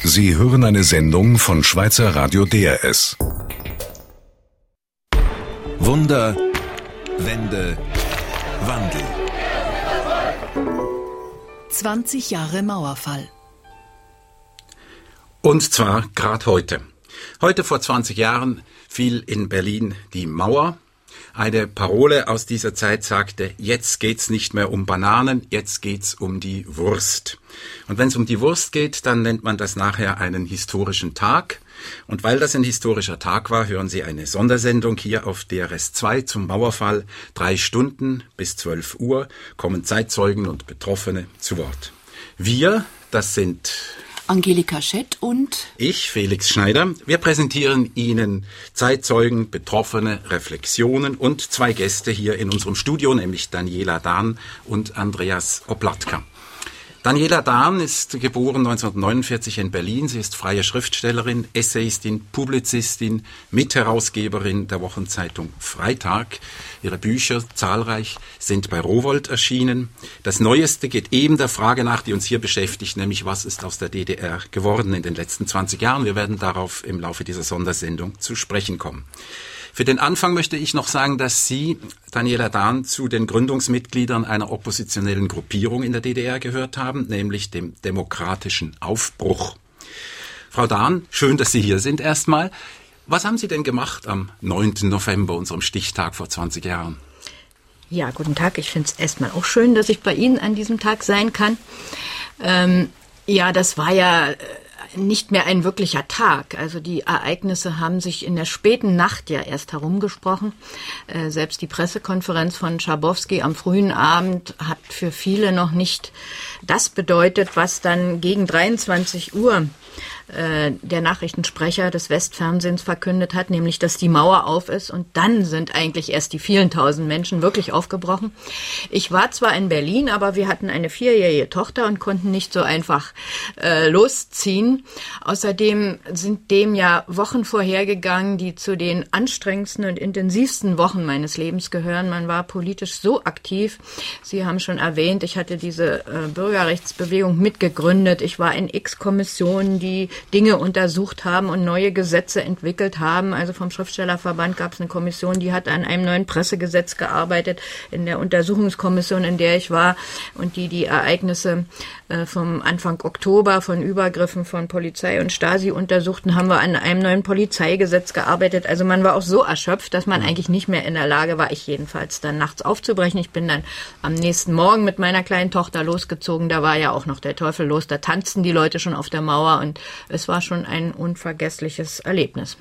Sie hören eine Sendung von Schweizer Radio DRS. Wunder, Wende, Wandel. 20 Jahre Mauerfall. Und zwar gerade heute. Heute vor 20 Jahren fiel in Berlin die Mauer. Eine Parole aus dieser Zeit sagte, jetzt geht's nicht mehr um Bananen, jetzt geht's um die Wurst. Und wenn es um die Wurst geht, dann nennt man das nachher einen historischen Tag. Und weil das ein historischer Tag war, hören Sie eine Sondersendung hier auf DRS 2 zum Mauerfall. 3 Stunden bis 12 Uhr kommen Zeitzeugen und Betroffene zu Wort. Wir, das sind Angelika Schett und ich, Felix Schneider. Wir präsentieren Ihnen Zeitzeugen, Betroffene, Reflexionen und 2 Gäste hier in unserem Studio, nämlich Daniela Dahn und Andreas Oplatka. Daniela Dahn ist geboren 1949 in Berlin. Sie ist freie Schriftstellerin, Essayistin, Publizistin, Mitherausgeberin der Wochenzeitung Freitag. Ihre Bücher, zahlreich, sind bei Rowohlt erschienen. Das Neueste geht eben der Frage nach, die uns hier beschäftigt, nämlich was ist aus der DDR geworden in den letzten 20 Jahren. Wir werden darauf im Laufe dieser Sondersendung zu sprechen kommen. Für den Anfang möchte ich noch sagen, dass Sie, Daniela Dahn, zu den Gründungsmitgliedern einer oppositionellen Gruppierung in der DDR gehört haben, nämlich dem Demokratischen Aufbruch. Frau Dahn, schön, dass Sie hier sind erstmal. Was haben Sie denn gemacht am 9. November, unserem Stichtag vor 20 Jahren? Ja, guten Tag. Ich finde es erstmal auch schön, dass ich bei Ihnen an diesem Tag sein kann. Das war ja nicht mehr ein wirklicher Tag. Also die Ereignisse haben sich in der späten Nacht ja erst herumgesprochen. Selbst die Pressekonferenz von Schabowski am frühen Abend hat für viele noch nicht das bedeutet, was dann gegen 23 Uhr der Nachrichtensprecher des Westfernsehens verkündet hat, nämlich, dass die Mauer auf ist. Und dann sind eigentlich erst die vielen tausend Menschen wirklich aufgebrochen. Ich war zwar in Berlin, aber wir hatten eine 4-jährige Tochter und konnten nicht so einfach losziehen. Außerdem sind dem ja Wochen vorhergegangen, die zu den anstrengendsten und intensivsten Wochen meines Lebens gehören. Man war politisch so aktiv. Sie haben schon erwähnt, ich hatte diese Bürgerrechtsbewegung mitgegründet. Ich war in X-Kommissionen, die Dinge untersucht haben und neue Gesetze entwickelt haben. Also vom Schriftstellerverband gab es eine Kommission, die hat an einem neuen Pressegesetz gearbeitet, in der Untersuchungskommission, in der ich war und die Ereignisse vom Anfang Oktober von Übergriffen von Polizei und Stasi untersuchten, haben wir an einem neuen Polizeigesetz gearbeitet. Also man war auch so erschöpft, dass man eigentlich nicht mehr in der Lage war, ich jedenfalls, dann nachts aufzubrechen. Ich bin dann am nächsten Morgen mit meiner kleinen Tochter losgezogen. Da war ja auch noch der Teufel los. Da tanzten die Leute schon auf der Mauer und es war schon ein unvergessliches Erlebnis.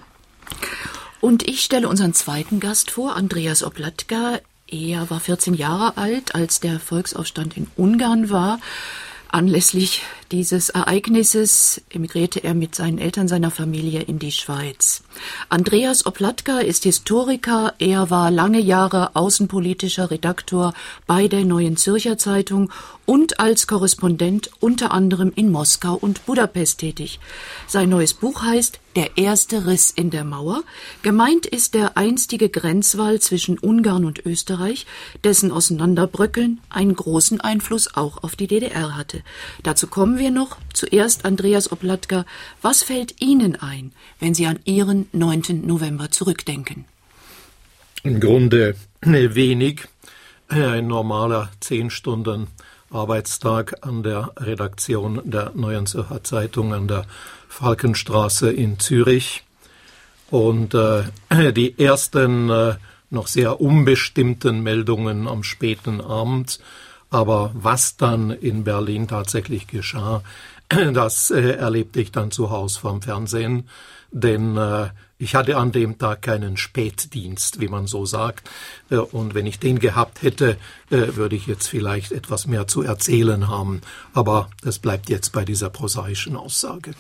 Und ich stelle unseren zweiten Gast vor, Andreas Oplatka. Er war 14 Jahre alt, als der Volksaufstand in Ungarn war. Anlässlich dieses Ereignisses emigrierte er mit seinen Eltern, seiner Familie in die Schweiz. Andreas Oplatka ist Historiker. Er war lange Jahre außenpolitischer Redaktor bei der Neuen Zürcher Zeitung und als Korrespondent unter anderem in Moskau und Budapest tätig. Sein neues Buch heißt Der erste Riss in der Mauer. Gemeint ist der einstige Grenzwall zwischen Ungarn und Österreich, dessen Auseinanderbröckeln einen großen Einfluss auch auf die DDR hatte. Dazu kommen wir noch. Zuerst Andreas Oplatka. Was fällt Ihnen ein, wenn Sie an Ihren 9. November zurückdenken? Im Grunde wenig. Ein normaler 10 Stunden Arbeitstag an der Redaktion der Neuen Zürcher Zeitung an der Falkenstraße in Zürich. Und die ersten noch sehr unbestimmten Meldungen am späten Abend. Aber was dann in Berlin tatsächlich geschah, das erlebte ich dann zu Hause vom Fernsehen. Denn ich hatte an dem Tag keinen Spätdienst, wie man so sagt. Und wenn ich den gehabt hätte, würde ich jetzt vielleicht etwas mehr zu erzählen haben. Aber das bleibt jetzt bei dieser prosaischen Aussage.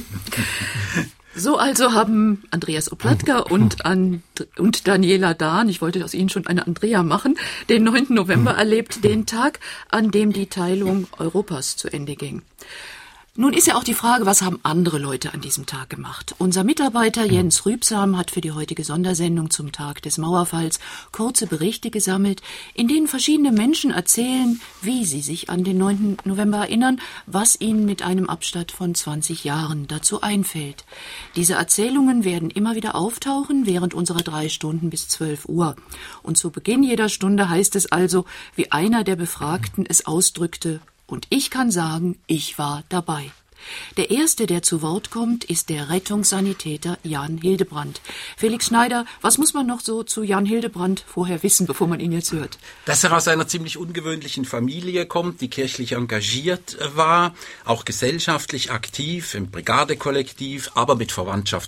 So also haben Andreas Oplatka und Daniela Dahn, ich wollte aus Ihnen schon eine Andrea machen, den 9. November erlebt, den Tag, an dem die Teilung Europas zu Ende ging. Nun ist ja auch die Frage, was haben andere Leute an diesem Tag gemacht? Unser Mitarbeiter Jens Rübsam hat für die heutige Sondersendung zum Tag des Mauerfalls kurze Berichte gesammelt, in denen verschiedene Menschen erzählen, wie sie sich an den 9. November erinnern, was ihnen mit einem Abstand von 20 Jahren dazu einfällt. Diese Erzählungen werden immer wieder auftauchen während unserer 3 Stunden bis 12 Uhr. Und zu Beginn jeder Stunde heißt es also, wie einer der Befragten es ausdrückte: Und ich kann sagen, ich war dabei. Der Erste, der zu Wort kommt, ist der Rettungssanitäter Jan Hildebrandt. Felix Schneider, was muss man noch so zu Jan Hildebrandt vorher wissen, bevor man ihn jetzt hört? Dass er aus einer ziemlich ungewöhnlichen Familie kommt, die kirchlich engagiert war, auch gesellschaftlich aktiv im Brigadekollektiv, aber mit Verwandtschaft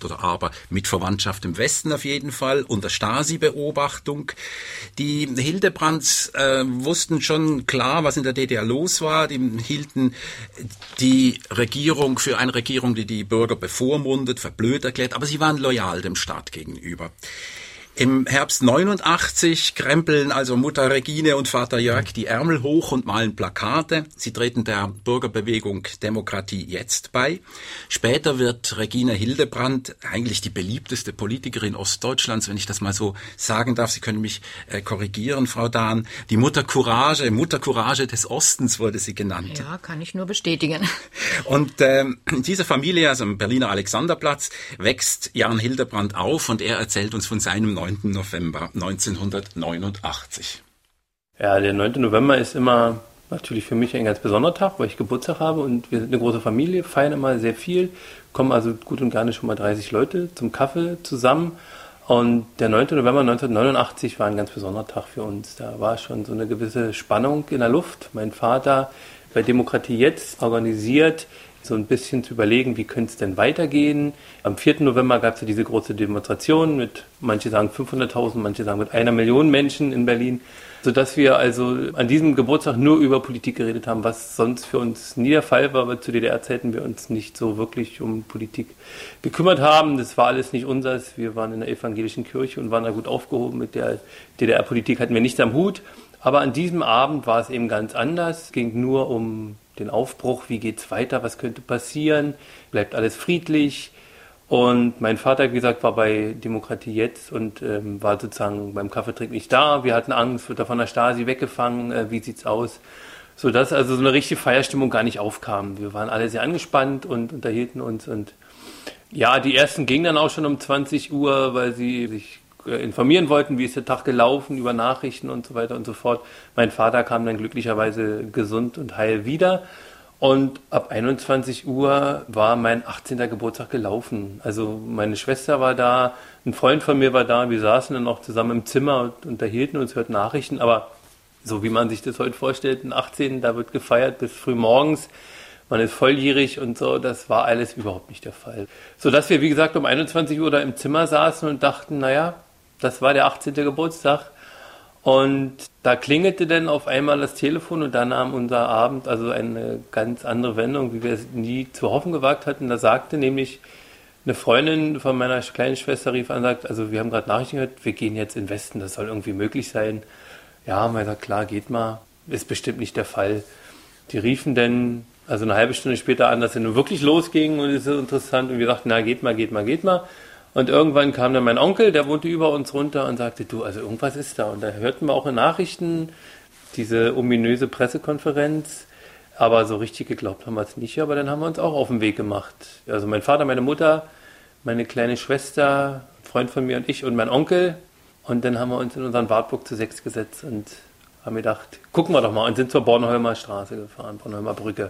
im Westen auf jeden Fall, unter Stasi-Beobachtung. Die Hildebrandts wussten schon klar, was in der DDR los war. Die hielten die Regierung für eine Regierung, die die Bürger bevormundet, für blöd erklärt, aber sie waren loyal dem Staat gegenüber. Im Herbst 89 krempeln also Mutter Regine und Vater Jörg die Ärmel hoch und malen Plakate. Sie treten der Bürgerbewegung Demokratie jetzt bei. Später wird Regine Hildebrandt eigentlich die beliebteste Politikerin Ostdeutschlands, wenn ich das mal so sagen darf. Sie können mich korrigieren, Frau Dahn. Die Mutter Courage des Ostens wurde sie genannt. Ja, kann ich nur bestätigen. Und diese Familie, also am Berliner Alexanderplatz, wächst Jan Hildebrandt auf und er erzählt uns von seinem 9. November 1989. Ja, der 9. November ist immer natürlich für mich ein ganz besonderer Tag, weil ich Geburtstag habe und wir sind eine große Familie, feiern immer sehr viel, kommen also gut und gerne schon mal 30 Leute zum Kaffee zusammen. Und der 9. November 1989 war ein ganz besonderer Tag für uns. Da war schon so eine gewisse Spannung in der Luft. Mein Vater bei Demokratie jetzt organisiert, so ein bisschen zu überlegen, wie könnte es denn weitergehen. Am 4. November gab es ja diese große Demonstration mit, manche sagen 500.000, manche sagen mit 1 Million Menschen in Berlin, sodass wir also an diesem Geburtstag nur über Politik geredet haben, was sonst für uns nie der Fall war, weil zu DDR-Zeiten wir uns nicht so wirklich um Politik gekümmert haben. Das war alles nicht unseres. Wir waren in der evangelischen Kirche und waren da gut aufgehoben. Mit der DDR-Politik hatten wir nichts am Hut. Aber an diesem Abend war es eben ganz anders. Es ging nur um den Aufbruch, wie geht's weiter, was könnte passieren, bleibt alles friedlich. Und mein Vater, wie gesagt, war bei Demokratie jetzt und war sozusagen beim Kaffeetrinken nicht da. Wir hatten Angst, wird er von der Stasi weggefangen, wie sieht's aus? Sodass also so eine richtige Feierstimmung gar nicht aufkam. Wir waren alle sehr angespannt und unterhielten uns. Und ja, die ersten gingen dann auch schon um 20 Uhr, weil sie sich informieren wollten, wie ist der Tag gelaufen, über Nachrichten und so weiter und so fort. Mein Vater kam dann glücklicherweise gesund und heil wieder. Und ab 21 Uhr war mein 18. Geburtstag gelaufen. Also meine Schwester war da, ein Freund von mir war da, wir saßen dann auch zusammen im Zimmer und unterhielten uns, hörten Nachrichten. Aber so wie man sich das heute vorstellt, ein 18. da wird gefeiert bis früh morgens. Man ist volljährig und so, das war alles überhaupt nicht der Fall. Sodass wir, wie gesagt, um 21 Uhr da im Zimmer saßen und dachten, naja, das war der 18. Geburtstag und da klingelte dann auf einmal das Telefon und da nahm unser Abend also eine ganz andere Wendung, wie wir es nie zu hoffen gewagt hatten. Da sagte nämlich eine Freundin von meiner kleinen Schwester, rief an und sagt, also wir haben gerade Nachrichten gehört, wir gehen jetzt in den Westen, das soll irgendwie möglich sein. Ja, man sagt, klar, geht mal, ist bestimmt nicht der Fall. Die riefen dann also eine halbe Stunde später an, dass es nun wirklich losging und es ist so interessant und wir sagten, na geht mal. Und irgendwann kam dann mein Onkel, der wohnte über uns runter und sagte, du, also irgendwas ist da. Und da hörten wir auch in Nachrichten diese ominöse Pressekonferenz. Aber so richtig geglaubt haben wir es nicht. Aber dann haben wir uns auch auf den Weg gemacht. Also mein Vater, meine Mutter, meine kleine Schwester, ein Freund von mir und ich und mein Onkel. Und dann haben wir uns in unseren Wartburg zu 6 gesetzt und haben gedacht, gucken wir doch mal. Und sind zur Bornholmer Straße gefahren, Bornholmer Brücke.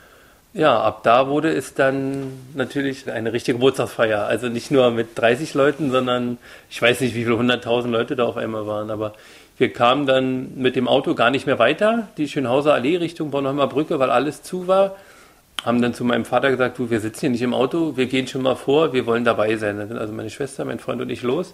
Ja, ab da wurde es dann natürlich eine richtige Geburtstagsfeier. Also nicht nur mit 30 Leuten, sondern ich weiß nicht, wie viele 100.000 Leute da auf einmal waren. Aber wir kamen dann mit dem Auto gar nicht mehr weiter, die Schönhauser Allee Richtung Bornholmer Brücke, weil alles zu war. Haben dann zu meinem Vater gesagt, du, wir sitzen hier nicht im Auto, wir gehen schon mal vor, wir wollen dabei sein. Dann sind also meine Schwester, mein Freund und ich los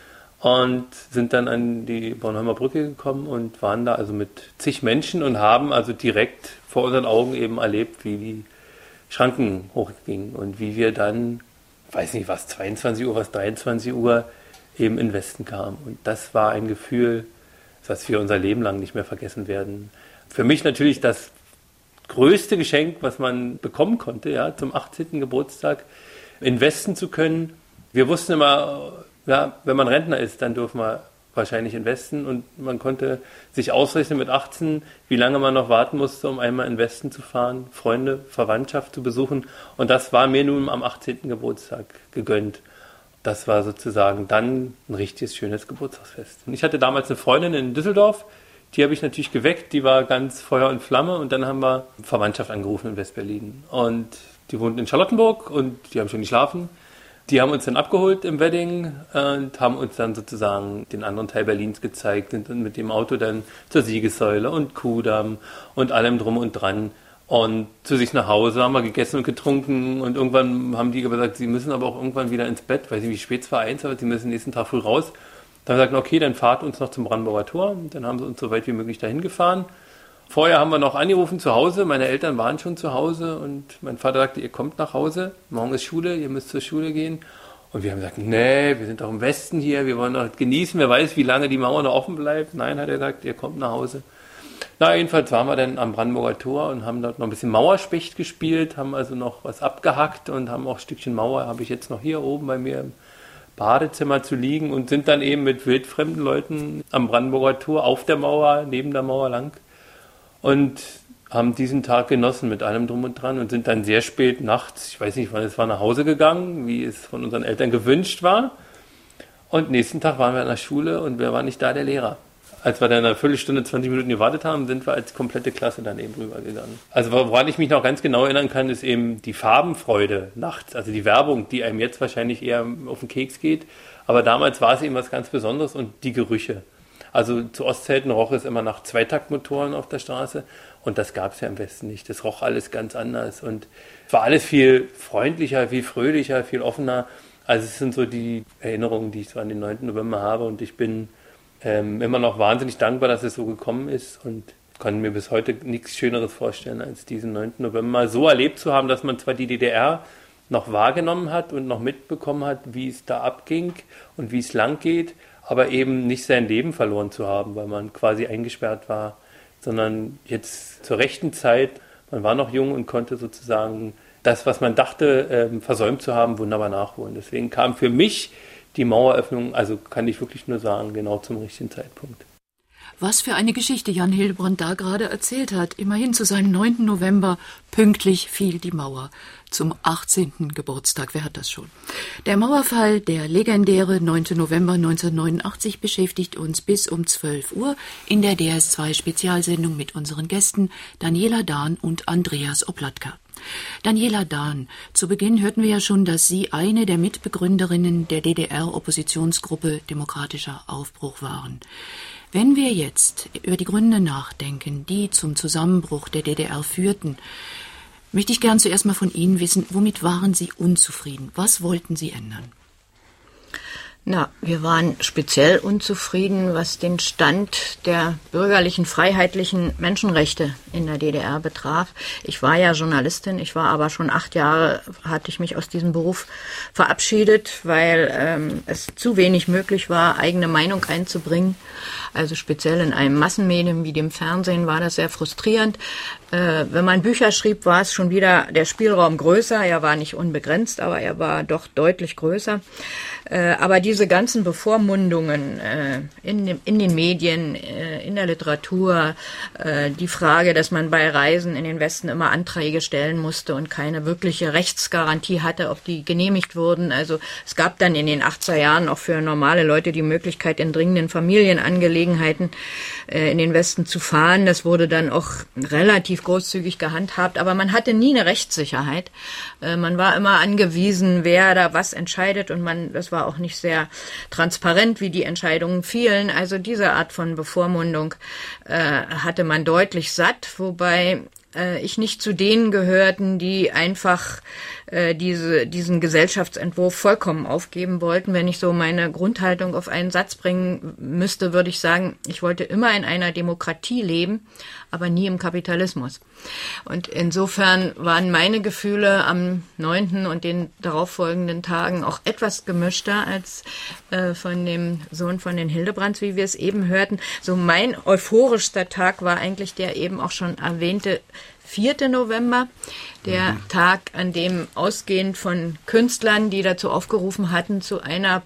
und sind dann an die Bornholmer Brücke gekommen und waren da also mit zig Menschen und haben also direkt vor unseren Augen eben erlebt, wie die Schranken hochgingen und wie wir dann, weiß nicht was, 22 Uhr, was 23 Uhr eben in den Westen kamen. Und das war ein Gefühl, das wir unser Leben lang nicht mehr vergessen werden. Für mich natürlich das größte Geschenk, was man bekommen konnte, ja, zum 18. Geburtstag investen zu können. Wir wussten immer, ja, wenn man Rentner ist, dann dürfen wir wahrscheinlich investen und man konnte sich ausrechnen mit 18, wie lange man noch warten musste, um einmal in Westen zu fahren, Freunde, Verwandtschaft zu besuchen, und das war mir nun am 18. Geburtstag gegönnt. Das war sozusagen dann ein richtiges, schönes Geburtstagsfest. Und ich hatte damals eine Freundin in Düsseldorf, die habe ich natürlich geweckt, die war ganz Feuer und Flamme, und dann haben wir Verwandtschaft angerufen in West-Berlin. Und die wohnten in Charlottenburg und die haben schon geschlafen. Die haben uns dann abgeholt im Wedding und haben uns dann sozusagen den anderen Teil Berlins gezeigt, sind dann mit dem Auto dann zur Siegessäule und Kudamm und allem drum und dran. Und zu sich nach Hause haben wir gegessen und getrunken, und irgendwann haben die gesagt, sie müssen aber auch irgendwann wieder ins Bett, weiß nicht, wie spät es war, 1, aber sie müssen nächsten Tag früh raus. Dann sagten, okay, dann fahrt uns noch zum Brandenburger Tor. Und dann haben sie uns so weit wie möglich dahin gefahren. Vorher haben wir noch angerufen zu Hause. Meine Eltern waren schon zu Hause und mein Vater sagte, ihr kommt nach Hause, morgen ist Schule, ihr müsst zur Schule gehen. Und wir haben gesagt, nee, wir sind doch im Westen hier, wir wollen noch genießen, wer weiß, wie lange die Mauer noch offen bleibt. Nein, hat er gesagt, ihr kommt nach Hause. Na, jedenfalls waren wir dann am Brandenburger Tor und haben dort noch ein bisschen Mauerspecht gespielt, haben also noch was abgehackt und haben auch ein Stückchen Mauer, habe ich jetzt noch hier oben bei mir im Badezimmer zu liegen, und sind dann eben mit wildfremden Leuten am Brandenburger Tor auf der Mauer, neben der Mauer lang, und haben diesen Tag genossen mit allem drum und dran und sind dann sehr spät nachts, ich weiß nicht wann es war, nach Hause gegangen, wie es von unseren Eltern gewünscht war. Und nächsten Tag waren wir in der Schule und wer war nicht da? Der Lehrer. Als wir dann eine Viertelstunde, 20 Minuten gewartet haben, sind wir als komplette Klasse dann eben rübergegangen. Also woran ich mich noch ganz genau erinnern kann, ist eben die Farbenfreude nachts, also die Werbung, die einem jetzt wahrscheinlich eher auf den Keks geht. Aber damals war es eben was ganz Besonderes, und die Gerüche. Also zu Ostzeiten roch es immer nach Zweitaktmotoren auf der Straße, und das gab es ja im Westen nicht. Das roch alles ganz anders und es war alles viel freundlicher, viel fröhlicher, viel offener. Also es sind so die Erinnerungen, die ich so an den 9. November habe, und ich bin immer noch wahnsinnig dankbar, dass es so gekommen ist, und kann mir bis heute nichts Schöneres vorstellen, als diesen 9. November so erlebt zu haben, dass man zwar die DDR noch wahrgenommen hat und noch mitbekommen hat, wie es da abging und wie es lang geht, aber eben nicht sein Leben verloren zu haben, weil man quasi eingesperrt war, sondern jetzt zur rechten Zeit, man war noch jung und konnte sozusagen das, was man dachte, versäumt zu haben, wunderbar nachholen. Deswegen kam für mich die Maueröffnung, also kann ich wirklich nur sagen, genau zum richtigen Zeitpunkt. Was für eine Geschichte Jan Hildebrand da gerade erzählt hat. Immerhin zu seinem 9. November pünktlich fiel die Mauer. Zum 18. Geburtstag, wer hat das schon? Der Mauerfall, der legendäre 9. November 1989, beschäftigt uns bis um 12 Uhr in der DS2-Spezialsendung mit unseren Gästen Daniela Dahn und Andreas Oplatka. Daniela Dahn, zu Beginn hörten wir ja schon, dass Sie eine der Mitbegründerinnen der DDR-Oppositionsgruppe Demokratischer Aufbruch waren. Wenn wir jetzt über die Gründe nachdenken, die zum Zusammenbruch der DDR führten, möchte ich gern zuerst mal von Ihnen wissen, womit waren Sie unzufrieden? Was wollten Sie ändern? Na, wir waren speziell unzufrieden, was den Stand der bürgerlichen, freiheitlichen Menschenrechte in der DDR betraf. Ich war ja Journalistin, ich war aber schon 8 Jahre, hatte ich mich aus diesem Beruf verabschiedet, weil es zu wenig möglich war, eigene Meinung einzubringen. Also speziell in einem Massenmedium wie dem Fernsehen war das sehr frustrierend. Wenn man Bücher schrieb, war es schon wieder der Spielraum größer. Er war nicht unbegrenzt, aber er war doch deutlich größer. Aber diese ganzen Bevormundungen in den Medien, in der Literatur, die Frage, dass man bei Reisen in den Westen immer Anträge stellen musste und keine wirkliche Rechtsgarantie hatte, ob die genehmigt wurden. Also es gab dann in den 80er Jahren auch für normale Leute die Möglichkeit, in dringenden Familienangelegenheiten in den Westen zu fahren. Das wurde dann auch relativ großzügig gehandhabt, aber man hatte nie eine Rechtssicherheit. Man war immer angewiesen, wer da was entscheidet, und das war auch nicht sehr transparent, wie die Entscheidungen fielen. Also diese Art von Bevormundung hatte man deutlich satt, wobei ich nicht zu denen gehörten, die einfach diesen Gesellschaftsentwurf vollkommen aufgeben wollten. Wenn ich so meine Grundhaltung auf einen Satz bringen müsste, würde ich sagen, ich wollte immer in einer Demokratie leben, aber nie im Kapitalismus. Und insofern waren meine Gefühle am 9. und den darauffolgenden Tagen auch etwas gemischter als von dem Sohn von den Hildebrands, wie wir es eben hörten. So mein euphorischster Tag war eigentlich der eben auch schon erwähnte 4. November, der Tag, an dem ausgehend von Künstlern, die dazu aufgerufen hatten, zu einer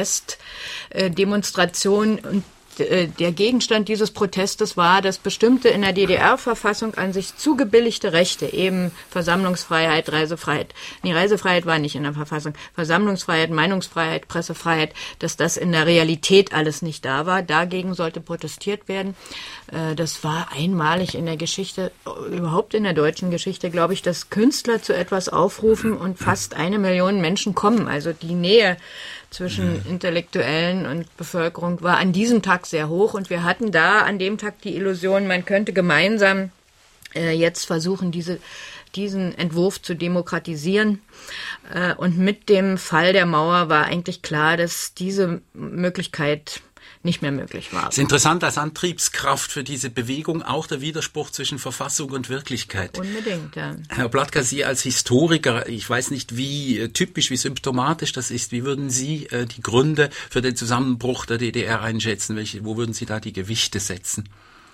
Protestdemonstration und der Gegenstand dieses Protestes war, dass bestimmte in der DDR-Verfassung an sich zugebilligte Rechte, eben Versammlungsfreiheit, Reisefreiheit, Reisefreiheit war nicht in der Verfassung, Versammlungsfreiheit, Meinungsfreiheit, Pressefreiheit, dass das in der Realität alles nicht da war. Dagegen sollte protestiert werden. Das war einmalig in der Geschichte, überhaupt in der deutschen Geschichte, glaube ich, dass Künstler zu etwas aufrufen und fast 1 Million Menschen kommen. Also die Nähe zwischen Intellektuellen und Bevölkerung war an diesem Tag sehr hoch. Und wir hatten da an dem Tag die Illusion, man könnte gemeinsam jetzt versuchen, diesen Entwurf zu demokratisieren. Und mit dem Fall der Mauer war eigentlich klar, dass diese Möglichkeit nicht mehr möglich war. Es ist interessant als Antriebskraft für diese Bewegung auch der Widerspruch zwischen Verfassung und Wirklichkeit. Unbedingt, ja. Herr Opladka, Sie als Historiker, ich weiß nicht, wie typisch, wie symptomatisch das ist. Wie würden Sie die Gründe für den Zusammenbruch der DDR einschätzen? Wo würden Sie da die Gewichte setzen?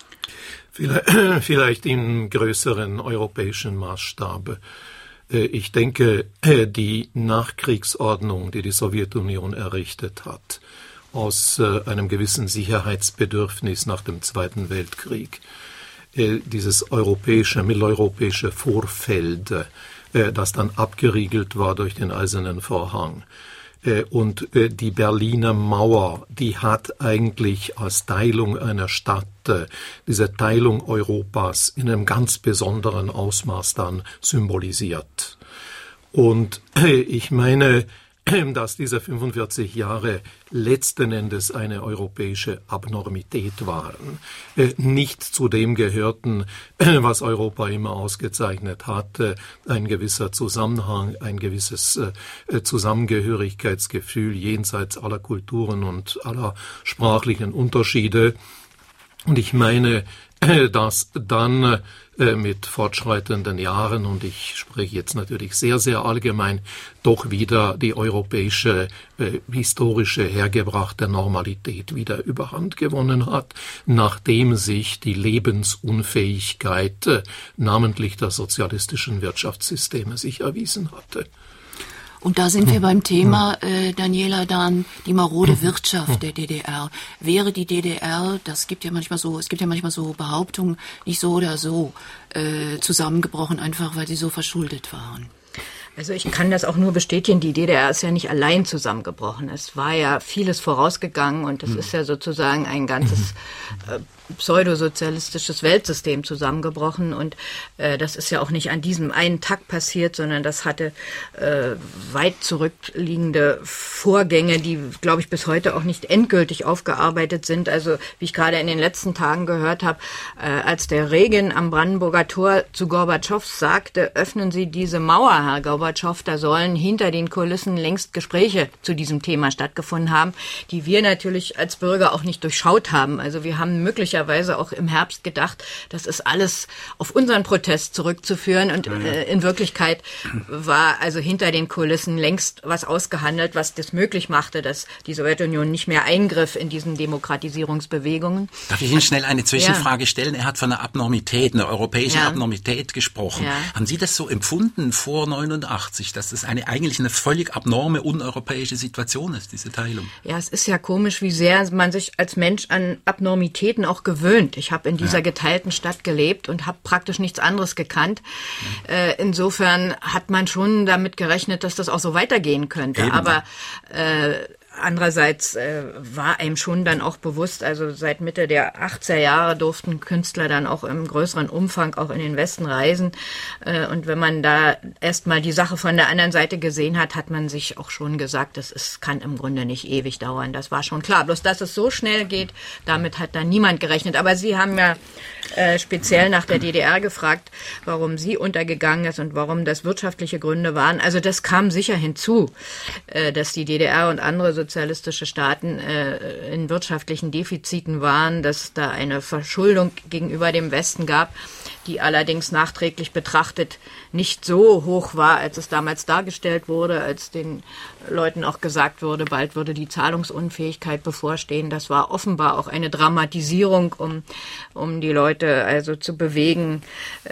Vielleicht in größeren europäischen Maßstab. Ich denke, die Nachkriegsordnung, die die Sowjetunion errichtet hat, aus einem gewissen Sicherheitsbedürfnis nach dem Zweiten Weltkrieg. Dieses mitteleuropäische Vorfeld, das dann abgeriegelt war durch den Eisernen Vorhang. Und die Berliner Mauer, die hat eigentlich als Teilung einer Stadt diese Teilung Europas in einem ganz besonderen Ausmaß dann symbolisiert. Und ich meine, dass diese 45 Jahre letzten Endes eine europäische Abnormität waren, nicht zu dem gehörten, was Europa immer ausgezeichnet hat, ein gewisser Zusammenhang, ein gewisses Zusammengehörigkeitsgefühl jenseits aller Kulturen und aller sprachlichen Unterschiede. Und ich meine, dass dann mit fortschreitenden Jahren, und ich spreche jetzt natürlich sehr, sehr allgemein, doch wieder die europäische, historische, hergebrachte Normalität wieder überhand gewonnen hat, nachdem sich die Lebensunfähigkeit, namentlich der sozialistischen Wirtschaftssysteme, sich erwiesen hatte. Und da sind wir beim Thema, Daniela Dahn, die marode Wirtschaft der DDR. Wäre die DDR, es gibt ja manchmal so Behauptungen, nicht so oder so zusammengebrochen, einfach weil sie so verschuldet waren? Also ich kann das auch nur bestätigen, die DDR ist ja nicht allein zusammengebrochen. Es war ja vieles vorausgegangen und es ist ja sozusagen ein ganzes pseudosozialistisches Weltsystem zusammengebrochen und das ist ja auch nicht an diesem einen Tag passiert, sondern das hatte weit zurückliegende Vorgänge, die, glaube ich, bis heute auch nicht endgültig aufgearbeitet sind. Also wie ich gerade in den letzten Tagen gehört habe, als der Reagan am Brandenburger Tor zu Gorbatschow sagte, öffnen Sie diese Mauer, Herr Gorbatschow, da sollen hinter den Kulissen längst Gespräche zu diesem Thema stattgefunden haben, die wir natürlich als Bürger auch nicht durchschaut haben. Also wir haben möglicherweise auch im Herbst gedacht, das ist alles auf unseren Protest zurückzuführen und in Wirklichkeit war also hinter den Kulissen längst was ausgehandelt, was das möglich machte, dass die Sowjetunion nicht mehr eingriff in diesen Demokratisierungsbewegungen. Darf ich Ihnen schnell eine Zwischenfrage stellen? Er hat von einer Abnormität, einer europäischen Abnormität gesprochen. Ja. Haben Sie das so empfunden vor 89, dass es eigentlich eine völlig abnorme, uneuropäische Situation ist, diese Teilung? Ja, es ist ja komisch, wie sehr man sich als Mensch an Abnormitäten auch gewöhnt. Ich habe in dieser geteilten Stadt gelebt und habe praktisch nichts anderes gekannt. Insofern hat man schon damit gerechnet, dass das auch so weitergehen könnte. Eben. Aber andererseits war einem schon dann auch bewusst, also seit Mitte der 80er Jahre durften Künstler dann auch im größeren Umfang auch in den Westen reisen. Und wenn man da erstmal die Sache von der anderen Seite gesehen hat, hat man sich auch schon gesagt, kann im Grunde nicht ewig dauern. Das war schon klar. Bloß, dass es so schnell geht, damit hat dann niemand gerechnet. Aber Sie haben ja speziell nach der DDR gefragt, warum sie untergegangen ist und warum das wirtschaftliche Gründe waren. Also das kam sicher hinzu, dass die DDR und andere sozialistische Staaten in wirtschaftlichen Defiziten waren, dass da eine Verschuldung gegenüber dem Westen gab. die allerdings nachträglich betrachtet nicht so hoch war, als es damals dargestellt wurde, als den Leuten auch gesagt wurde, bald würde die Zahlungsunfähigkeit bevorstehen. Das war offenbar auch eine Dramatisierung, um die Leute also zu bewegen,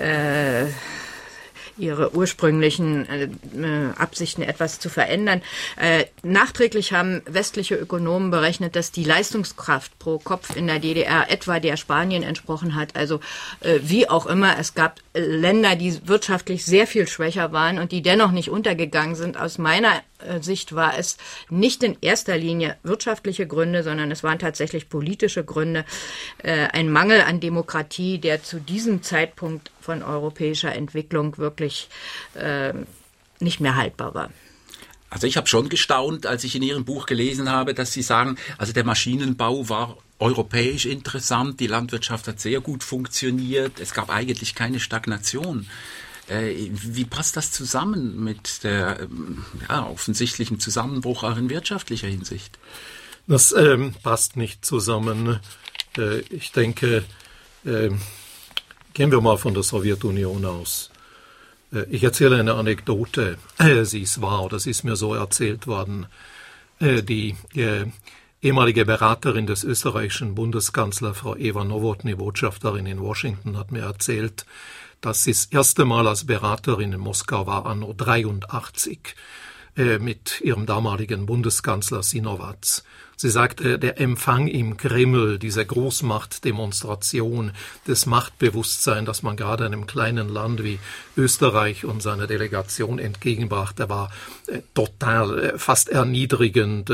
ihre ursprünglichen Absichten etwas zu verändern. Nachträglich haben westliche Ökonomen berechnet, dass die Leistungskraft pro Kopf in der DDR etwa der Spanien entsprochen hat. Also wie auch immer, es gab Länder, die wirtschaftlich sehr viel schwächer waren und die dennoch nicht untergegangen sind. Aus meiner Sicht war es nicht in erster Linie wirtschaftliche Gründe, sondern es waren tatsächlich politische Gründe. Ein Mangel an Demokratie, der zu diesem Zeitpunkt von europäischer Entwicklung wirklich nicht mehr haltbar war. Also ich habe schon gestaunt, als ich in Ihrem Buch gelesen habe, dass Sie sagen, also der Maschinenbau war europäisch interessant, die Landwirtschaft hat sehr gut funktioniert, es gab eigentlich keine Stagnation. Wie passt das zusammen mit der offensichtlichen Zusammenbruch auch in wirtschaftlicher Hinsicht? Das passt nicht zusammen. Ich denke, gehen wir mal von der Sowjetunion aus. Ich erzähle eine Anekdote. Sie ist wahr, oder sie ist mir so erzählt worden. Die ehemalige Beraterin des österreichischen Bundeskanzlers, Frau Eva Nowotny, Botschafterin in Washington, hat mir erzählt, dass sie das erste Mal als Beraterin in Moskau war, anno 1983, mit ihrem damaligen Bundeskanzler Sinowatz. Sie sagte, der Empfang im Kreml, diese Großmachtdemonstration, das Machtbewusstsein, das man gerade einem kleinen Land wie Österreich und seiner Delegation entgegenbrachte, war total, fast erniedrigend.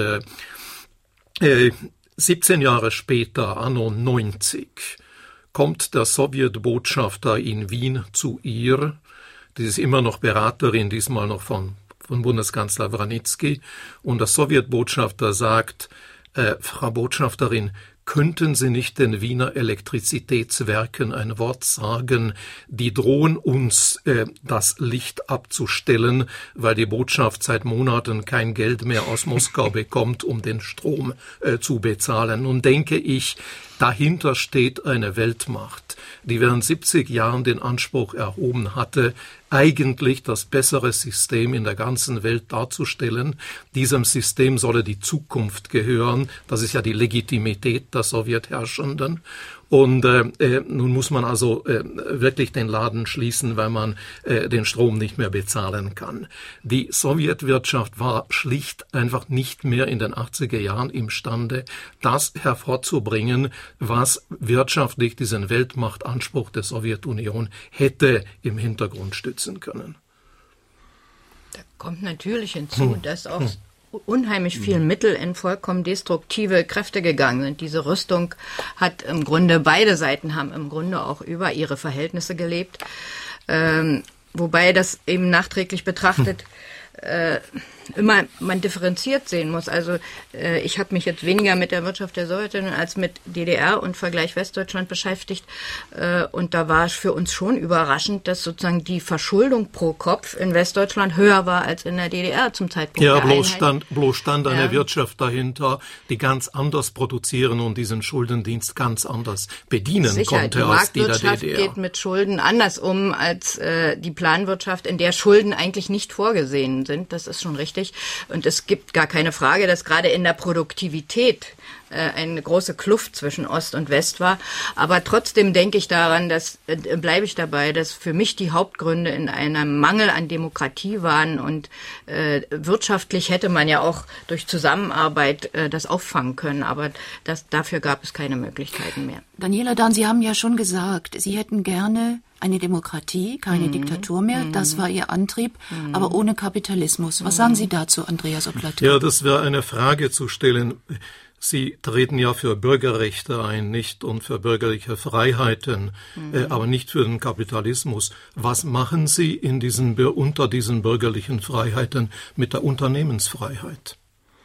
17 Jahre später, anno 90, kommt der Sowjetbotschafter in Wien zu ihr. Die ist immer noch Beraterin, diesmal noch von Bundeskanzler Vranitzky. Und der Sowjetbotschafter sagt, Frau Botschafterin, könnten Sie nicht den Wiener Elektrizitätswerken ein Wort sagen? Die drohen uns, das Licht abzustellen, weil die Botschaft seit Monaten kein Geld mehr aus Moskau bekommt, um den Strom zu bezahlen. Nun denke ich, dahinter steht eine Weltmacht, die während 70 Jahren den Anspruch erhoben hatte, eigentlich das bessere System in der ganzen Welt darzustellen. Diesem System solle die Zukunft gehören. Das ist ja die Legitimität der Sowjetherrschenden. Und nun muss man also wirklich den Laden schließen, weil man den Strom nicht mehr bezahlen kann. Die Sowjetwirtschaft war schlicht einfach nicht mehr in den 80er Jahren imstande, das hervorzubringen, was wirtschaftlich diesen Weltmachtanspruch der Sowjetunion hätte im Hintergrund stützen können. Da kommt natürlich hinzu, dass auch unheimlich viel Mittel in vollkommen destruktive Kräfte gegangen sind. Diese Rüstung hat im Grunde, beide Seiten haben im Grunde auch über ihre Verhältnisse gelebt, wobei das eben nachträglich betrachtet immer man differenziert sehen muss. Also ich habe mich jetzt weniger mit der Wirtschaft der Sowjetunion als mit DDR und Vergleich Westdeutschland beschäftigt. Und da war es für uns schon überraschend, dass sozusagen die Verschuldung pro Kopf in Westdeutschland höher war als in der DDR zum Zeitpunkt der Einheit. bloß stand eine Wirtschaft dahinter, die ganz anders produzieren und diesen Schuldendienst ganz anders bedienen konnte als die der DDR. Die Marktwirtschaft geht mit Schulden anders um als die Planwirtschaft, in der Schulden eigentlich nicht vorgesehen sind. Das ist schon richtig. Und es gibt gar keine Frage, dass gerade in der Produktivität eine große Kluft zwischen Ost und West war. Aber trotzdem denke ich daran, bleibe ich dabei, dass für mich die Hauptgründe in einem Mangel an Demokratie waren. Und wirtschaftlich hätte man ja auch durch Zusammenarbeit das auffangen können. Aber dafür gab es keine Möglichkeiten mehr. Daniela Dahn, Sie haben ja schon gesagt, Sie hätten gerne eine Demokratie, keine Diktatur mehr. Das war Ihr Antrieb, aber ohne Kapitalismus. Was sagen Sie dazu, Andreas Oplatka? Ja, das wäre eine Frage zu stellen. Sie treten ja für Bürgerrechte ein, nicht und für bürgerliche Freiheiten, aber nicht für den Kapitalismus. Was machen Sie unter diesen bürgerlichen Freiheiten mit der Unternehmensfreiheit?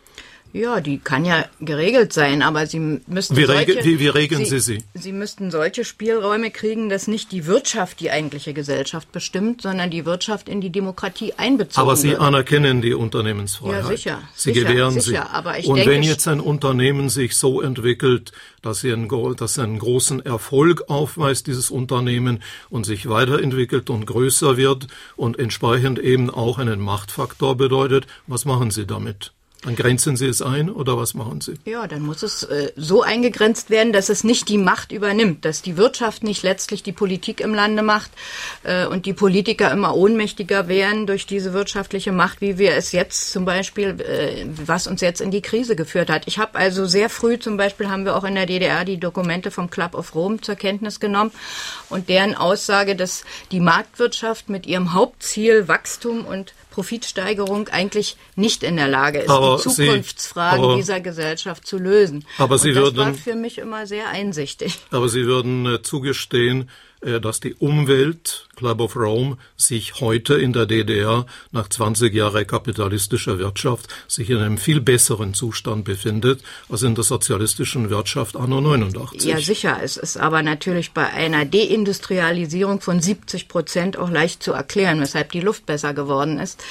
Ja, die kann ja geregelt sein, aber Sie müssten Wie regeln Sie? Sie müssten solche Spielräume kriegen, dass nicht die Wirtschaft die eigentliche Gesellschaft bestimmt, sondern die Wirtschaft in die Demokratie einbezogen Aber Sie wird. anerkennen die Unternehmensfreiheit. Ja, sicher. Sie gewähren sie. Aber ich Und denke, wenn jetzt ein Unternehmen sich so entwickelt, dass sie einen großen Erfolg aufweist, dieses Unternehmen, und sich weiterentwickelt und größer wird und entsprechend eben auch einen Machtfaktor bedeutet, was machen Sie damit? Dann grenzen Sie es ein oder was machen Sie? Ja, dann muss es so eingegrenzt werden, dass es nicht die Macht übernimmt, dass die Wirtschaft nicht letztlich die Politik im Lande macht und die Politiker immer ohnmächtiger werden durch diese wirtschaftliche Macht, wie wir es jetzt zum Beispiel, was uns jetzt in die Krise geführt hat. Ich habe also sehr früh zum Beispiel, haben wir auch in der DDR die Dokumente vom Club of Rome zur Kenntnis genommen und deren Aussage, dass die Marktwirtschaft mit ihrem Hauptziel Wachstum und Profitsteigerung eigentlich nicht in der Lage ist, die Zukunftsfragen dieser Gesellschaft zu lösen. Aber das war für mich immer sehr einsichtig. Aber Sie würden zugestehen, dass die Umwelt, Club of Rome, sich heute in der DDR nach 20 Jahren kapitalistischer Wirtschaft sich in einem viel besseren Zustand befindet als in der sozialistischen Wirtschaft anno 89. Ja, sicher. Es ist aber natürlich bei einer Deindustrialisierung von 70% auch leicht zu erklären, weshalb die Luft besser geworden ist.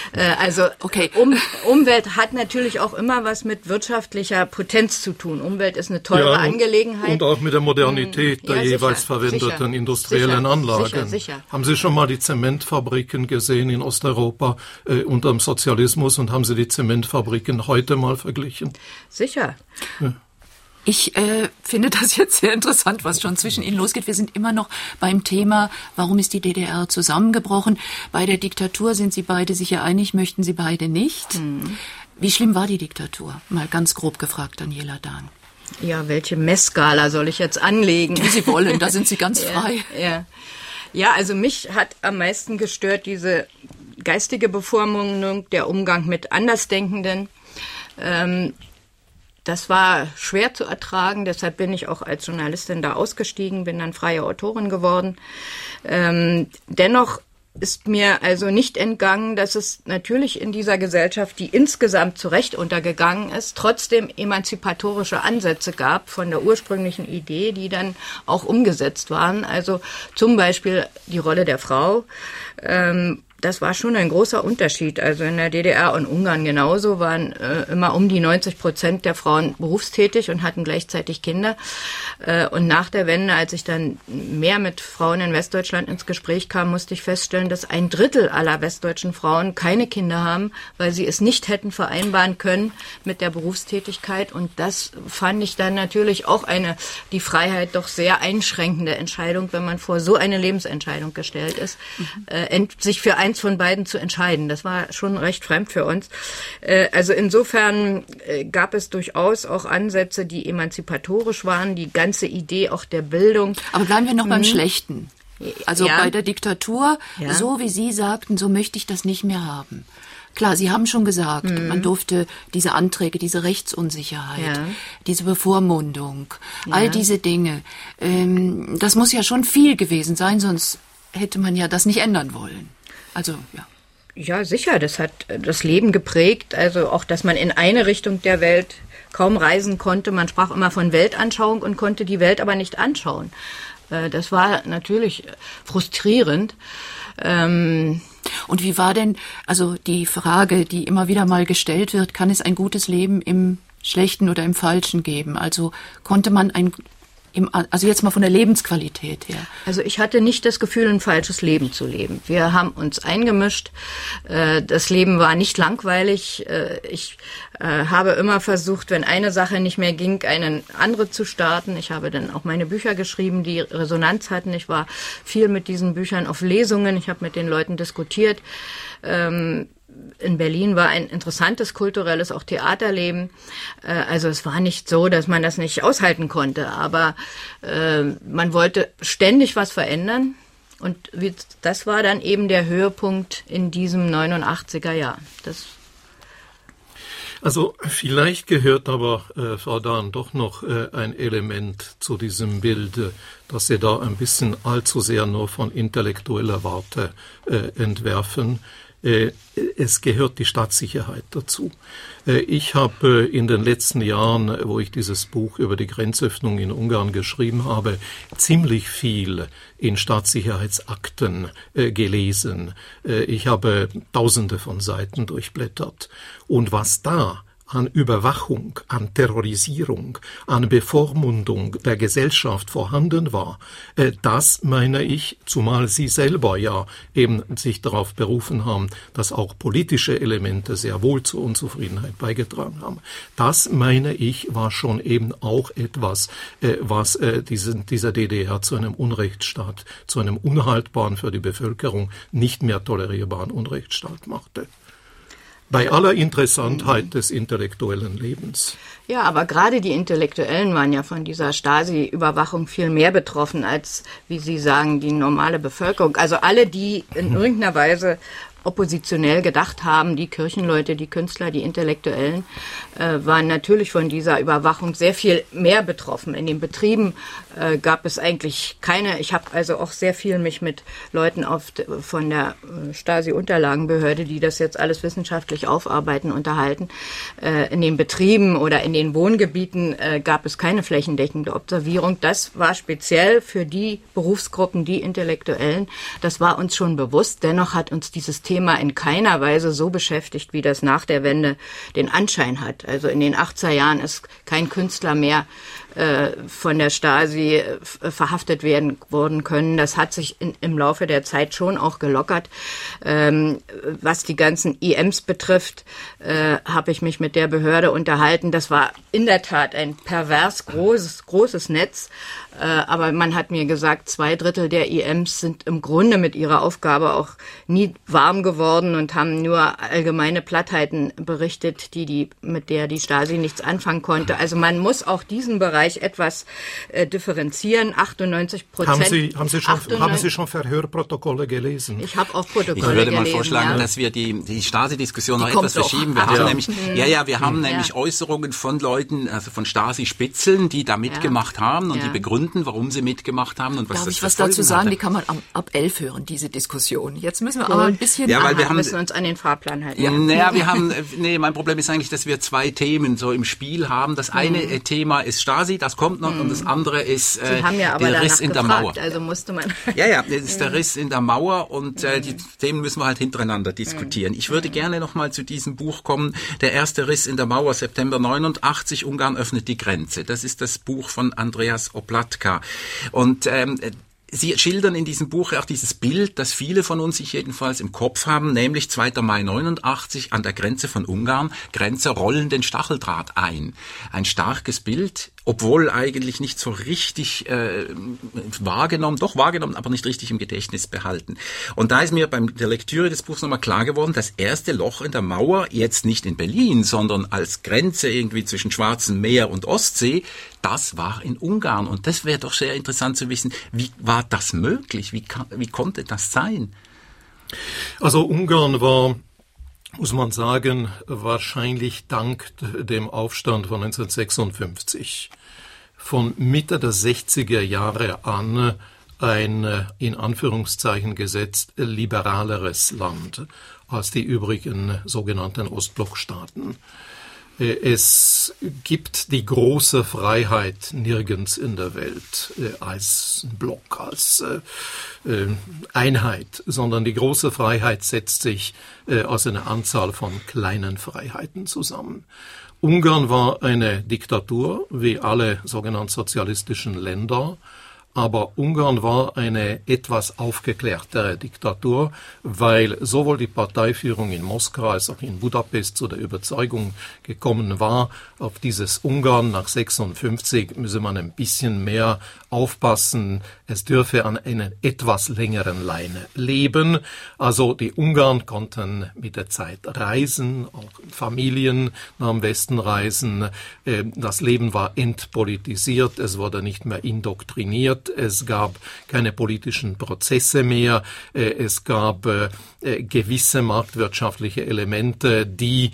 Umwelt hat natürlich auch immer was mit wirtschaftlicher Potenz zu tun. Umwelt ist eine teure Angelegenheit. Und auch mit der Modernität der jeweils verwendeten industriellen Anlagen. Sicher. Haben Sie schon mal die Zementfabriken gesehen in Osteuropa unter dem Sozialismus und haben Sie die Zementfabriken heute mal verglichen? Sicher. Ja. Ich finde das jetzt sehr interessant, was schon zwischen Ihnen losgeht. Wir sind immer noch beim Thema, warum ist die DDR zusammengebrochen? Bei der Diktatur sind Sie beide sicher einig, möchten Sie beide nicht. Wie schlimm war die Diktatur? Mal ganz grob gefragt, Daniela Dahn. Ja, welche Messskala soll ich jetzt anlegen? Wie Sie wollen, da sind Sie ganz frei. Ja, also mich hat am meisten gestört diese geistige Bevormundung, der Umgang mit Andersdenkenden. Das war schwer zu ertragen, deshalb bin ich auch als Journalistin da ausgestiegen, bin dann freie Autorin geworden. Dennoch ist mir also nicht entgangen, dass es natürlich in dieser Gesellschaft, die insgesamt zu Recht untergegangen ist, trotzdem emanzipatorische Ansätze gab von der ursprünglichen Idee, die dann auch umgesetzt waren. Also zum Beispiel die Rolle der Frau. Das war schon ein großer Unterschied. Also in der DDR und Ungarn genauso waren immer um die 90% der Frauen berufstätig und hatten gleichzeitig Kinder. Und nach der Wende, als ich dann mehr mit Frauen in Westdeutschland ins Gespräch kam, musste ich feststellen, dass 1/3 aller westdeutschen Frauen keine Kinder haben, weil sie es nicht hätten vereinbaren können mit der Berufstätigkeit. Und das fand ich dann natürlich auch die Freiheit doch sehr einschränkende Entscheidung, wenn man vor so eine Lebensentscheidung gestellt ist, sich für eins von beiden zu entscheiden. Das war schon recht fremd für uns. Also insofern gab es durchaus auch Ansätze, die emanzipatorisch waren, die ganze Idee auch der Bildung. Aber bleiben wir noch beim Schlechten. Also Ja. bei der Diktatur, Ja. so wie Sie sagten, so möchte ich das nicht mehr haben. Klar, Sie haben schon gesagt, man durfte diese Anträge, diese Rechtsunsicherheit, diese Bevormundung, all diese Dinge, das muss ja schon viel gewesen sein, sonst hätte man ja das nicht ändern wollen. Also, ja. Ja, sicher, das hat das Leben geprägt. Also auch, dass man in eine Richtung der Welt kaum reisen konnte. Man sprach immer von Weltanschauung und konnte die Welt aber nicht anschauen. Das war natürlich frustrierend. Und wie war denn, also die Frage, die immer wieder mal gestellt wird, kann es ein gutes Leben im Schlechten oder im Falschen geben? Also konnte man also jetzt mal von der Lebensqualität her. Also ich hatte nicht das Gefühl, ein falsches Leben zu leben. Wir haben uns eingemischt. Das Leben war nicht langweilig. Ich habe immer versucht, wenn eine Sache nicht mehr ging, eine andere zu starten. Ich habe dann auch meine Bücher geschrieben, die Resonanz hatten. Ich war viel mit diesen Büchern auf Lesungen. Ich habe mit den Leuten diskutiert. In Berlin war ein interessantes kulturelles, auch Theaterleben. Also es war nicht so, dass man das nicht aushalten konnte, aber man wollte ständig was verändern. Und das war dann eben der Höhepunkt in diesem 89er Jahr. Also vielleicht gehört aber, Frau Dahn, doch noch ein Element zu diesem Bild, dass Sie da ein bisschen allzu sehr nur von intellektueller Warte entwerfen. Es gehört die Staatssicherheit dazu. Ich habe in den letzten Jahren, wo ich dieses Buch über die Grenzöffnung in Ungarn geschrieben habe, ziemlich viel in Staatssicherheitsakten gelesen. Ich habe Tausende von Seiten durchblättert. Und was da an Überwachung, an Terrorisierung, an Bevormundung der Gesellschaft vorhanden war, das meine ich, zumal Sie selber ja eben sich darauf berufen haben, dass auch politische Elemente sehr wohl zur Unzufriedenheit beigetragen haben. Das meine ich, war schon eben auch etwas, was dieser DDR zu einem Unrechtsstaat, zu einem unhaltbaren, für die Bevölkerung nicht mehr tolerierbaren Unrechtsstaat machte. Bei aller Interessantheit des intellektuellen Lebens. Ja, aber gerade die Intellektuellen waren ja von dieser Stasi-Überwachung viel mehr betroffen als, wie Sie sagen, die normale Bevölkerung. Also alle, die in irgendeiner Weise oppositionell gedacht haben, die Kirchenleute, die Künstler, die Intellektuellen, waren natürlich von dieser Überwachung sehr viel mehr betroffen. In den Betrieben gab es eigentlich keine. Ich habe also auch sehr viel mich mit Leuten von der Stasi-Unterlagenbehörde, die das jetzt alles wissenschaftlich aufarbeiten, unterhalten. In den Betrieben oder in den Wohngebieten gab es keine flächendeckende Observierung. Das war speziell für die Berufsgruppen, die Intellektuellen. Das war uns schon bewusst. Dennoch hat uns dieses Thema in keiner Weise so beschäftigt, wie das nach der Wende den Anschein hat. Also in den 80er Jahren ist kein Künstler mehr von der Stasi verhaftet worden können. Das hat sich im Laufe der Zeit schon auch gelockert. Was die ganzen IMs betrifft, habe ich mich mit der Behörde unterhalten. Das war in der Tat ein pervers großes Netz. Aber man hat mir gesagt, 2/3 der IMs sind im Grunde mit ihrer Aufgabe auch nie warm geworden und haben nur allgemeine Plattheiten berichtet, mit der die Stasi nichts anfangen konnte. Also man muss auch diesen Bereich etwas differenzieren. 98%. Haben Sie schon Verhörprotokolle gelesen? Ich habe auch Protokolle gelesen. Ich würde mal vorschlagen, dass wir die Stasi-Diskussion noch etwas verschieben. Wir haben nämlich Äußerungen von Leuten, also von Stasi-Spitzeln, die da mitgemacht haben und die begründen, warum sie mitgemacht haben und was Darf das ich was dazu sagen? hatte. Die kann man ab 11 hören, diese Diskussion. Jetzt müssen wir aber ein bisschen... Ja, weil wir müssen uns an den Fahrplan halten. Ja. Mein Problem ist eigentlich, dass wir zwei Themen so im Spiel haben. Das eine Thema ist Stasi, das kommt noch, und das andere ist Sie haben ja aber der Riss in der Mauer. Also musste man... Ja, das ist der Riss in der Mauer, und die Themen müssen wir halt hintereinander diskutieren. Ich würde gerne noch mal zu diesem Buch kommen. Der erste Riss in der Mauer, September 89, Ungarn öffnet die Grenze. Das ist das Buch von Andreas Opłatka. Und Sie schildern in diesem Buch auch dieses Bild, das viele von uns sich jedenfalls im Kopf haben, nämlich 2. Mai 89 an der Grenze von Ungarn. Grenzer rollen den Stacheldraht ein. Ein starkes Bild, obwohl eigentlich nicht so richtig wahrgenommen, aber nicht richtig im Gedächtnis behalten. Und da ist mir bei der Lektüre des Buchs nochmal klar geworden, das erste Loch in der Mauer, jetzt nicht in Berlin, sondern als Grenze irgendwie zwischen Schwarzem Meer und Ostsee, das war in Ungarn. Und das wäre doch sehr interessant zu wissen, wie war das möglich? Wie konnte das sein? Also Ungarn war, muss man sagen, wahrscheinlich dank dem Aufstand von 1956 von Mitte der 60er Jahre an ein, in Anführungszeichen gesetzt, liberaleres Land als die übrigen sogenannten Ostblockstaaten. Es gibt die große Freiheit nirgends in der Welt als Block, als Einheit, sondern die große Freiheit setzt sich aus einer Anzahl von kleinen Freiheiten zusammen. Ungarn war eine Diktatur, wie alle sogenannten sozialistischen Länder, aber Ungarn war eine etwas aufgeklärtere Diktatur, weil sowohl die Parteiführung in Moskau als auch in Budapest zu der Überzeugung gekommen war, auf dieses Ungarn nach 56 müsse man ein bisschen mehr aufpassen, es dürfe an einer etwas längeren Leine leben. Also die Ungarn konnten mit der Zeit reisen, auch Familien nach dem Westen reisen. Das Leben war entpolitisiert, es wurde nicht mehr indoktriniert, es gab keine politischen Prozesse mehr, es gab gewisse marktwirtschaftliche Elemente, die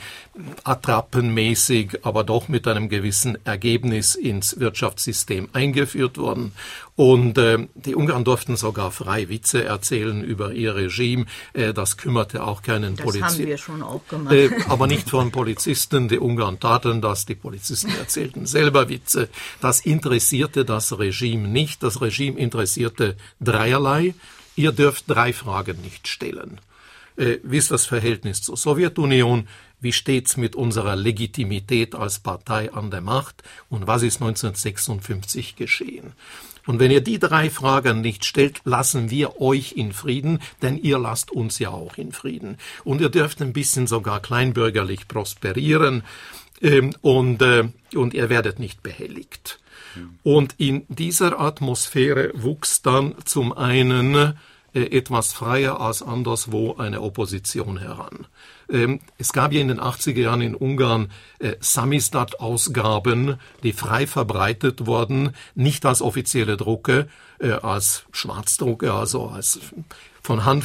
attrappenmäßig, aber doch mit einem gewissen Ergebnis ins Wirtschaftssystem eingeführt wurden. Und die Ungarn durften sogar frei Witze erzählen über ihr Regime. Das kümmerte auch keinen Polizisten. Das haben wir schon auch gemacht. Aber nicht von Polizisten. Die Ungarn taten das. Die Polizisten erzählten selber Witze. Das interessierte das Regime nicht. Das Regime interessierte dreierlei. Ihr dürft 3 Fragen nicht stellen. Wie ist das Verhältnis zur Sowjetunion? Wie steht's mit unserer Legitimität als Partei an der Macht? Und was ist 1956 geschehen? Und wenn ihr die 3 Fragen nicht stellt, lassen wir euch in Frieden, denn ihr lasst uns ja auch in Frieden. Und ihr dürft ein bisschen sogar kleinbürgerlich prosperieren und ihr werdet nicht behelligt. Und in dieser Atmosphäre wuchs dann zum einen etwas freier als anderswo eine Opposition heran. Es gab ja in den 80er Jahren in Ungarn Samizdat-Ausgaben, die frei verbreitet wurden, nicht als offizielle Drucke, als Schwarzdrucke, also als von Hand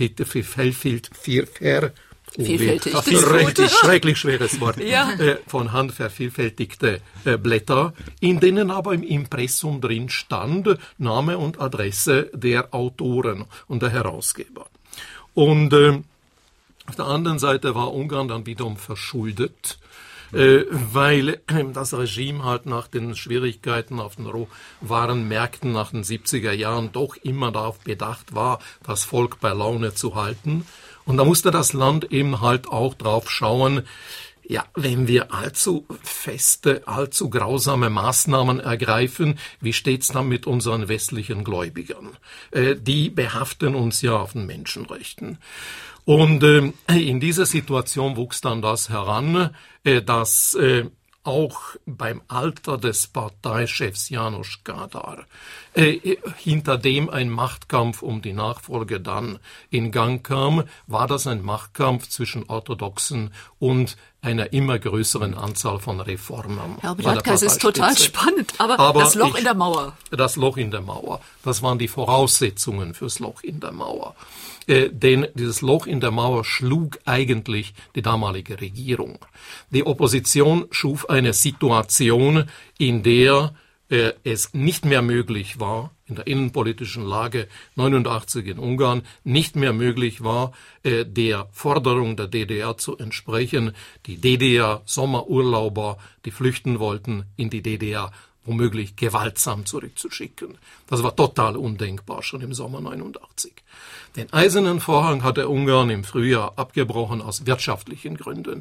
schrecklich schweres Wort. Ja. Von Hand vervielfältigte Blätter, in denen aber im Impressum drin stand Name und Adresse der Autoren und der Herausgeber. Und auf der anderen Seite war Ungarn dann wiederum verschuldet, weil das Regime halt nach den Schwierigkeiten auf den Rohwarenmärkten nach den 70er Jahren doch immer darauf bedacht war, das Volk bei Laune zu halten. Und da musste das Land eben halt auch drauf schauen, ja, wenn wir allzu feste, allzu grausame Maßnahmen ergreifen, wie steht's dann mit unseren westlichen Gläubigern? Die behaften uns ja auf den Menschenrechten. Und in dieser Situation wuchs dann das heran, dass auch beim Alter des Parteichefs János Kádár, hinter dem ein Machtkampf um die Nachfolge dann in Gang kam, war das ein Machtkampf zwischen Orthodoxen und einer immer größeren Anzahl von Reformern. Herr Oblatka, es ist total spannend, aber das Loch in der Mauer. Das Loch in der Mauer, das waren die Voraussetzungen fürs Loch in der Mauer. Denn dieses Loch in der Mauer schlug eigentlich die damalige Regierung. Die Opposition schuf eine Situation, in der es nicht mehr möglich war, in der innenpolitischen Lage 89 in Ungarn, nicht mehr möglich war, der Forderung der DDR zu entsprechen, die DDR-Sommerurlauber, die flüchten wollten, in die DDR womöglich gewaltsam zurückzuschicken. Das war total undenkbar schon im Sommer 89. Den Eisernen Vorhang hat der Ungarn im Frühjahr abgebrochen aus wirtschaftlichen Gründen.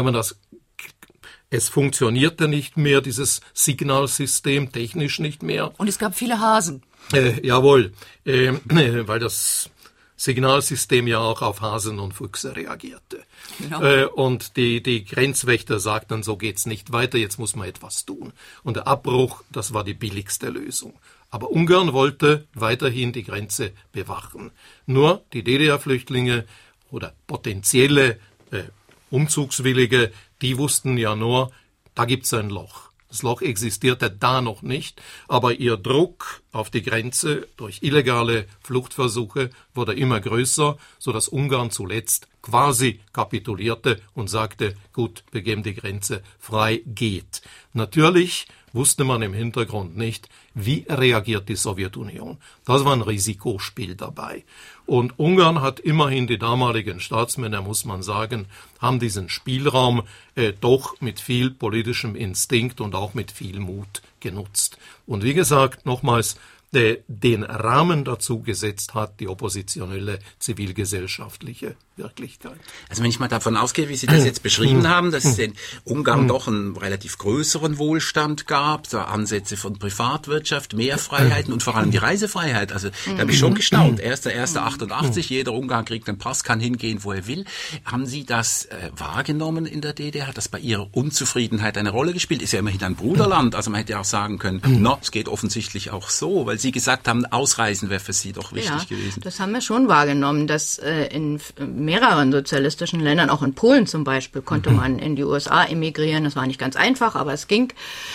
Es funktionierte nicht mehr, dieses Signalsystem, technisch nicht mehr. Und es gab viele Hasen. Jawohl, weil das Signalsystem ja auch auf Hasen und Füchse reagierte. Genau. Und die Grenzwächter sagten, so geht's nicht weiter, jetzt muss man etwas tun. Und der Abbruch, das war die billigste Lösung. Aber Ungarn wollte weiterhin die Grenze bewachen. Nur die DDR-Flüchtlinge oder potenzielle Umzugswillige, die wussten ja nur, da gibt's ein Loch. Das Loch existierte da noch nicht, aber ihr Druck auf die Grenze durch illegale Fluchtversuche wurde immer größer, sodass Ungarn zuletzt quasi kapitulierte und sagte, gut, wir geben die Grenze frei, geht. Natürlich wusste man im Hintergrund nicht, wie reagiert die Sowjetunion. Das war ein Risikospiel dabei. Und Ungarn hat immerhin, die damaligen Staatsmänner, muss man sagen, haben diesen Spielraum doch mit viel politischem Instinkt und auch mit viel Mut genutzt. Und wie gesagt, nochmals, den Rahmen dazu gesetzt hat, die oppositionelle zivilgesellschaftliche Wirklichkeit. Also wenn ich mal davon ausgehe, wie Sie das jetzt beschrieben haben, dass es in Ungarn doch einen relativ größeren Wohlstand gab, so Ansätze von Privatwirtschaft, mehr Freiheiten und vor allem die Reisefreiheit. Also da habe ich schon gestaunt. 1.1.88, jeder Ungarn kriegt einen Pass, kann hingehen, wo er will. Haben Sie das wahrgenommen in der DDR? Hat das bei Ihrer Unzufriedenheit eine Rolle gespielt? Ist ja immerhin ein Bruderland. Also man hätte ja auch sagen können, es geht offensichtlich auch so, weil Sie gesagt haben, Ausreisen wäre für Sie doch wichtig gewesen. Das haben wir schon wahrgenommen, dass in mehreren sozialistischen Ländern, auch in Polen zum Beispiel, konnte man in die USA emigrieren. Das war nicht ganz einfach, aber es ging.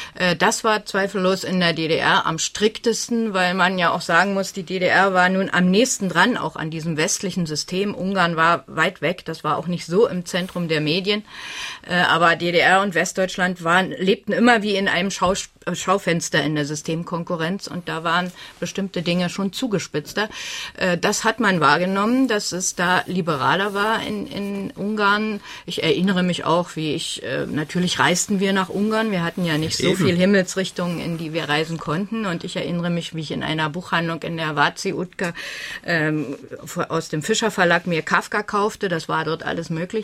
Das war zweifellos in der DDR am striktesten, weil man ja auch sagen muss, die DDR war nun am nächsten dran, auch an diesem westlichen System. Ungarn war weit weg, das war auch nicht so im Zentrum der Medien. Aber DDR und Westdeutschland lebten immer wie in einem Schaufenster in der Systemkonkurrenz. Und da waren waren bestimmte Dinge schon zugespitzter. Das hat man wahrgenommen, dass es da liberaler war in Ungarn. Ich erinnere mich auch, natürlich reisten wir nach Ungarn. Wir hatten ja nicht so viel Himmelsrichtungen, in die wir reisen konnten. Und ich erinnere mich, wie ich in einer Buchhandlung in der Váci Utka aus dem Fischer Verlag mir Kafka kaufte. Das war dort alles möglich.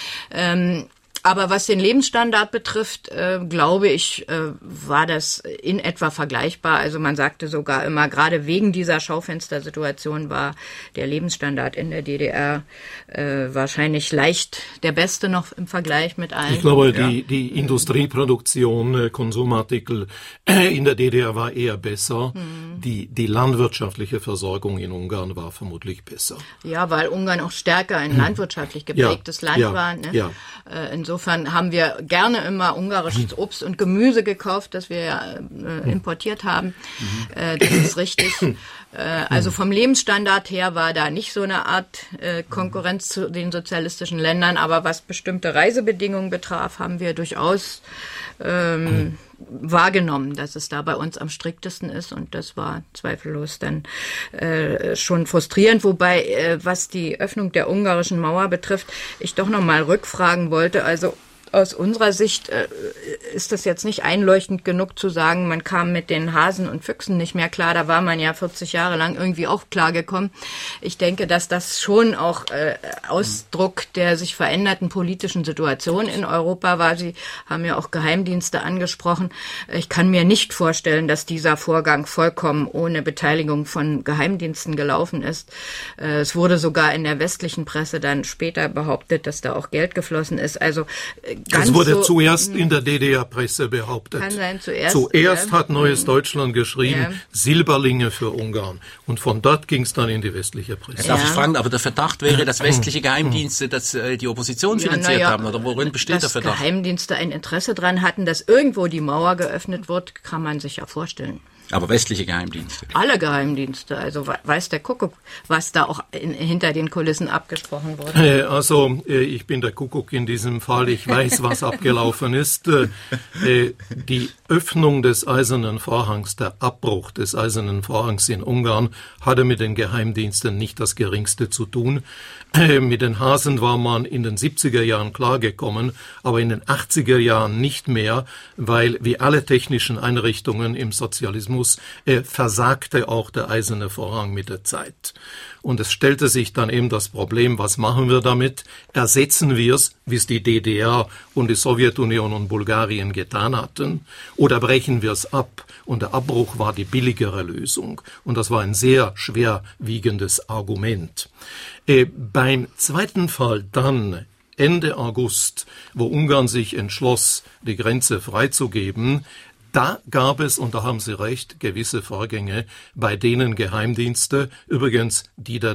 Aber was den Lebensstandard betrifft, glaube ich, war das in etwa vergleichbar. Also man sagte sogar immer, gerade wegen dieser Schaufenstersituation war der Lebensstandard in der DDR wahrscheinlich leicht der beste noch im Vergleich mit allen. Ich glaube, die Industrieproduktion, Konsumartikel in der DDR war eher besser. Die landwirtschaftliche Versorgung in Ungarn war vermutlich besser. Ja, weil Ungarn auch stärker ein landwirtschaftlich geprägtes Land war. Ne? Ja. Insofern haben wir gerne immer ungarisches Obst und Gemüse gekauft, das wir ja importiert haben. Das ist richtig. Also vom Lebensstandard her war da nicht so eine Art Konkurrenz zu den sozialistischen Ländern, aber was bestimmte Reisebedingungen betraf, haben wir durchaus wahrgenommen, dass es da bei uns am striktesten ist, und das war zweifellos dann schon frustrierend, wobei was die Öffnung der ungarischen Mauer betrifft, ich doch noch mal rückfragen wollte. Also aus unserer Sicht ist das jetzt nicht einleuchtend genug zu sagen, man kam mit den Hasen und Füchsen nicht mehr klar. Da war man ja 40 Jahre lang irgendwie auch klargekommen. Ich denke, dass das schon auch Ausdruck der sich veränderten politischen Situation in Europa war. Sie haben ja auch Geheimdienste angesprochen. Ich kann mir nicht vorstellen, dass dieser Vorgang vollkommen ohne Beteiligung von Geheimdiensten gelaufen ist. Es wurde sogar in der westlichen Presse dann später behauptet, dass da auch Geld geflossen ist. Also das wurde zuerst in der DDR-Presse behauptet. Kann sein, zuerst hat Neues Deutschland geschrieben, Silberlinge für Ungarn. Und von dort ging es dann in die westliche Presse. Darf ich fragen, aber der Verdacht wäre, dass westliche Geheimdienste die Opposition finanziert haben? Oder worin besteht der Verdacht? Dass Geheimdienste ein Interesse daran hatten, dass irgendwo die Mauer geöffnet wird, kann man sich ja vorstellen. Aber westliche Geheimdienste? Alle Geheimdienste. Also weiß der Kuckuck, was da auch hinter den Kulissen abgesprochen wurde. Also ich bin der Kuckuck in diesem Fall. Ich weiß, was abgelaufen ist. Die Öffnung des Eisernen Vorhangs, der Abbruch des Eisernen Vorhangs in Ungarn hatte mit den Geheimdiensten nicht das Geringste zu tun. Mit den Hasen war man in den 70er Jahren klargekommen, aber in den 80er Jahren nicht mehr, weil wie alle technischen Einrichtungen im Sozialismus versagte auch der Eiserne Vorhang mit der Zeit. Und es stellte sich dann eben das Problem, was machen wir damit? Ersetzen wir es, wie es die DDR und die Sowjetunion und Bulgarien getan hatten, oder brechen wir es ab? Und der Abbruch war die billigere Lösung. Und das war ein sehr schwerwiegendes Argument. Beim zweiten Fall dann, Ende August, wo Ungarn sich entschloss, die Grenze freizugeben, da gab es, und da haben Sie recht, gewisse Vorgänge, bei denen Geheimdienste, übrigens die der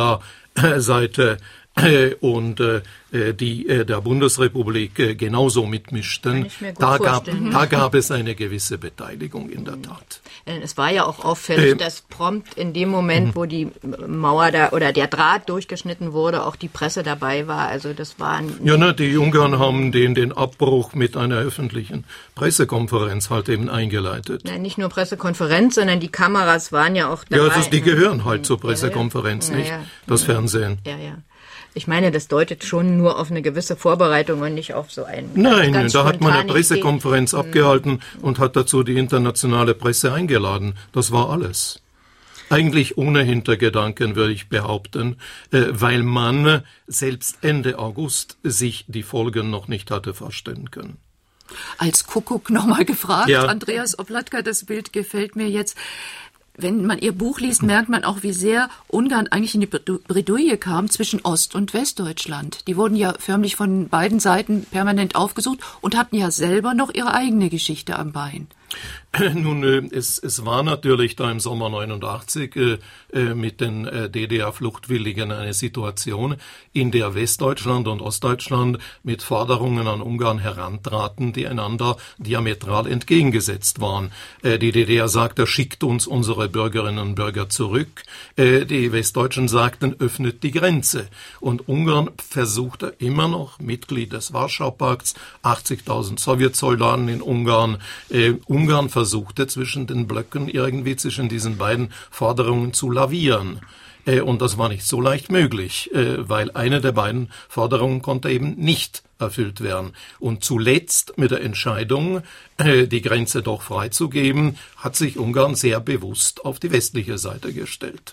DDR-Seite und die der Bundesrepublik genauso mitmischten. Da gab es eine gewisse Beteiligung in der Tat. Es war ja auch auffällig, dass prompt in dem Moment, wo die Mauer da oder der Draht durchgeschnitten wurde, auch die Presse dabei war. Also das war die Ungarn haben den Abbruch mit einer öffentlichen Pressekonferenz halt eben eingeleitet. Ja, nicht nur Pressekonferenz, sondern die Kameras waren ja auch dabei. Ja, also die gehören halt zur Pressekonferenz, nicht? Das Fernsehen. Ja. Ich meine, das deutet schon nur auf eine gewisse Vorbereitung und nicht auf so einen. Nein, da hat man eine Pressekonferenz abgehalten und hat dazu die internationale Presse eingeladen. Das war alles. Eigentlich ohne Hintergedanken, würde ich behaupten, weil man selbst Ende August sich die Folgen noch nicht hatte vorstellen können. Als Kuckuck nochmal gefragt, Andreas Oplatka, das Bild gefällt mir jetzt. Wenn man Ihr Buch liest, merkt man auch, wie sehr Ungarn eigentlich in die Bredouille kam zwischen Ost- und Westdeutschland. Die wurden ja förmlich von beiden Seiten permanent aufgesucht und hatten ja selber noch ihre eigene Geschichte am Bein. Nun, es war natürlich da im Sommer 89 mit den DDR-Fluchtwilligen eine Situation, in der Westdeutschland und Ostdeutschland mit Forderungen an Ungarn herantraten, die einander diametral entgegengesetzt waren. Die DDR sagte, schickt uns unsere Bürgerinnen und Bürger zurück. Die Westdeutschen sagten, öffnet die Grenze. Und Ungarn versuchte immer noch, Mitglied des Warschau-Pakts, 80.000 Sowjetsoldaten in Ungarn, Ungarn versuchte, zwischen den Blöcken irgendwie zwischen diesen beiden Forderungen zu lavieren. Und das war nicht so leicht möglich, weil eine der beiden Forderungen konnte eben nicht erfüllt werden. Und zuletzt mit der Entscheidung, die Grenze doch freizugeben, hat sich Ungarn sehr bewusst auf die westliche Seite gestellt.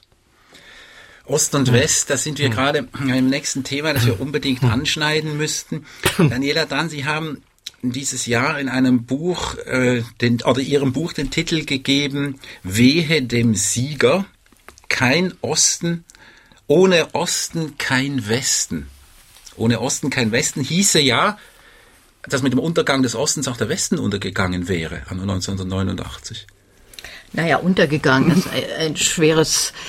Ost und West, da sind wir gerade im nächsten Thema, das wir unbedingt anschneiden müssten. Daniela Dahn, Sie haben dieses Jahr in einem Buch, Ihrem Buch den Titel gegeben, Wehe dem Sieger, kein Osten, ohne Osten kein Westen. Ohne Osten kein Westen hieße ja, dass mit dem Untergang des Ostens auch der Westen untergegangen wäre, anno 1989. Naja, untergegangen ist ein schwere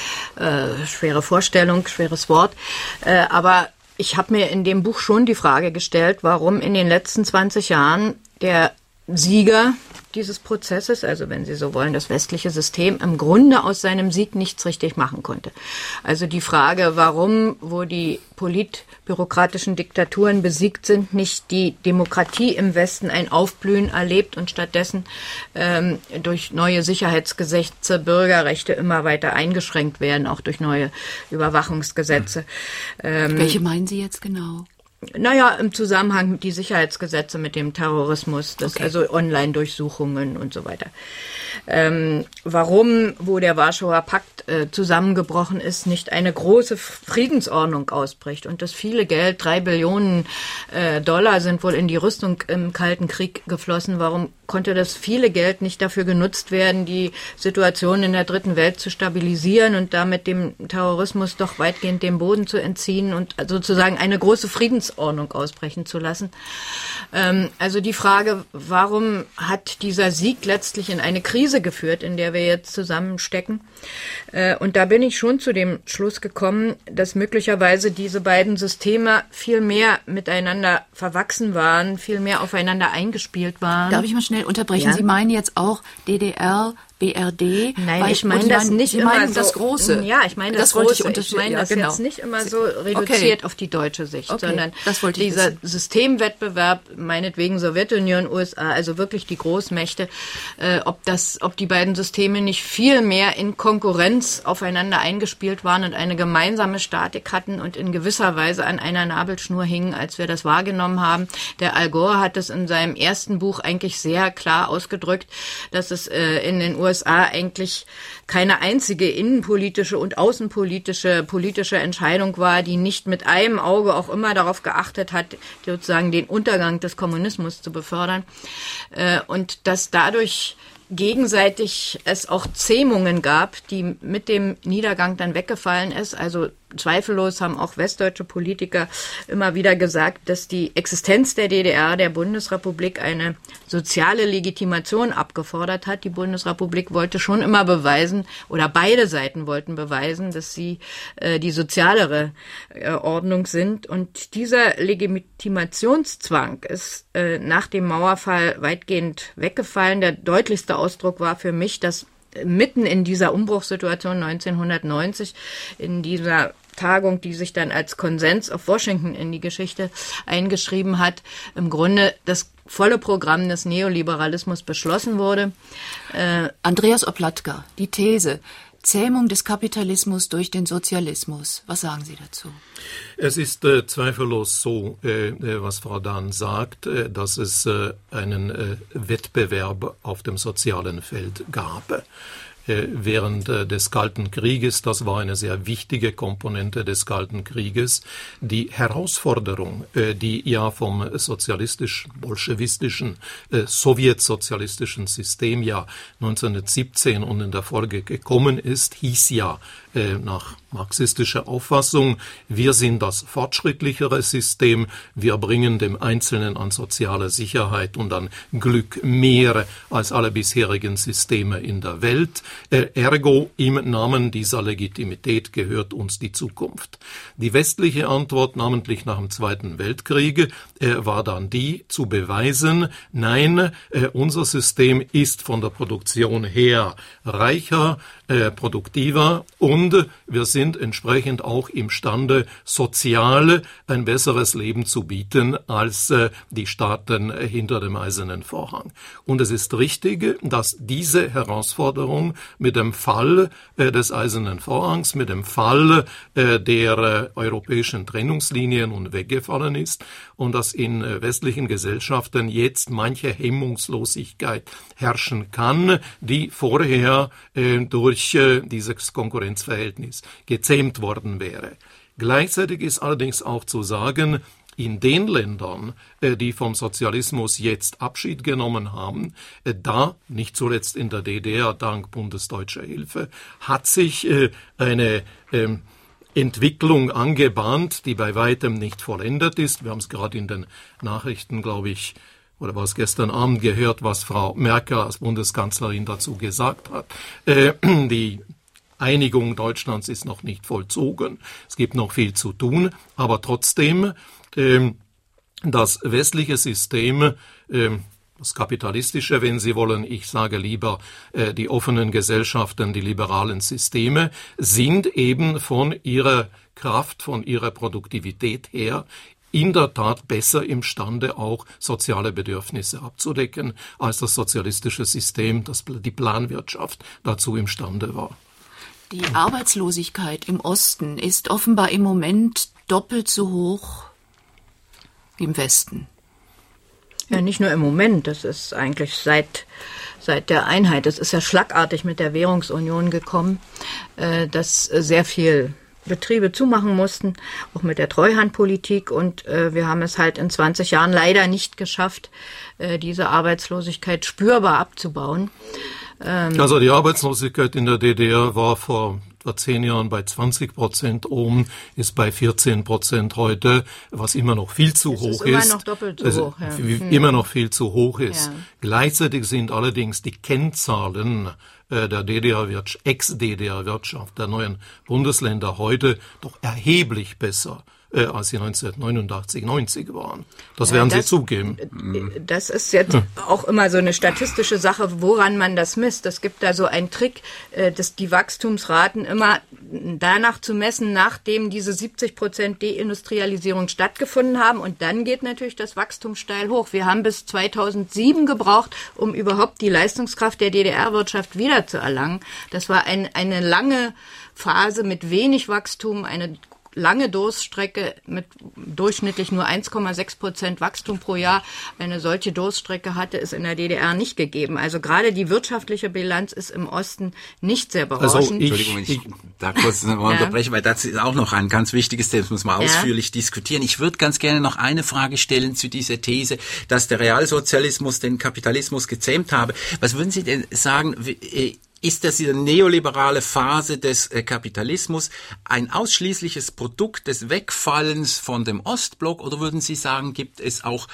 Vorstellung, schweres Wort. Aber ich habe mir in dem Buch schon die Frage gestellt, warum in den letzten 20 Jahren der Sieger dieses Prozesses, also wenn Sie so wollen, das westliche System, im Grunde aus seinem Sieg nichts richtig machen konnte. Also die Frage, warum, wo die politbürokratischen Diktaturen besiegt sind, nicht die Demokratie im Westen ein Aufblühen erlebt und stattdessen durch neue Sicherheitsgesetze Bürgerrechte immer weiter eingeschränkt werden, auch durch neue Überwachungsgesetze. Welche meinen Sie jetzt genau? Naja, im Zusammenhang mit die Sicherheitsgesetze mit dem Terrorismus, also Online-Durchsuchungen und so weiter. Warum, wo der Warschauer Pakt zusammengebrochen ist, nicht eine große Friedensordnung ausbricht und das viele Geld, 3 Billionen Dollar sind wohl in die Rüstung im Kalten Krieg geflossen. Warum konnte das viele Geld nicht dafür genutzt werden, die Situation in der dritten Welt zu stabilisieren und damit dem Terrorismus doch weitgehend den Boden zu entziehen und sozusagen eine große Friedensordnung ausbrechen zu lassen? Also die Frage, warum hat dieser Sieg letztlich in eine Krise geführt, in der wir jetzt zusammenstecken? Und da bin ich schon zu dem Schluss gekommen, dass möglicherweise diese beiden Systeme viel mehr miteinander verwachsen waren, viel mehr aufeinander eingespielt waren. Darf ich mal schnell unterbrechen? Ja? Sie meinen jetzt auch DDR, BRD? Nein, ich meine das nicht Sie immer meinen so. das Große. Ja, ich meine das wollte Große. Ich meine das jetzt nicht immer so reduziert auf die deutsche Sicht, sondern dieser Systemwettbewerb, meinetwegen Sowjetunion, USA, also wirklich die Großmächte, ob die beiden Systeme nicht viel mehr in Konkurrenz aufeinander eingespielt waren und eine gemeinsame Statik hatten und in gewisser Weise an einer Nabelschnur hingen, als wir das wahrgenommen haben. Der Al Gore hat es in seinem ersten Buch eigentlich sehr klar ausgedrückt, dass es in den USA eigentlich keine einzige innenpolitische und politische Entscheidung war, die nicht mit einem Auge auch immer darauf geachtet hat, sozusagen den Untergang des Kommunismus zu befördern. Und dass dadurch gegenseitig es auch Zähmungen gab, die mit dem Niedergang dann weggefallen ist. Also zweifellos haben auch westdeutsche Politiker immer wieder gesagt, dass die Existenz der DDR, der Bundesrepublik, eine soziale Legitimation abgefordert hat. Die Bundesrepublik wollte schon immer beweisen, oder beide Seiten wollten beweisen, dass sie die sozialere Ordnung sind. Und dieser Legitimationszwang ist nach dem Mauerfall weitgehend weggefallen. Der deutlichste Ausdruck war für mich, dass mitten in dieser Umbruchssituation 1990, in dieser Tagung, die sich dann als Konsens auf Washington in die Geschichte eingeschrieben hat, im Grunde das volle Programm des Neoliberalismus beschlossen wurde. Andreas Oplatka, die These, Zähmung des Kapitalismus durch den Sozialismus. Was sagen Sie dazu? Es ist zweifellos so, was Frau Dahn sagt, dass es einen Wettbewerb auf dem sozialen Feld gab. Während des Kalten Krieges, das war eine sehr wichtige Komponente des Kalten Krieges, die Herausforderung, die ja vom sozialistisch-bolschewistischen, sowjetsozialistischen System ja 1917 und in der Folge gekommen ist, hieß ja nach marxistischer Auffassung, wir sind das fortschrittlichere System, wir bringen dem Einzelnen an soziale Sicherheit und an Glück mehr als alle bisherigen Systeme in der Welt. Ergo, im Namen dieser Legitimität gehört uns die Zukunft. Die westliche Antwort, namentlich nach dem Zweiten Weltkrieg, war dann die, zu beweisen, nein, unser System ist von der Produktion her reicher, produktiver und wir sind sind entsprechend auch imstande, sozial ein besseres Leben zu bieten als die Staaten hinter dem Eisernen Vorhang. Und es ist richtig, dass diese Herausforderung mit dem Fall des Eisernen Vorhangs, mit dem Fall der europäischen Trennungslinien und weggefallen ist und dass in westlichen Gesellschaften jetzt manche Hemmungslosigkeit herrschen kann, die vorher durch dieses Konkurrenzverhältnis gezähmt worden wäre. Gleichzeitig ist allerdings auch zu sagen, in den Ländern, die vom Sozialismus jetzt Abschied genommen haben, da, nicht zuletzt in der DDR dank bundesdeutscher Hilfe, hat sich eine Entwicklung angebahnt, die bei weitem nicht vollendet ist. Wir haben es gerade in den Nachrichten, glaube ich, oder war es gestern Abend gehört, was Frau Merkel als Bundeskanzlerin dazu gesagt hat. Die Einigung Deutschlands ist noch nicht vollzogen. Es gibt noch viel zu tun, aber trotzdem das westliche System, das kapitalistische, wenn Sie wollen, ich sage lieber die offenen Gesellschaften, die liberalen Systeme, sind eben von ihrer Kraft, von ihrer Produktivität her in der Tat besser imstande, auch soziale Bedürfnisse abzudecken, als das sozialistische System, die Planwirtschaft dazu imstande war. Die Arbeitslosigkeit im Osten ist offenbar im Moment doppelt so hoch wie im Westen. Ja, nicht nur im Moment, das ist eigentlich seit der Einheit. Es ist ja schlagartig mit der Währungsunion gekommen, dass sehr viel Betriebe zumachen mussten, auch mit der Treuhandpolitik. Und wir haben es halt in 20 Jahren leider nicht geschafft, diese Arbeitslosigkeit spürbar abzubauen. Also die Arbeitslosigkeit in der DDR war vor 10 Jahren bei 20% oben, ist bei 14% heute, was immer noch viel zu hoch ist. Immer noch doppelt so hoch. Ja. Immer noch viel zu hoch ist. Ja. Gleichzeitig sind allerdings die Kennzahlen der Ex-DDR-Wirtschaft der neuen Bundesländer heute doch erheblich besser, als sie 1989, 90 waren. Das werden Sie zugeben. Das ist jetzt auch immer so eine statistische Sache, woran man das misst. Es gibt da so einen Trick, die Wachstumsraten immer danach zu messen, nachdem diese 70% Deindustrialisierung stattgefunden haben. Und dann geht natürlich das Wachstum steil hoch. Wir haben bis 2007 gebraucht, um überhaupt die Leistungskraft der DDR-Wirtschaft wiederzuerlangen. Das war eine lange Phase mit wenig Wachstum, eine lange Durststrecke mit durchschnittlich nur 1,6% Wachstum pro Jahr. Eine solche Durststrecke hatte es in der DDR nicht gegeben. Also gerade die wirtschaftliche Bilanz ist im Osten nicht sehr berauschend. Also Entschuldigung, wenn ich da kurz unterbreche, weil das ist auch noch ein ganz wichtiges Thema, das muss man ausführlich diskutieren. Ich würde ganz gerne noch eine Frage stellen zu dieser These, dass der Realsozialismus den Kapitalismus gezähmt habe. Was würden Sie denn sagen, ist das diese neoliberale Phase des Kapitalismus ein ausschließliches Produkt des Wegfallens von dem Ostblock, oder würden Sie sagen, gibt es auch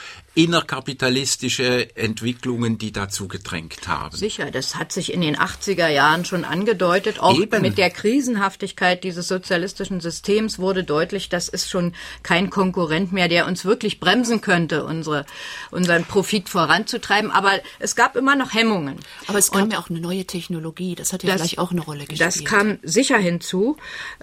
innerkapitalistische Entwicklungen, die dazu gedrängt haben? Sicher, das hat sich in den 80er Jahren schon angedeutet. Auch mit der Krisenhaftigkeit dieses sozialistischen Systems wurde deutlich, das ist schon kein Konkurrent mehr, der uns wirklich bremsen könnte, unseren Profit voranzutreiben. Aber es gab immer noch Hemmungen. Aber es kam ja auch eine neue Technologie. Das hat ja vielleicht auch eine Rolle gespielt. Das kam sicher hinzu.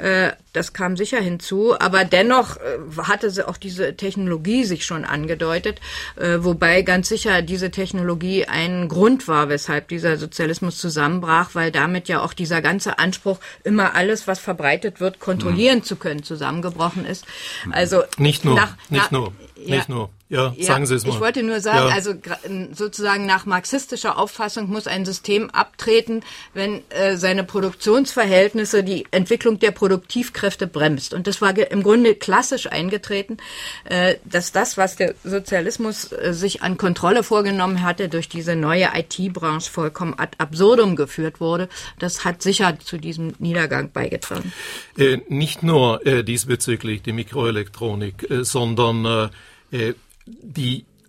Aber dennoch hatte auch diese Technologie sich schon angedeutet. Wobei ganz sicher diese Technologie ein Grund war, weshalb dieser Sozialismus zusammenbrach, weil damit ja auch dieser ganze Anspruch, immer alles, was verbreitet wird, kontrollieren zu können, zusammengebrochen ist. Also nicht nur. Ja, sagen Sie es mal. Ich wollte nur sagen, also sozusagen nach marxistischer Auffassung muss ein System abtreten, wenn seine Produktionsverhältnisse die Entwicklung der Produktivkräfte bremst. Und das war im Grunde klassisch eingetreten, dass das, was der Sozialismus sich an Kontrolle vorgenommen hatte, durch diese neue IT-Branche vollkommen ad absurdum geführt wurde. Das hat sicher zu diesem Niedergang beigetragen. Nicht nur diesbezüglich die Mikroelektronik, sondern die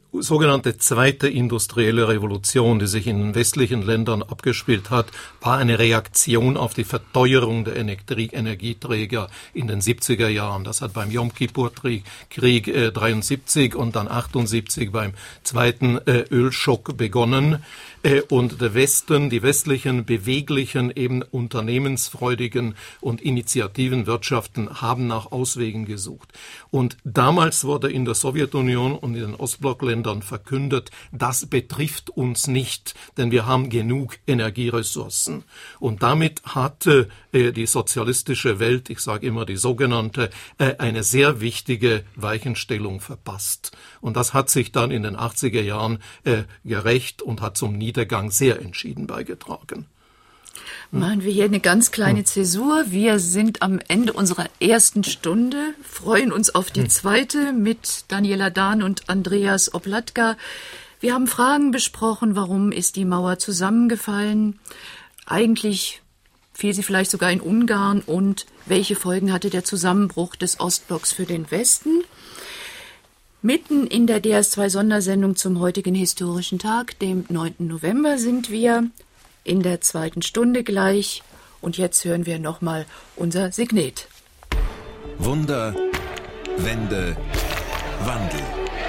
sogenannte zweite industrielle Revolution, die sich in den westlichen Ländern abgespielt hat, war eine Reaktion auf die Verteuerung der Energieträger in den 70er Jahren. Das hat beim Yom Kippur-Krieg 73 und dann 78 beim zweiten Ölschock begonnen. Und der Westen, die westlichen, beweglichen, eben unternehmensfreudigen und Initiativenwirtschaften haben nach Auswegen gesucht. Und damals wurde in der Sowjetunion und in den Ostblockländern verkündet, das betrifft uns nicht, denn wir haben genug Energieressourcen. Und damit hatte die sozialistische Welt, ich sage immer die sogenannte, eine sehr wichtige Weichenstellung verpasst. Und das hat sich dann in den 80er Jahren gerächt und hat zum Niedergang sehr entschieden beigetragen. Machen wir hier eine ganz kleine Zäsur. Wir sind am Ende unserer ersten Stunde, freuen uns auf die zweite mit Daniela Dahn und Andreas Oplatka. Wir haben Fragen besprochen, warum ist die Mauer zusammengefallen? Eigentlich fiel sie vielleicht sogar in Ungarn und welche Folgen hatte der Zusammenbruch des Ostblocks für den Westen? Mitten in der DS2-Sondersendung zum heutigen historischen Tag, dem 9. November, sind wir in der zweiten Stunde gleich. Und jetzt hören wir nochmal unser Signet. Wunder, Wende, Wandel.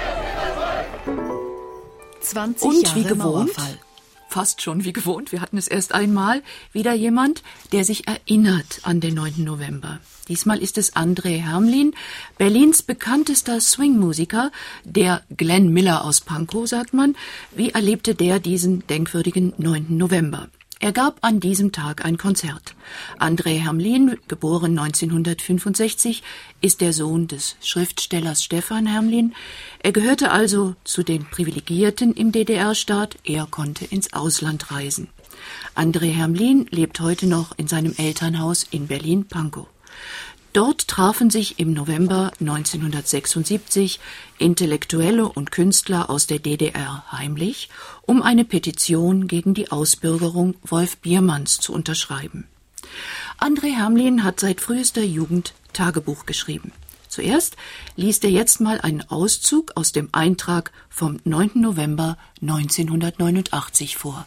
20 und Jahre wie gewohnt, Mauerfall. Fast schon wie gewohnt, wir hatten es erst einmal, wieder jemand, der sich erinnert an den 9. November. Diesmal ist es André Hermlin, Berlins bekanntester Swing-Musiker, der Glenn Miller aus Pankow, sagt man. Wie erlebte der diesen denkwürdigen 9. November? Er gab an diesem Tag ein Konzert. André Hermlin, geboren 1965, ist der Sohn des Schriftstellers Stefan Hermlin. Er gehörte also zu den Privilegierten im DDR-Staat. Er konnte ins Ausland reisen. André Hermlin lebt heute noch in seinem Elternhaus in Berlin-Pankow. Dort trafen sich im November 1976 Intellektuelle und Künstler aus der DDR heimlich, um eine Petition gegen die Ausbürgerung Wolf Biermanns zu unterschreiben. André Hermlin hat seit frühester Jugend Tagebuch geschrieben. Zuerst liest er jetzt mal einen Auszug aus dem Eintrag vom 9. November 1989 vor.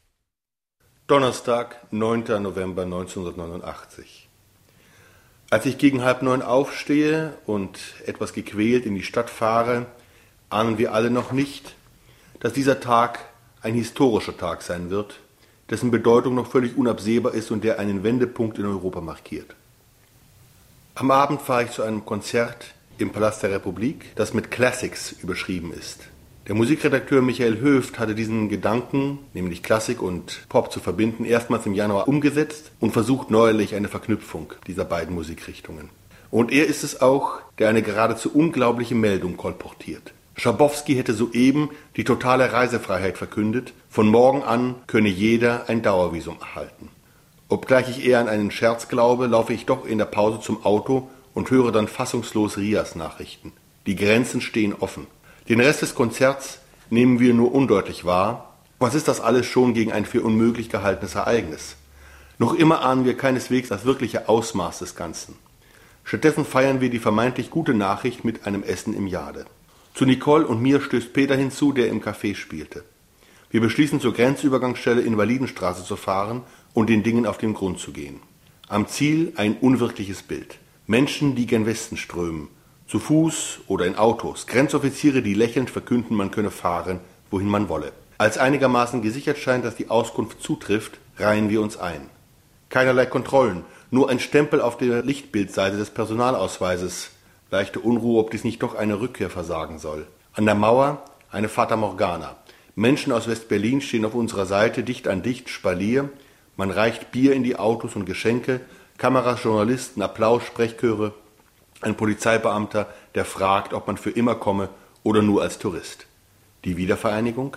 Donnerstag, 9. November 1989. Als ich gegen 8:30 aufstehe und etwas gequält in die Stadt fahre, ahnen wir alle noch nicht, dass dieser Tag ein historischer Tag sein wird, dessen Bedeutung noch völlig unabsehbar ist und der einen Wendepunkt in Europa markiert. Am Abend fahre ich zu einem Konzert im Palast der Republik, das mit Classics überschrieben ist. Der Musikredakteur Michael Höft hatte diesen Gedanken, nämlich Klassik und Pop zu verbinden, erstmals im Januar umgesetzt und versucht neuerlich eine Verknüpfung dieser beiden Musikrichtungen. Und er ist es auch, der eine geradezu unglaubliche Meldung kolportiert. Schabowski hätte soeben die totale Reisefreiheit verkündet, von morgen an könne jeder ein Dauervisum erhalten. Obgleich ich eher an einen Scherz glaube, laufe ich doch in der Pause zum Auto und höre dann fassungslos Rias Nachrichten. Die Grenzen stehen offen. Den Rest des Konzerts nehmen wir nur undeutlich wahr. Was ist das alles schon gegen ein für unmöglich gehaltenes Ereignis? Noch immer ahnen wir keineswegs das wirkliche Ausmaß des Ganzen. Stattdessen feiern wir die vermeintlich gute Nachricht mit einem Essen im Jade. Zu Nicole und mir stößt Peter hinzu, der im Café spielte. Wir beschließen, zur Grenzübergangsstelle Invalidenstraße zu fahren und den Dingen auf den Grund zu gehen. Am Ziel ein unwirkliches Bild. Menschen, die gen Westen strömen. Zu Fuß oder in Autos, Grenzoffiziere, die lächelnd verkünden, man könne fahren, wohin man wolle. Als einigermaßen gesichert scheint, dass die Auskunft zutrifft, reihen wir uns ein. Keinerlei Kontrollen, nur ein Stempel auf der Lichtbildseite des Personalausweises. Leichte Unruhe, ob dies nicht doch eine Rückkehr versagen soll. An der Mauer eine Fata Morgana. Menschen aus West-Berlin stehen auf unserer Seite, dicht an dicht, Spalier. Man reicht Bier in die Autos und Geschenke, Kameras, Journalisten, Applaus, Sprechchöre. Ein Polizeibeamter, der fragt, ob man für immer komme oder nur als Tourist. Die Wiedervereinigung?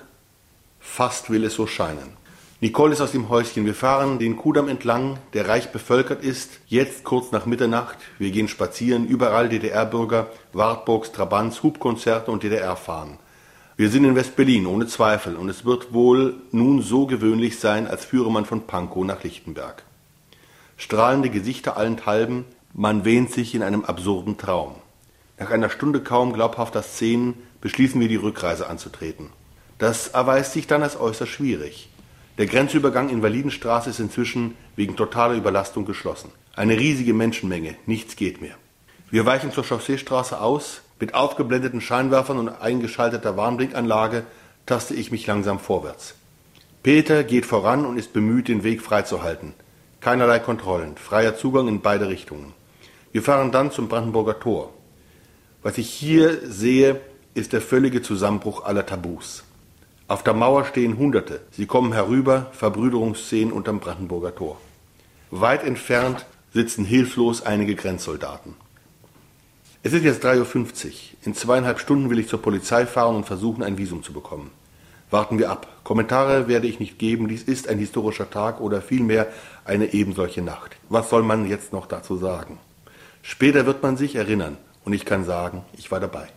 Fast will es so scheinen. Nicole ist aus dem Häuschen. Wir fahren den Kudamm entlang, der reich bevölkert ist. Jetzt kurz nach Mitternacht. Wir gehen spazieren. Überall DDR-Bürger, Wartburgs, Trabants, Hubkonzerte und DDR-Fahren. Wir sind in West-Berlin, ohne Zweifel. Und es wird wohl nun so gewöhnlich sein, als führe man von Pankow nach Lichtenberg. Strahlende Gesichter allenthalben. Man wähnt sich in einem absurden Traum. Nach einer Stunde kaum glaubhafter Szenen beschließen wir, die Rückreise anzutreten. Das erweist sich dann als äußerst schwierig. Der Grenzübergang Invalidenstraße ist inzwischen wegen totaler Überlastung geschlossen. Eine riesige Menschenmenge, nichts geht mehr. Wir weichen zur Chausseestraße aus. Mit aufgeblendeten Scheinwerfern und eingeschalteter Warnblinkanlage taste ich mich langsam vorwärts. Peter geht voran und ist bemüht, den Weg freizuhalten. Keinerlei Kontrollen, freier Zugang in beide Richtungen. Wir fahren dann zum Brandenburger Tor. Was ich hier sehe, ist der völlige Zusammenbruch aller Tabus. Auf der Mauer stehen Hunderte. Sie kommen herüber, Verbrüderungsszenen unterm Brandenburger Tor. Weit entfernt sitzen hilflos einige Grenzsoldaten. Es ist jetzt 3:50 Uhr. In 2,5 Stunden will ich zur Polizei fahren und versuchen, ein Visum zu bekommen. Warten wir ab. Kommentare werde ich nicht geben. Dies ist ein historischer Tag oder vielmehr eine ebensolche Nacht. Was soll man jetzt noch dazu sagen? Später wird man sich erinnern und ich kann sagen, ich war dabei.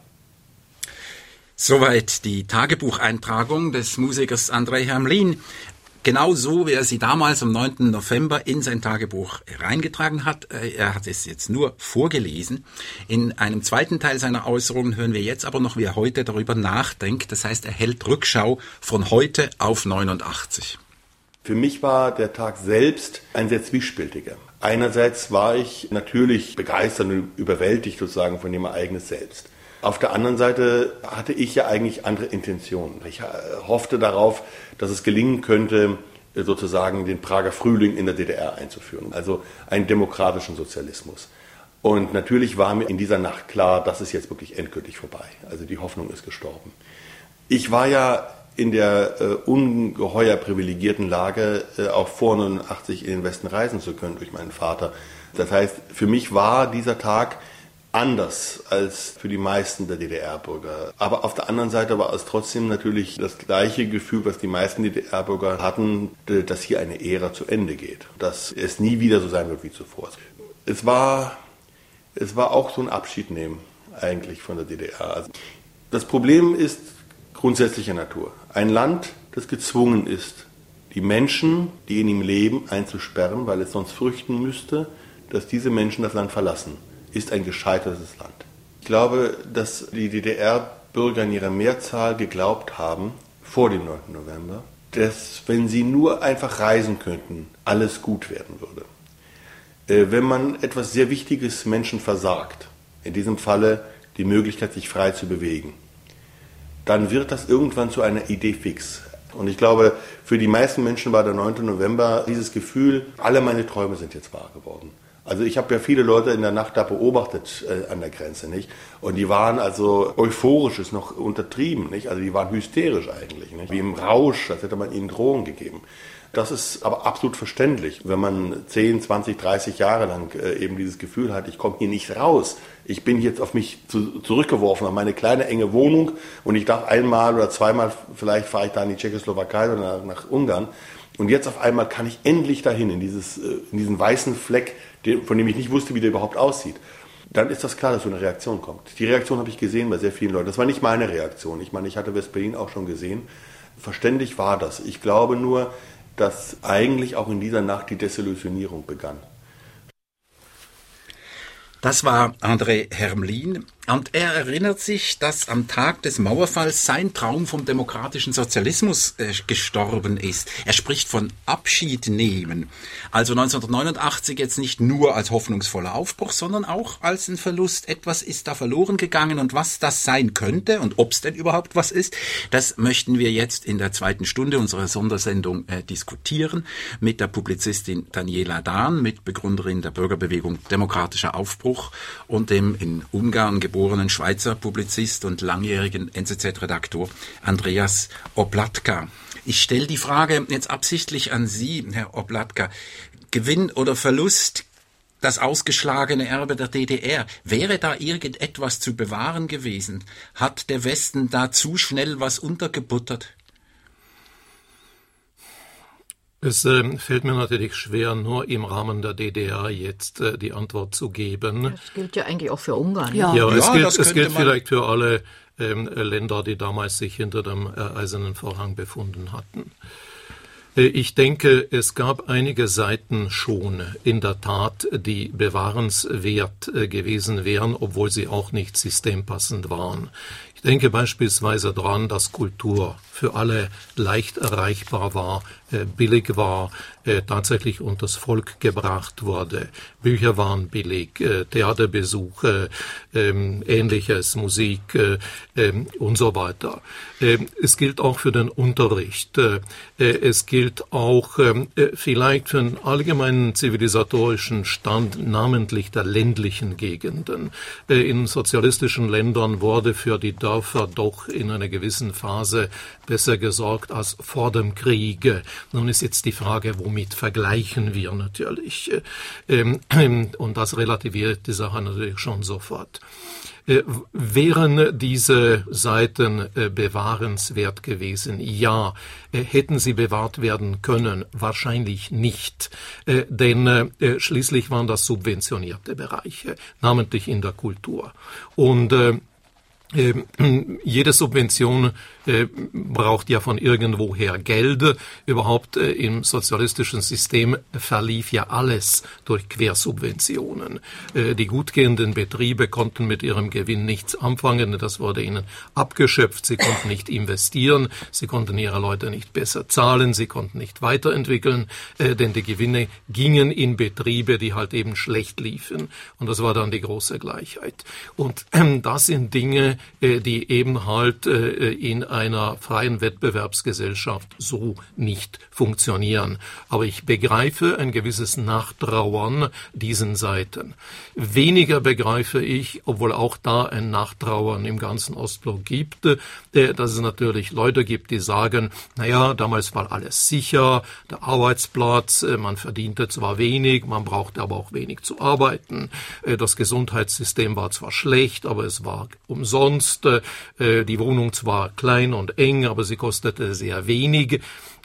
Soweit die Tagebucheintragung des Musikers André Hermlin. Genau so, wie er sie damals am 9. November in sein Tagebuch reingetragen hat. Er hat es jetzt nur vorgelesen. In einem zweiten Teil seiner Äußerungen hören wir jetzt aber noch, wie er heute darüber nachdenkt. Das heißt, er hält Rückschau von heute auf 89. Für mich war der Tag selbst ein sehr zwiespältiger. Einerseits war ich natürlich begeistert und überwältigt sozusagen von dem Ereignis selbst. Auf der anderen Seite hatte ich ja eigentlich andere Intentionen. Ich hoffte darauf, dass es gelingen könnte, sozusagen den Prager Frühling in der DDR einzuführen, also einen demokratischen Sozialismus. Und natürlich war mir in dieser Nacht klar, das ist jetzt wirklich endgültig vorbei. Also die Hoffnung ist gestorben. Ich war ja in der ungeheuer privilegierten Lage, auch vor 89 in den Westen reisen zu können durch meinen Vater. Das heißt, für mich war dieser Tag anders als für die meisten der DDR-Bürger. Aber auf der anderen Seite war es trotzdem natürlich das gleiche Gefühl, was die meisten DDR-Bürger hatten, dass hier eine Ära zu Ende geht. Dass es nie wieder so sein wird wie zuvor. Es war auch so ein Abschied nehmen eigentlich von der DDR. Also das Problem ist grundsätzlicher Natur. Ein Land, das gezwungen ist, die Menschen, die in ihm leben, einzusperren, weil es sonst fürchten müsste, dass diese Menschen das Land verlassen, ist ein gescheitertes Land. Ich glaube, dass die DDR-Bürger in ihrer Mehrzahl geglaubt haben, vor dem 9. November, dass, wenn sie nur einfach reisen könnten, alles gut werden würde. Wenn man etwas sehr Wichtiges Menschen versagt, in diesem Falle die Möglichkeit, sich frei zu bewegen, dann wird das irgendwann zu einer Idee fix. Und ich glaube, für die meisten Menschen war der 9. November dieses Gefühl, alle meine Träume sind jetzt wahr geworden. Also ich habe ja viele Leute in der Nacht da beobachtet an der Grenze, nicht? Und die waren also euphorisch, ist noch untertrieben, nicht? Also die waren hysterisch eigentlich, nicht? Wie im Rausch, als hätte man ihnen Drogen gegeben. Das ist aber absolut verständlich, wenn man 10, 20, 30 Jahre lang eben dieses Gefühl hat, ich komme hier nicht raus. Ich bin jetzt auf mich zurückgeworfen, auf meine kleine enge Wohnung und ich darf einmal oder zweimal, vielleicht fahre ich da in die Tschechoslowakei oder nach Ungarn. Und jetzt auf einmal kann ich endlich dahin, in diesen weißen Fleck, von dem ich nicht wusste, wie der überhaupt aussieht. Dann ist das klar, dass so eine Reaktion kommt. Die Reaktion habe ich gesehen bei sehr vielen Leuten. Das war nicht meine Reaktion. Ich meine, ich hatte West-Berlin auch schon gesehen. Verständlich war das. Ich glaube nur, dass eigentlich auch in dieser Nacht die Desillusionierung begann. Das war André Hermlin und er erinnert sich, dass am Tag des Mauerfalls sein Traum vom demokratischen Sozialismus gestorben ist. Er spricht von Abschied nehmen. Also 1989 jetzt nicht nur als hoffnungsvoller Aufbruch, sondern auch als ein Verlust. Etwas ist da verloren gegangen und was das sein könnte und ob es denn überhaupt was ist, das möchten wir jetzt in der zweiten Stunde unserer Sondersendung diskutieren mit der Publizistin Daniela Dahn, Mitbegründerin der Bürgerbewegung Demokratischer Aufbruch und dem in Ungarn geborenen Schweizer Publizist und langjährigen NZZ-Redaktor Andreas Oplatka. Ich stelle die Frage jetzt absichtlich an Sie, Herr Oplatka. Gewinn oder Verlust, das ausgeschlagene Erbe der DDR, wäre da irgendetwas zu bewahren gewesen? Hat der Westen da zu schnell was untergebuttert? Es fällt mir natürlich schwer, nur im Rahmen der DDR jetzt die Antwort zu geben. Das gilt ja eigentlich auch für Ungarn. Ja, es gilt vielleicht für alle Länder, die damals sich hinter dem Eisernen Vorhang befunden hatten. Ich denke, es gab einige Seiten schon in der Tat, die bewahrenswert gewesen wären, obwohl sie auch nicht systempassend waren. Ich Ich denke beispielsweise daran, dass Kultur für alle leicht erreichbar war, billig war, tatsächlich unters Volk gebracht wurde. Bücher waren billig, Theaterbesuch, Ähnliches, Musik und so weiter. Es gilt auch für den Unterricht. Es gilt auch vielleicht für den allgemeinen zivilisatorischen Stand, namentlich der ländlichen Gegenden. In sozialistischen Ländern wurde für die Dörfer doch in einer gewissen Phase besser gesorgt als vor dem Krieg. Nun ist jetzt die Frage, womit vergleichen wir natürlich? Und das relativiert die Sache natürlich schon sofort. Wären diese Seiten bewahrenswert gewesen? Ja. Hätten sie bewahrt werden können? Wahrscheinlich nicht. Denn schließlich waren das subventionierte Bereiche, namentlich in der Kultur. Und jede Subvention braucht ja von irgendwoher Geld. Überhaupt im sozialistischen System verlief ja alles durch Quersubventionen. Die gutgehenden Betriebe konnten mit ihrem Gewinn nichts anfangen. Das wurde ihnen abgeschöpft. Sie konnten nicht investieren. Sie konnten ihre Leute nicht besser zahlen. Sie konnten nicht weiterentwickeln, denn die Gewinne gingen in Betriebe, die halt eben schlecht liefen. Und das war dann die große Gleichheit. Und das sind Dinge, die eben halt in einer freien Wettbewerbsgesellschaft so nicht funktionieren. Aber ich begreife ein gewisses Nachtrauern diesen Seiten. Weniger begreife ich, obwohl auch da ein Nachtrauern im ganzen Ostblock gibt, dass es natürlich Leute gibt, die sagen, naja, damals war alles sicher, der Arbeitsplatz, man verdiente zwar wenig, man brauchte aber auch wenig zu arbeiten. Das Gesundheitssystem war zwar schlecht, aber es war umsonst. Die Wohnung zwar klein und eng, aber sie kostete sehr wenig.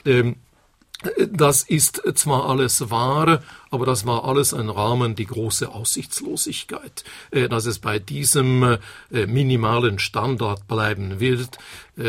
Das ist zwar alles wahr, aber das war alles ein Rahmen, die große Aussichtslosigkeit. Dass es bei diesem minimalen Standard bleiben wird.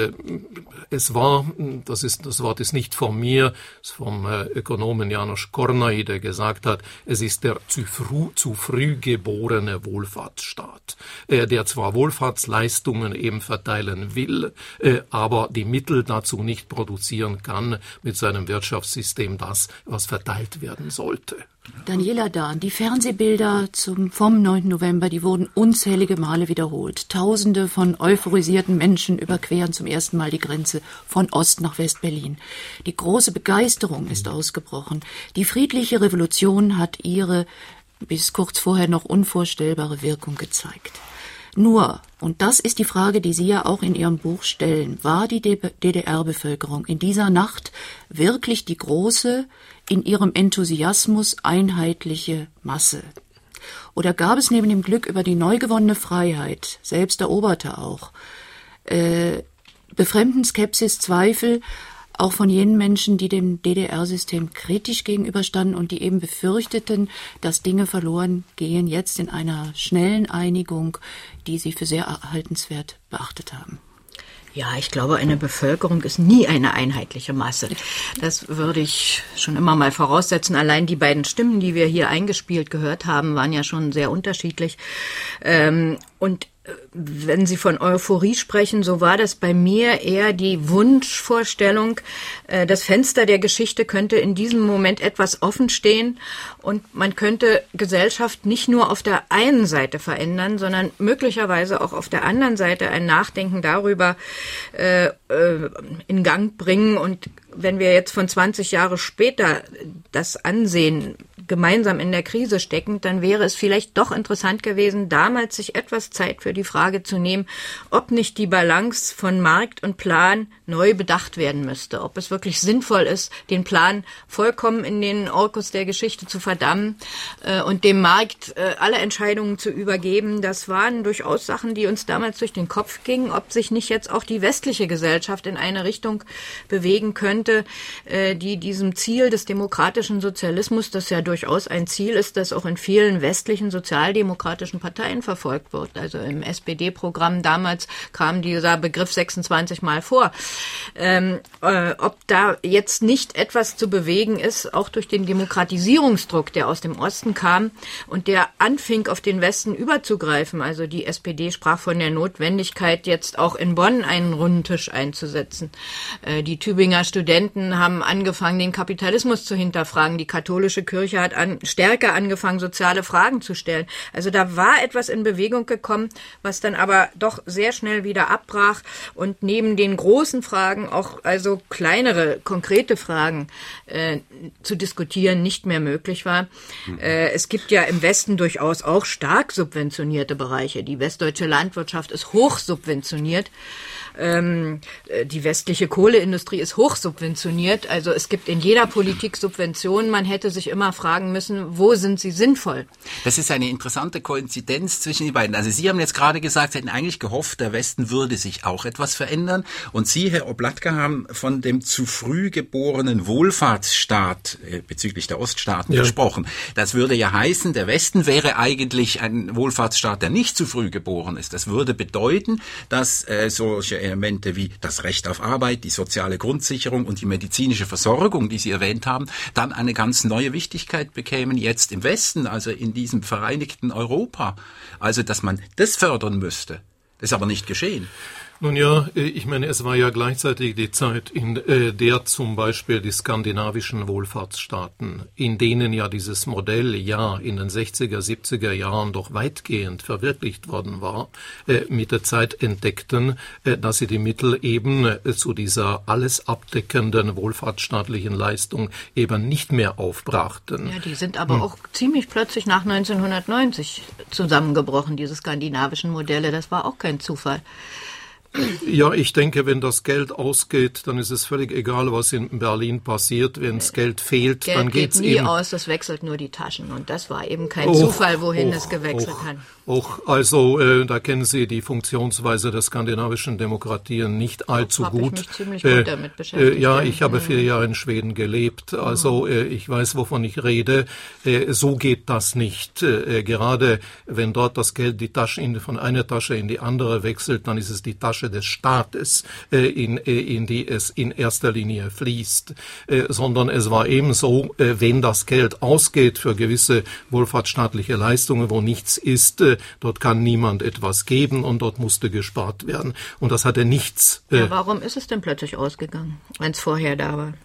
Es war, das Wort ist nicht von mir, es ist vom Ökonomen János Kornai, der gesagt hat, es ist der zu früh geborene Wohlfahrtsstaat, der zwar Wohlfahrtsleistungen eben verteilen will, aber die Mittel dazu nicht produzieren kann mit seinem Wirtschaftssystem, das, was verteilt werden sollte. Daniela Dahn, die Fernsehbilder vom 9. November, die wurden unzählige Male wiederholt. Tausende von euphorisierten Menschen überqueren zum ersten Mal die Grenze von Ost nach West-Berlin. Die große Begeisterung ist ausgebrochen. Die friedliche Revolution hat ihre bis kurz vorher noch unvorstellbare Wirkung gezeigt. Nur, und das ist die Frage, die Sie ja auch in Ihrem Buch stellen, war die DDR-Bevölkerung in dieser Nacht wirklich die große, in ihrem Enthusiasmus einheitliche Masse? Oder gab es neben dem Glück über die neu gewonnene Freiheit, selbst eroberte auch, Befremden, Skepsis, Zweifel, auch von jenen Menschen, die dem DDR-System kritisch gegenüberstanden und die eben befürchteten, dass Dinge verloren gehen, jetzt in einer schnellen Einigung, die sie für sehr erhaltenswert beachtet haben? Ja, ich glaube, eine Bevölkerung ist nie eine einheitliche Masse. Das würde ich schon immer mal voraussetzen. Allein die beiden Stimmen, die wir hier eingespielt gehört haben, waren ja schon sehr unterschiedlich. Und wenn Sie von Euphorie sprechen, so war das bei mir eher die Wunschvorstellung, das Fenster der Geschichte könnte in diesem Moment etwas offen stehen und man könnte Gesellschaft nicht nur auf der einen Seite verändern, sondern möglicherweise auch auf der anderen Seite ein Nachdenken darüber in Gang bringen. Und wenn wir jetzt von 20 Jahre später das ansehen, gemeinsam in der Krise stecken, dann wäre es vielleicht doch interessant gewesen, damals sich etwas Zeit für die Frage zu nehmen, ob nicht die Balance von Markt und Plan neu bedacht werden müsste, ob es wirklich sinnvoll ist, den Plan vollkommen in den Orkus der Geschichte zu verdammen und dem Markt alle Entscheidungen zu übergeben. Das waren durchaus Sachen, die uns damals durch den Kopf gingen, ob sich nicht jetzt auch die westliche Gesellschaft in eine Richtung bewegen könnte, die diesem Ziel des demokratischen Sozialismus, das ja durch durchaus ein Ziel ist, das auch in vielen westlichen sozialdemokratischen Parteien verfolgt wird. Also im SPD-Programm damals kam dieser Begriff 26 Mal vor. Ob da jetzt nicht etwas zu bewegen ist, auch durch den Demokratisierungsdruck, der aus dem Osten kam und der anfing, auf den Westen überzugreifen. Also die SPD sprach von der Notwendigkeit, jetzt auch in Bonn einen runden Tisch einzusetzen. Die Tübinger Studenten haben angefangen, den Kapitalismus zu hinterfragen. Die katholische Kirche hat stärker angefangen, soziale Fragen zu stellen. Also da war etwas in Bewegung gekommen, was dann aber doch sehr schnell wieder abbrach und neben den großen Fragen auch also kleinere, konkrete Fragen zu diskutieren nicht mehr möglich war. Es gibt ja im Westen durchaus auch stark subventionierte Bereiche. Die westdeutsche Landwirtschaft ist hoch subventioniert. Die westliche Kohleindustrie ist hoch subventioniert. Also es gibt in jeder Politik Subventionen. Man hätte sich immer fragen müssen, wo sind sie sinnvoll? Das ist eine interessante Koinzidenz zwischen den beiden. Also Sie haben jetzt gerade gesagt, Sie hätten eigentlich gehofft, der Westen würde sich auch etwas verändern. Und Sie, Herr Oplatka, haben von dem zu früh geborenen Wohlfahrtsstaat bezüglich der Oststaaten gesprochen. Das würde ja heißen, der Westen wäre eigentlich ein Wohlfahrtsstaat, der nicht zu früh geboren ist. Das würde bedeuten, dass solche Elemente wie das Recht auf Arbeit, die soziale Grundsicherung und die medizinische Versorgung, die Sie erwähnt haben, dann eine ganz neue Wichtigkeit bekämen jetzt im Westen, also in diesem vereinigten Europa. Also, dass man das fördern müsste. Das ist aber nicht geschehen. Nun ja, ich meine, es war ja gleichzeitig die Zeit, in der zum Beispiel die skandinavischen Wohlfahrtsstaaten, in denen ja dieses Modell in den 60er, 70er Jahren doch weitgehend verwirklicht worden war, mit der Zeit entdeckten, dass sie die Mittel eben zu dieser alles abdeckenden wohlfahrtsstaatlichen Leistung eben nicht mehr aufbrachten. Ja, die sind aber auch ziemlich plötzlich nach 1990 zusammengebrochen, diese skandinavischen Modelle. Das war auch kein Zufall. Ja, ich denke, wenn das Geld ausgeht, dann ist es völlig egal, was in Berlin passiert. Wenn das Geld fehlt, dann geht's nie eben aus, das wechselt nur die Taschen. Und das war eben kein Zufall, wohin es gewechselt hat. Also da kennen Sie die Funktionsweise der skandinavischen Demokratien nicht allzu gut. Ich mich ziemlich gut damit beschäftigt. Ja, ich habe 4 Jahre in Schweden gelebt. Also ich weiß, wovon ich rede. So geht das nicht. Gerade wenn dort das Geld die Tasche von einer Tasche in die andere wechselt, dann ist es die Tasche des Staates, in die es in erster Linie fließt. Sondern es war eben so, wenn das Geld ausgeht für gewisse wohlfahrtsstaatliche Leistungen, wo nichts ist, dort kann niemand etwas geben und dort musste gespart werden. Und das hatte nichts. Ja, warum ist es denn plötzlich ausgegangen, wenn es vorher da war?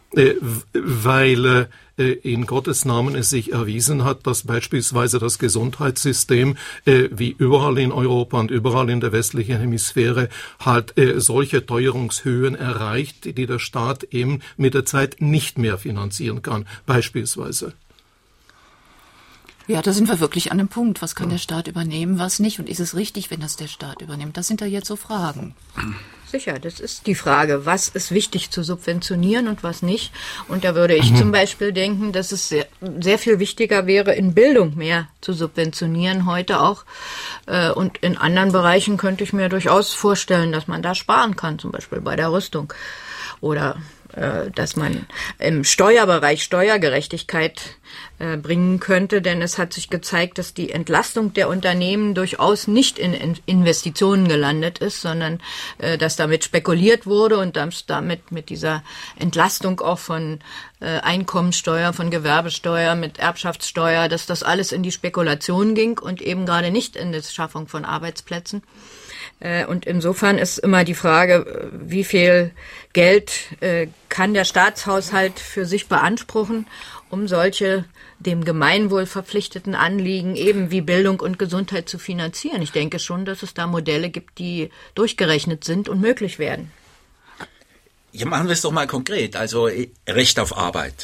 Weil in Gottes Namen es sich erwiesen hat, dass beispielsweise das Gesundheitssystem wie überall in Europa und überall in der westlichen Hemisphäre halt solche Teuerungshöhen erreicht, die der Staat eben mit der Zeit nicht mehr finanzieren kann, beispielsweise. Ja, da sind wir wirklich an einem Punkt. Was kann der Staat übernehmen, was nicht? Und ist es richtig, wenn das der Staat übernimmt? Das sind ja jetzt so Fragen. Sicher, das ist die Frage, was ist wichtig zu subventionieren und was nicht. Und da würde ich zum Beispiel denken, dass es sehr viel wichtiger wäre, in Bildung mehr zu subventionieren, heute auch. Und in anderen Bereichen könnte ich mir durchaus vorstellen, dass man da sparen kann, zum Beispiel bei der Rüstung. Oder dass man im Steuerbereich Steuergerechtigkeit bringen könnte, denn es hat sich gezeigt, dass die Entlastung der Unternehmen durchaus nicht in Investitionen gelandet ist, sondern dass damit spekuliert wurde und damit mit dieser Entlastung auch von Einkommensteuer, von Gewerbesteuer, mit Erbschaftssteuer, dass das alles in die Spekulation ging und eben gerade nicht in die Schaffung von Arbeitsplätzen. Und insofern ist immer die Frage, wie viel Geld kann der Staatshaushalt für sich beanspruchen, um solche dem Gemeinwohl verpflichteten Anliegen eben wie Bildung und Gesundheit zu finanzieren. Ich denke schon, dass es da Modelle gibt, die durchgerechnet sind und möglich werden. Ja, machen wir es doch mal konkret. Also Recht auf Arbeit.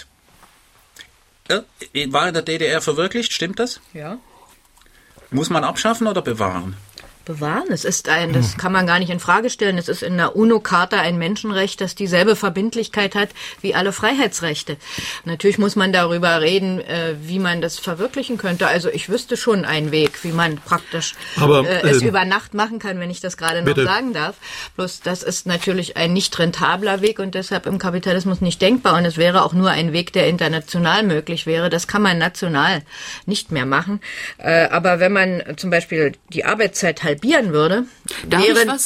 War in der DDR verwirklicht, stimmt das? Ja. Muss man abschaffen oder bewahren? bewahren. Das kann man gar nicht in Frage stellen. Es ist in der UNO-Charta ein Menschenrecht, das dieselbe Verbindlichkeit hat wie alle Freiheitsrechte. Natürlich muss man darüber reden, wie man das verwirklichen könnte. Also ich wüsste schon einen Weg, wie man praktisch es über Nacht machen kann, wenn ich das gerade noch sagen darf. Bloß das ist natürlich ein nicht rentabler Weg und deshalb im Kapitalismus nicht denkbar. Und es wäre auch nur ein Weg, der international möglich wäre. Das kann man national nicht mehr machen. Aber wenn man zum Beispiel die Arbeitszeit halbieren würde, wären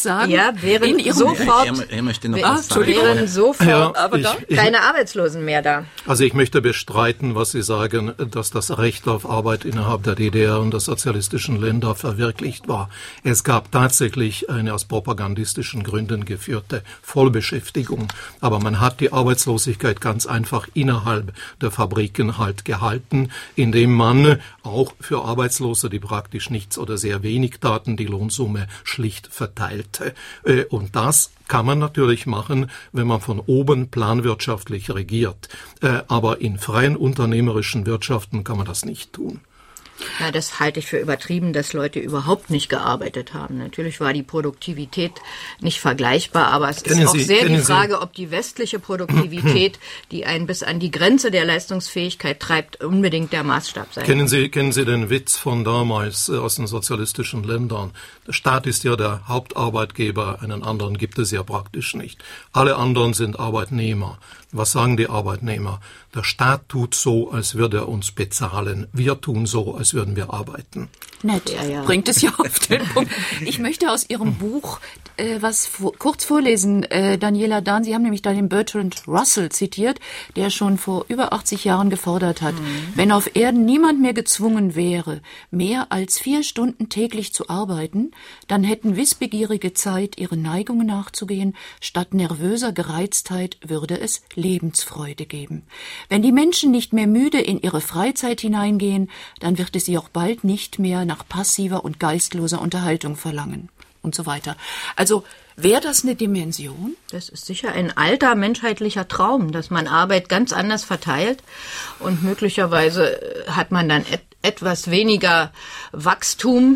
sofort keine Arbeitslosen mehr da. Also ich möchte bestreiten, was Sie sagen, dass das Recht auf Arbeit innerhalb der DDR und der sozialistischen Länder verwirklicht war. Es gab tatsächlich eine aus propagandistischen Gründen geführte Vollbeschäftigung, aber man hat die Arbeitslosigkeit ganz einfach innerhalb der Fabriken halt gehalten, indem man auch für Arbeitslose, die praktisch nichts oder sehr wenig taten, die Lohnsumme schlicht verteilte. Und das kann man natürlich machen, wenn man von oben planwirtschaftlich regiert. Aber in freien unternehmerischen Wirtschaften kann man das nicht tun. Ja, das halte ich für übertrieben, dass Leute überhaupt nicht gearbeitet haben. Natürlich war die Produktivität nicht vergleichbar, aber es ist auch sehr die Frage, ob die westliche Produktivität, die einen bis an die Grenze der Leistungsfähigkeit treibt, unbedingt der Maßstab sein kann. Kennen Sie den Witz von damals aus den sozialistischen Ländern? Der Staat ist ja der Hauptarbeitgeber, einen anderen gibt es ja praktisch nicht. Alle anderen sind Arbeitnehmer. Was sagen die Arbeitnehmer? Der Staat tut so, als würde er uns bezahlen. Wir tun so, als würden wir arbeiten. Nett, bringt es ja auf den Punkt. Ich möchte aus Ihrem Buch kurz vorlesen, Daniela Dahn. Sie haben nämlich da den Bertrand Russell zitiert, der schon vor über 80 Jahren gefordert hat, wenn auf Erden niemand mehr gezwungen wäre, mehr als 4 Stunden täglich zu arbeiten, dann hätten Wissbegierige Zeit, ihren Neigungen nachzugehen. Statt nervöser Gereiztheit würde es Lebensfreude geben. Wenn die Menschen nicht mehr müde in ihre Freizeit hineingehen, dann wird es sie auch bald nicht mehr nach passiver und geistloser Unterhaltung verlangen. Und so weiter. Also wäre das eine Dimension? Das ist sicher ein alter menschheitlicher Traum, dass man Arbeit ganz anders verteilt und möglicherweise hat man dann etwas weniger Wachstum,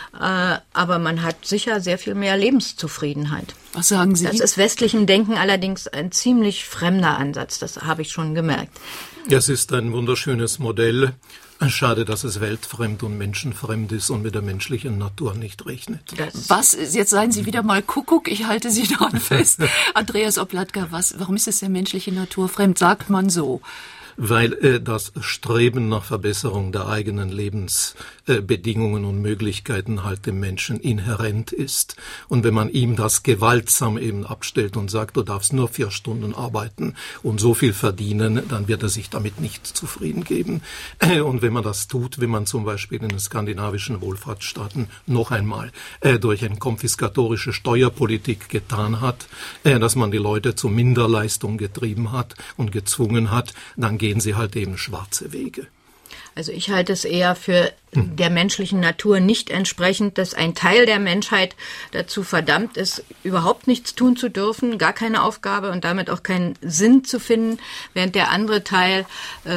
aber man hat sicher sehr viel mehr Lebenszufriedenheit. Was sagen Sie? Das ist westlichem Denken allerdings ein ziemlich fremder Ansatz, das habe ich schon gemerkt. Es ist ein wunderschönes Modell. Schade, dass es weltfremd und menschenfremd ist und mit der menschlichen Natur nicht rechnet. Jetzt seien Sie wieder mal Kuckuck, ich halte Sie daran fest. Andreas Oplatka, warum ist es der menschlichen Natur fremd, sagt man so? Weil das Streben nach Verbesserung der eigenen Lebensbedingungen und Möglichkeiten halt dem Menschen inhärent ist. Und wenn man ihm das gewaltsam eben abstellt und sagt, du darfst nur 4 Stunden arbeiten und so viel verdienen, dann wird er sich damit nicht zufrieden geben. Und wenn man das tut, wie man zum Beispiel in den skandinavischen Wohlfahrtsstaaten noch einmal durch eine konfiskatorische Steuerpolitik getan hat, dass man die Leute zur Minderleistung getrieben hat und gezwungen hat, dann gehen sie halt eben schwarze Wege. Also ich halte es eher für der menschlichen Natur nicht entsprechend, dass ein Teil der Menschheit dazu verdammt ist, überhaupt nichts tun zu dürfen, gar keine Aufgabe und damit auch keinen Sinn zu finden, während der andere Teil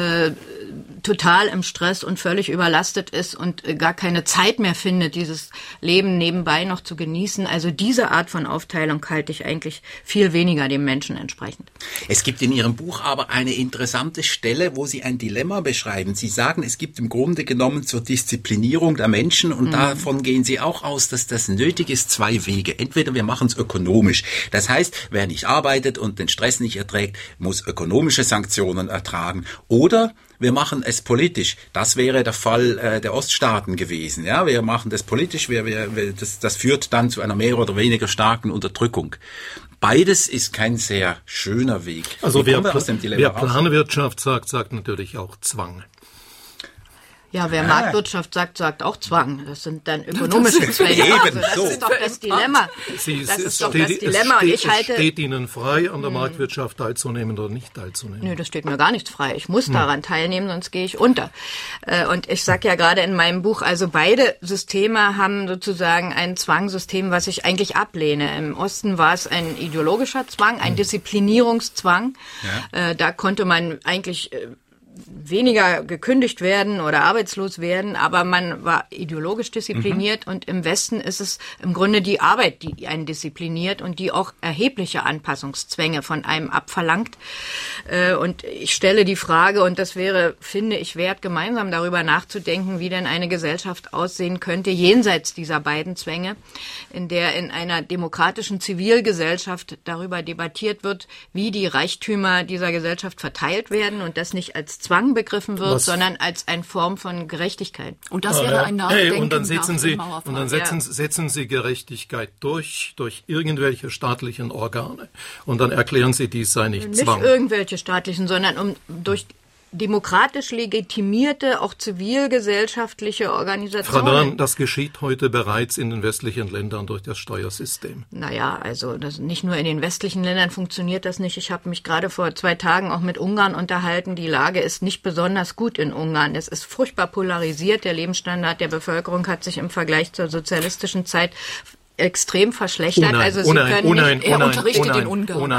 total im Stress und völlig überlastet ist und gar keine Zeit mehr findet, dieses Leben nebenbei noch zu genießen. Also diese Art von Aufteilung halte ich eigentlich viel weniger dem Menschen entsprechend. Es gibt in Ihrem Buch aber eine interessante Stelle, wo Sie ein Dilemma beschreiben. Sie sagen, es gibt im Grunde genommen zur Disziplinierung der Menschen und davon gehen Sie auch aus, dass das nötig ist, 2 Wege. Entweder wir machen es ökonomisch. Das heißt, wer nicht arbeitet und den Stress nicht erträgt, muss ökonomische Sanktionen ertragen. Oder wir machen es politisch. Das wäre der Fall der Oststaaten gewesen. Ja, wir machen das politisch. Das führt dann zu einer mehr oder weniger starken Unterdrückung. Beides ist kein sehr schöner Weg. Also wer Planwirtschaft sagt natürlich auch Zwang. Ja, wer Marktwirtschaft sagt auch Zwang. Das sind dann ökonomische Zwänge. Also das ist doch das Dilemma. Es steht Ihnen frei, an der Marktwirtschaft teilzunehmen oder nicht teilzunehmen? Nö, das steht mir gar nicht frei. Ich muss daran teilnehmen, sonst gehe ich unter. Und ich sage ja gerade in meinem Buch, also beide Systeme haben sozusagen ein Zwangssystem, was ich eigentlich ablehne. Im Osten war es ein ideologischer Zwang, ein Disziplinierungszwang. Ja. Da konnte man eigentlich weniger gekündigt werden oder arbeitslos werden, aber man war ideologisch diszipliniert und im Westen ist es im Grunde die Arbeit, die einen diszipliniert und die auch erhebliche Anpassungszwänge von einem abverlangt. Und ich stelle die Frage, und das wäre, finde ich, wert, gemeinsam darüber nachzudenken, wie denn eine Gesellschaft aussehen könnte, jenseits dieser beiden Zwänge, in der in einer demokratischen Zivilgesellschaft darüber debattiert wird, wie die Reichtümer dieser Gesellschaft verteilt werden und das nicht als Zwang begriffen wird, sondern als eine Form von Gerechtigkeit. Und das wäre ein Nachdenken und dann setzen setzen Sie Gerechtigkeit durch irgendwelche staatlichen Organe. Und dann erklären Sie, dies sei nicht Zwang. Nicht irgendwelche staatlichen, sondern durch demokratisch legitimierte, auch zivilgesellschaftliche Organisationen. Frau Dahn, das geschieht heute bereits in den westlichen Ländern durch das Steuersystem. Naja, also nicht nur in den westlichen Ländern funktioniert das nicht. Ich habe mich gerade vor 2 Tagen auch mit Ungarn unterhalten. Die Lage ist nicht besonders gut in Ungarn. Es ist furchtbar polarisiert. Der Lebensstandard der Bevölkerung hat sich im Vergleich zur sozialistischen Zeit extrem verschlechtert. Er unterrichtet in Ungarn.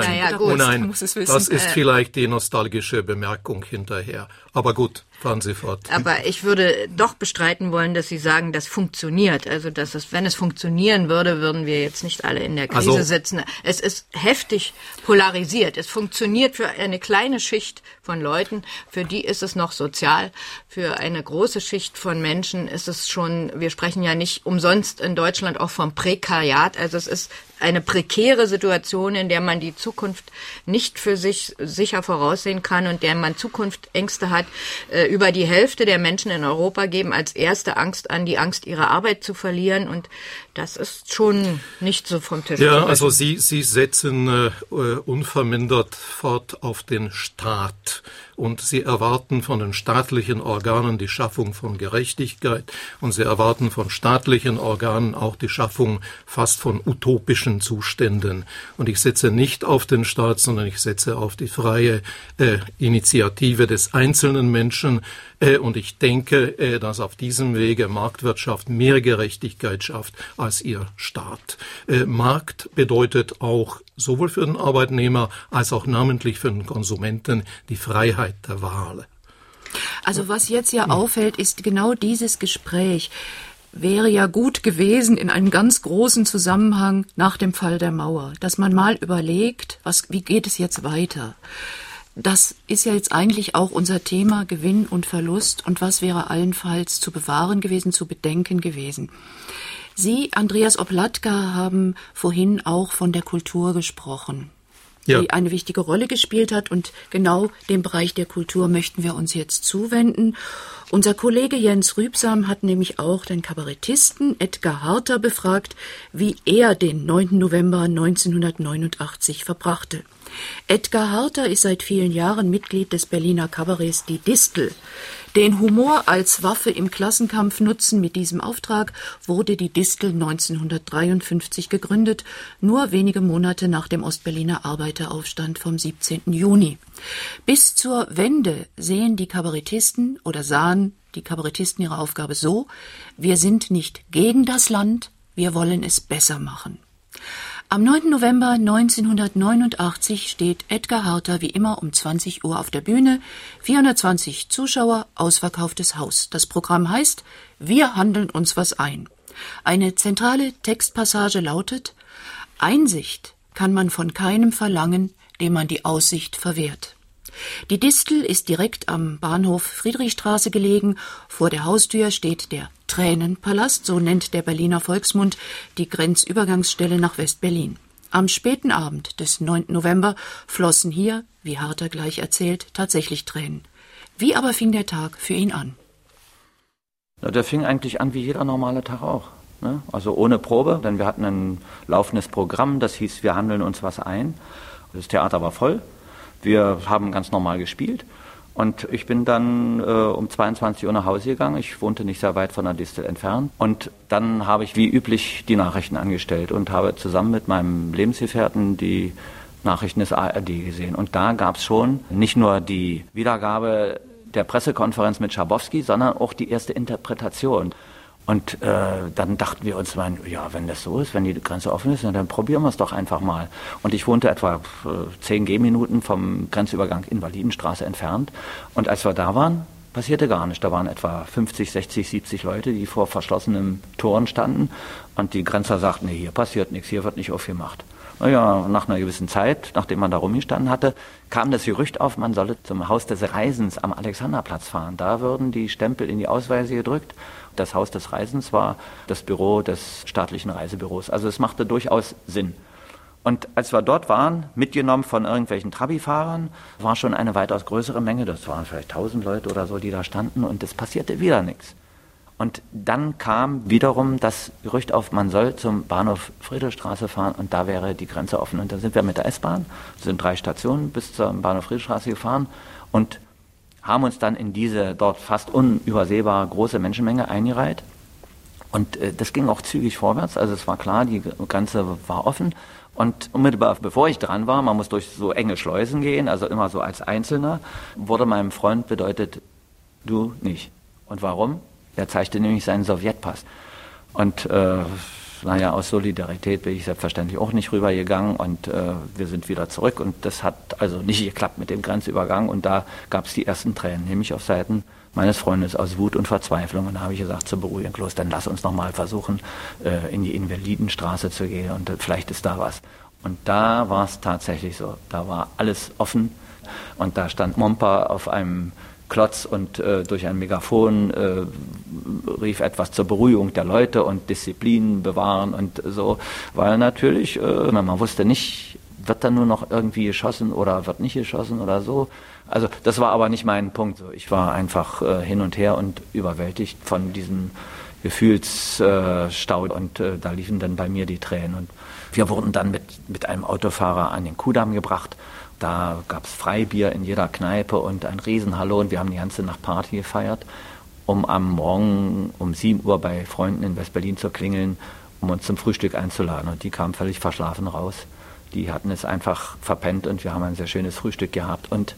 Das ist vielleicht die nostalgische Bemerkung hinterher. Aber gut, fahren Sie fort. Aber ich würde doch bestreiten wollen, dass Sie sagen, das funktioniert. Also, wenn es funktionieren würde, würden wir jetzt nicht alle in der Krise sitzen. Es ist heftig polarisiert. Es funktioniert für eine kleine Schicht von Leuten. Für die ist es noch sozial. Für eine große Schicht von Menschen ist es schon, wir sprechen ja nicht umsonst in Deutschland auch vom Prekariat. Also es ist eine prekäre Situation, in der man die Zukunft nicht für sich sicher voraussehen kann und der man Zukunftsängste hat. Über die Hälfte der Menschen in Europa geben als erste Angst an, die Angst, ihre Arbeit zu verlieren. Und das ist schon nicht so vom Tisch. Ja, also Sie setzen unvermindert fort auf den Staat. Und Sie erwarten von den staatlichen Organen die Schaffung von Gerechtigkeit. Und Sie erwarten von staatlichen Organen auch die Schaffung fast von utopischen Zuständen. Und ich setze nicht auf den Staat, sondern ich setze auf die freie Initiative des einzelnen Menschen. Und ich denke, dass auf diesem Wege Marktwirtschaft mehr Gerechtigkeit schafft als ihr Staat. Markt bedeutet auch sowohl für den Arbeitnehmer als auch namentlich für den Konsumenten die Freiheit der Wahl. Also was jetzt ja auffällt, ist genau dieses Gespräch. Wäre ja gut gewesen in einem ganz großen Zusammenhang nach dem Fall der Mauer, dass man mal überlegt, wie geht es jetzt weiter? Das ist ja jetzt eigentlich auch unser Thema Gewinn und Verlust und was wäre allenfalls zu bewahren gewesen, zu bedenken gewesen. Sie, Andreas Opłatka, haben vorhin auch von der Kultur gesprochen, die eine wichtige Rolle gespielt hat und genau dem Bereich der Kultur möchten wir uns jetzt zuwenden. Unser Kollege Jens Rübsam hat nämlich auch den Kabarettisten Edgar Harter befragt, wie er den 9. November 1989 verbrachte. Edgar Harter ist seit vielen Jahren Mitglied des Berliner Kabaretts Die Distel. Den Humor als Waffe im Klassenkampf nutzen, mit diesem Auftrag wurde die Distel 1953 gegründet, nur wenige Monate nach dem Ostberliner Arbeiteraufstand vom 17. Juni. Bis zur Wende sahen die Kabarettisten ihre Aufgabe so: Wir sind nicht gegen das Land, wir wollen es besser machen. Am 9. November 1989 steht Edgar Harter wie immer um 20 Uhr auf der Bühne. 420 Zuschauer, ausverkauftes Haus. Das Programm heißt Wir handeln uns was ein. Eine zentrale Textpassage lautet: Einsicht kann man von keinem verlangen, dem man die Aussicht verwehrt. Die Distel ist direkt am Bahnhof Friedrichstraße gelegen. Vor der Haustür steht der Tränenpalast, so nennt der Berliner Volksmund die Grenzübergangsstelle nach West-Berlin. Am späten Abend des 9. November flossen hier, wie Harter gleich erzählt, tatsächlich Tränen. Wie aber fing der Tag für ihn an? Ja, der fing eigentlich an wie jeder normale Tag auch. Ne? Also ohne Probe, denn wir hatten ein laufendes Programm, das hieß Wir handeln uns was ein. Das Theater war voll. Wir haben ganz normal gespielt und ich bin dann um 22 Uhr nach Hause gegangen. Ich wohnte nicht sehr weit von der Distel entfernt und dann habe ich wie üblich die Nachrichten angestellt und habe zusammen mit meinem Lebensgefährten die Nachrichten des ARD gesehen. Und da gab es schon nicht nur die Wiedergabe der Pressekonferenz mit Schabowski, sondern auch die erste Interpretation. Und dann dachten wir uns, ja, wenn das so ist, wenn die Grenze offen ist, dann probieren wir es doch einfach mal. Und ich wohnte etwa 10 Gehminuten vom Grenzübergang Invalidenstraße entfernt. Und als wir da waren, passierte gar nichts. Da waren etwa 50, 60, 70 Leute, die vor verschlossenen Toren standen. Und die Grenzer sagten, nee, hier passiert nichts, hier wird nicht aufgemacht. Naja, nach einer gewissen Zeit, nachdem man da rumgestanden hatte, kam das Gerücht auf, man solle zum Haus des Reisens am Alexanderplatz fahren. Da würden die Stempel in die Ausweise gedrückt. Das Haus des Reisens war das Büro des staatlichen Reisebüros. Also es machte durchaus Sinn. Und als wir dort waren, mitgenommen von irgendwelchen Trabi-Fahrern, war schon eine weitaus größere Menge. Das waren vielleicht 1000 Leute oder so, die da standen, und es passierte wieder nichts. Und dann kam wiederum das Gerücht auf, man soll zum Bahnhof Friedrichstraße fahren und da wäre die Grenze offen. Und dann sind wir mit der S-Bahn, sind 3 Stationen bis zum Bahnhof Friedrichstraße gefahren und haben uns dann in diese dort fast unübersehbar große Menschenmenge eingereiht. Und das ging auch zügig vorwärts, also es war klar, die Grenze war offen. Und unmittelbar bevor ich dran war, man muss durch so enge Schleusen gehen, also immer so als Einzelner, wurde meinem Freund bedeutet, du nicht. Und warum? Er zeigte nämlich seinen Sowjetpass. Und aus Solidarität bin ich selbstverständlich auch nicht rübergegangen und wir sind wieder zurück. Und das hat also nicht geklappt mit dem Grenzübergang. Und da gab es die ersten Tränen, nämlich auf Seiten meines Freundes aus Wut und Verzweiflung. Und da habe ich gesagt, zur Beruhigung, los, dann lass uns noch mal versuchen, in die Invalidenstraße zu gehen und vielleicht ist da was. Und da war es tatsächlich so. Da war alles offen und da stand Momper auf einem Klotz und durch ein Megafon rief etwas zur Beruhigung der Leute und Disziplin bewahren und so, weil natürlich, man wusste nicht, wird da nur noch irgendwie geschossen oder wird nicht geschossen oder so. Also das war aber nicht mein Punkt. Ich war einfach hin und her und überwältigt von diesem Gefühlsstau und da liefen dann bei mir die Tränen. Und wir wurden dann mit einem Autofahrer an den Kudamm gebracht. Da gab es Freibier in jeder Kneipe und ein Riesenhallo und wir haben die ganze Nacht Party gefeiert, um am Morgen um 7 Uhr bei Freunden in West-Berlin zu klingeln, um uns zum Frühstück einzuladen. Und die kamen völlig verschlafen raus. Die hatten es einfach verpennt und wir haben ein sehr schönes Frühstück gehabt. Und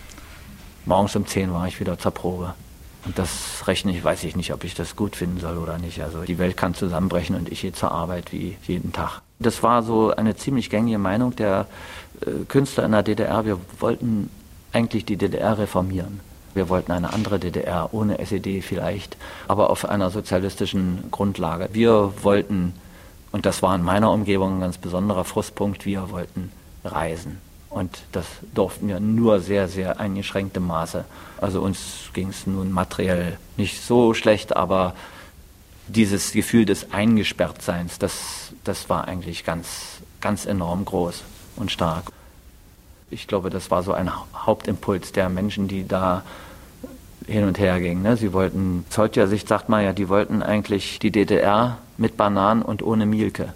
morgens um 10 war ich wieder zur Probe. Und das weiß ich nicht, ob ich das gut finden soll oder nicht. Also die Welt kann zusammenbrechen und ich gehe zur Arbeit wie jeden Tag. Das war so eine ziemlich gängige Meinung der Künstler in der DDR. Wir wollten eigentlich die DDR reformieren. Wir wollten eine andere DDR, ohne SED vielleicht, aber auf einer sozialistischen Grundlage. Wir wollten, und das war in meiner Umgebung ein ganz besonderer Frustpunkt, wir wollten reisen. Und das durften wir nur sehr, sehr eingeschränktem Maße. Also uns ging es nun materiell nicht so schlecht, aber dieses Gefühl des Eingesperrtseins, das war eigentlich ganz, ganz enorm groß und stark. Ich glaube, das war so ein Hauptimpuls der Menschen, die da hin und her gingen. Ne? Sie wollten, aus heutiger Sicht sagt man ja, die wollten eigentlich die DDR mit Bananen und ohne Mielke.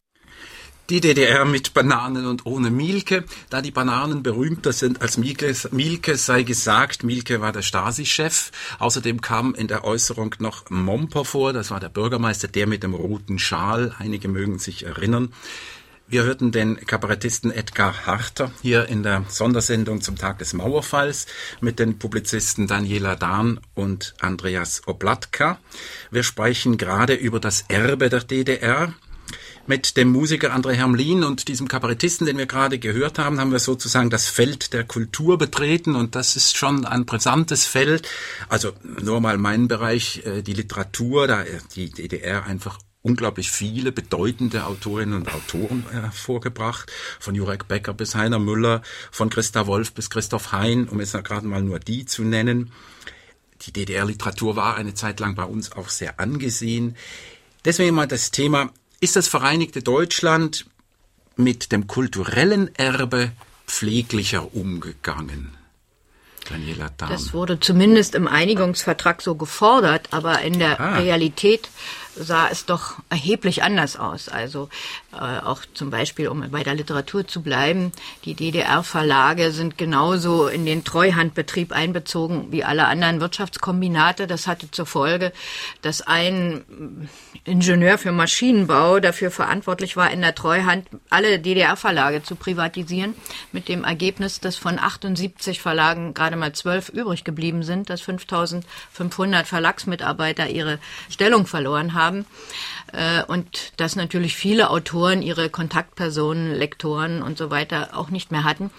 Die DDR mit Bananen und ohne Mielke. Da die Bananen berühmter sind als Mielke, sei gesagt, Mielke war der Stasi-Chef. Außerdem kam in der Äußerung noch Momper vor, das war der Bürgermeister, der mit dem roten Schal. Einige mögen sich erinnern. Wir hörten den Kabarettisten Edgar Harter hier in der Sondersendung zum Tag des Mauerfalls mit den Publizisten Daniela Dahn und Andreas Oplatka. Wir sprechen gerade über das Erbe der DDR. Mit dem Musiker André Hermlin und diesem Kabarettisten, den wir gerade gehört haben, haben wir sozusagen das Feld der Kultur betreten und das ist schon ein brisantes Feld. Also nur mal mein Bereich, die Literatur, da die DDR einfach unglaublich viele bedeutende Autorinnen und Autoren hervorgebracht, von Jurek Becker bis Heiner Müller, von Christa Wolf bis Christoph Hein, um jetzt gerade mal nur die zu nennen. Die DDR-Literatur war eine Zeit lang bei uns auch sehr angesehen. Deswegen mal das Thema: Ist das Vereinigte Deutschland mit dem kulturellen Erbe pfleglicher umgegangen? Daniela Dahn. Das wurde zumindest im Einigungsvertrag so gefordert, aber in der Realität sah es doch erheblich anders aus. Also auch zum Beispiel, um bei der Literatur zu bleiben, die DDR-Verlage sind genauso in den Treuhandbetrieb einbezogen wie alle anderen Wirtschaftskombinate. Das hatte zur Folge, dass ein Ingenieur für Maschinenbau dafür verantwortlich war, in der Treuhand alle DDR-Verlage zu privatisieren, mit dem Ergebnis, dass von 78 Verlagen gerade mal 12 übrig geblieben sind, dass 5.500 Verlagsmitarbeiter ihre Stellung verloren haben und dass natürlich viele Autoren ihre Kontaktpersonen, Lektoren und so weiter auch nicht mehr hatten.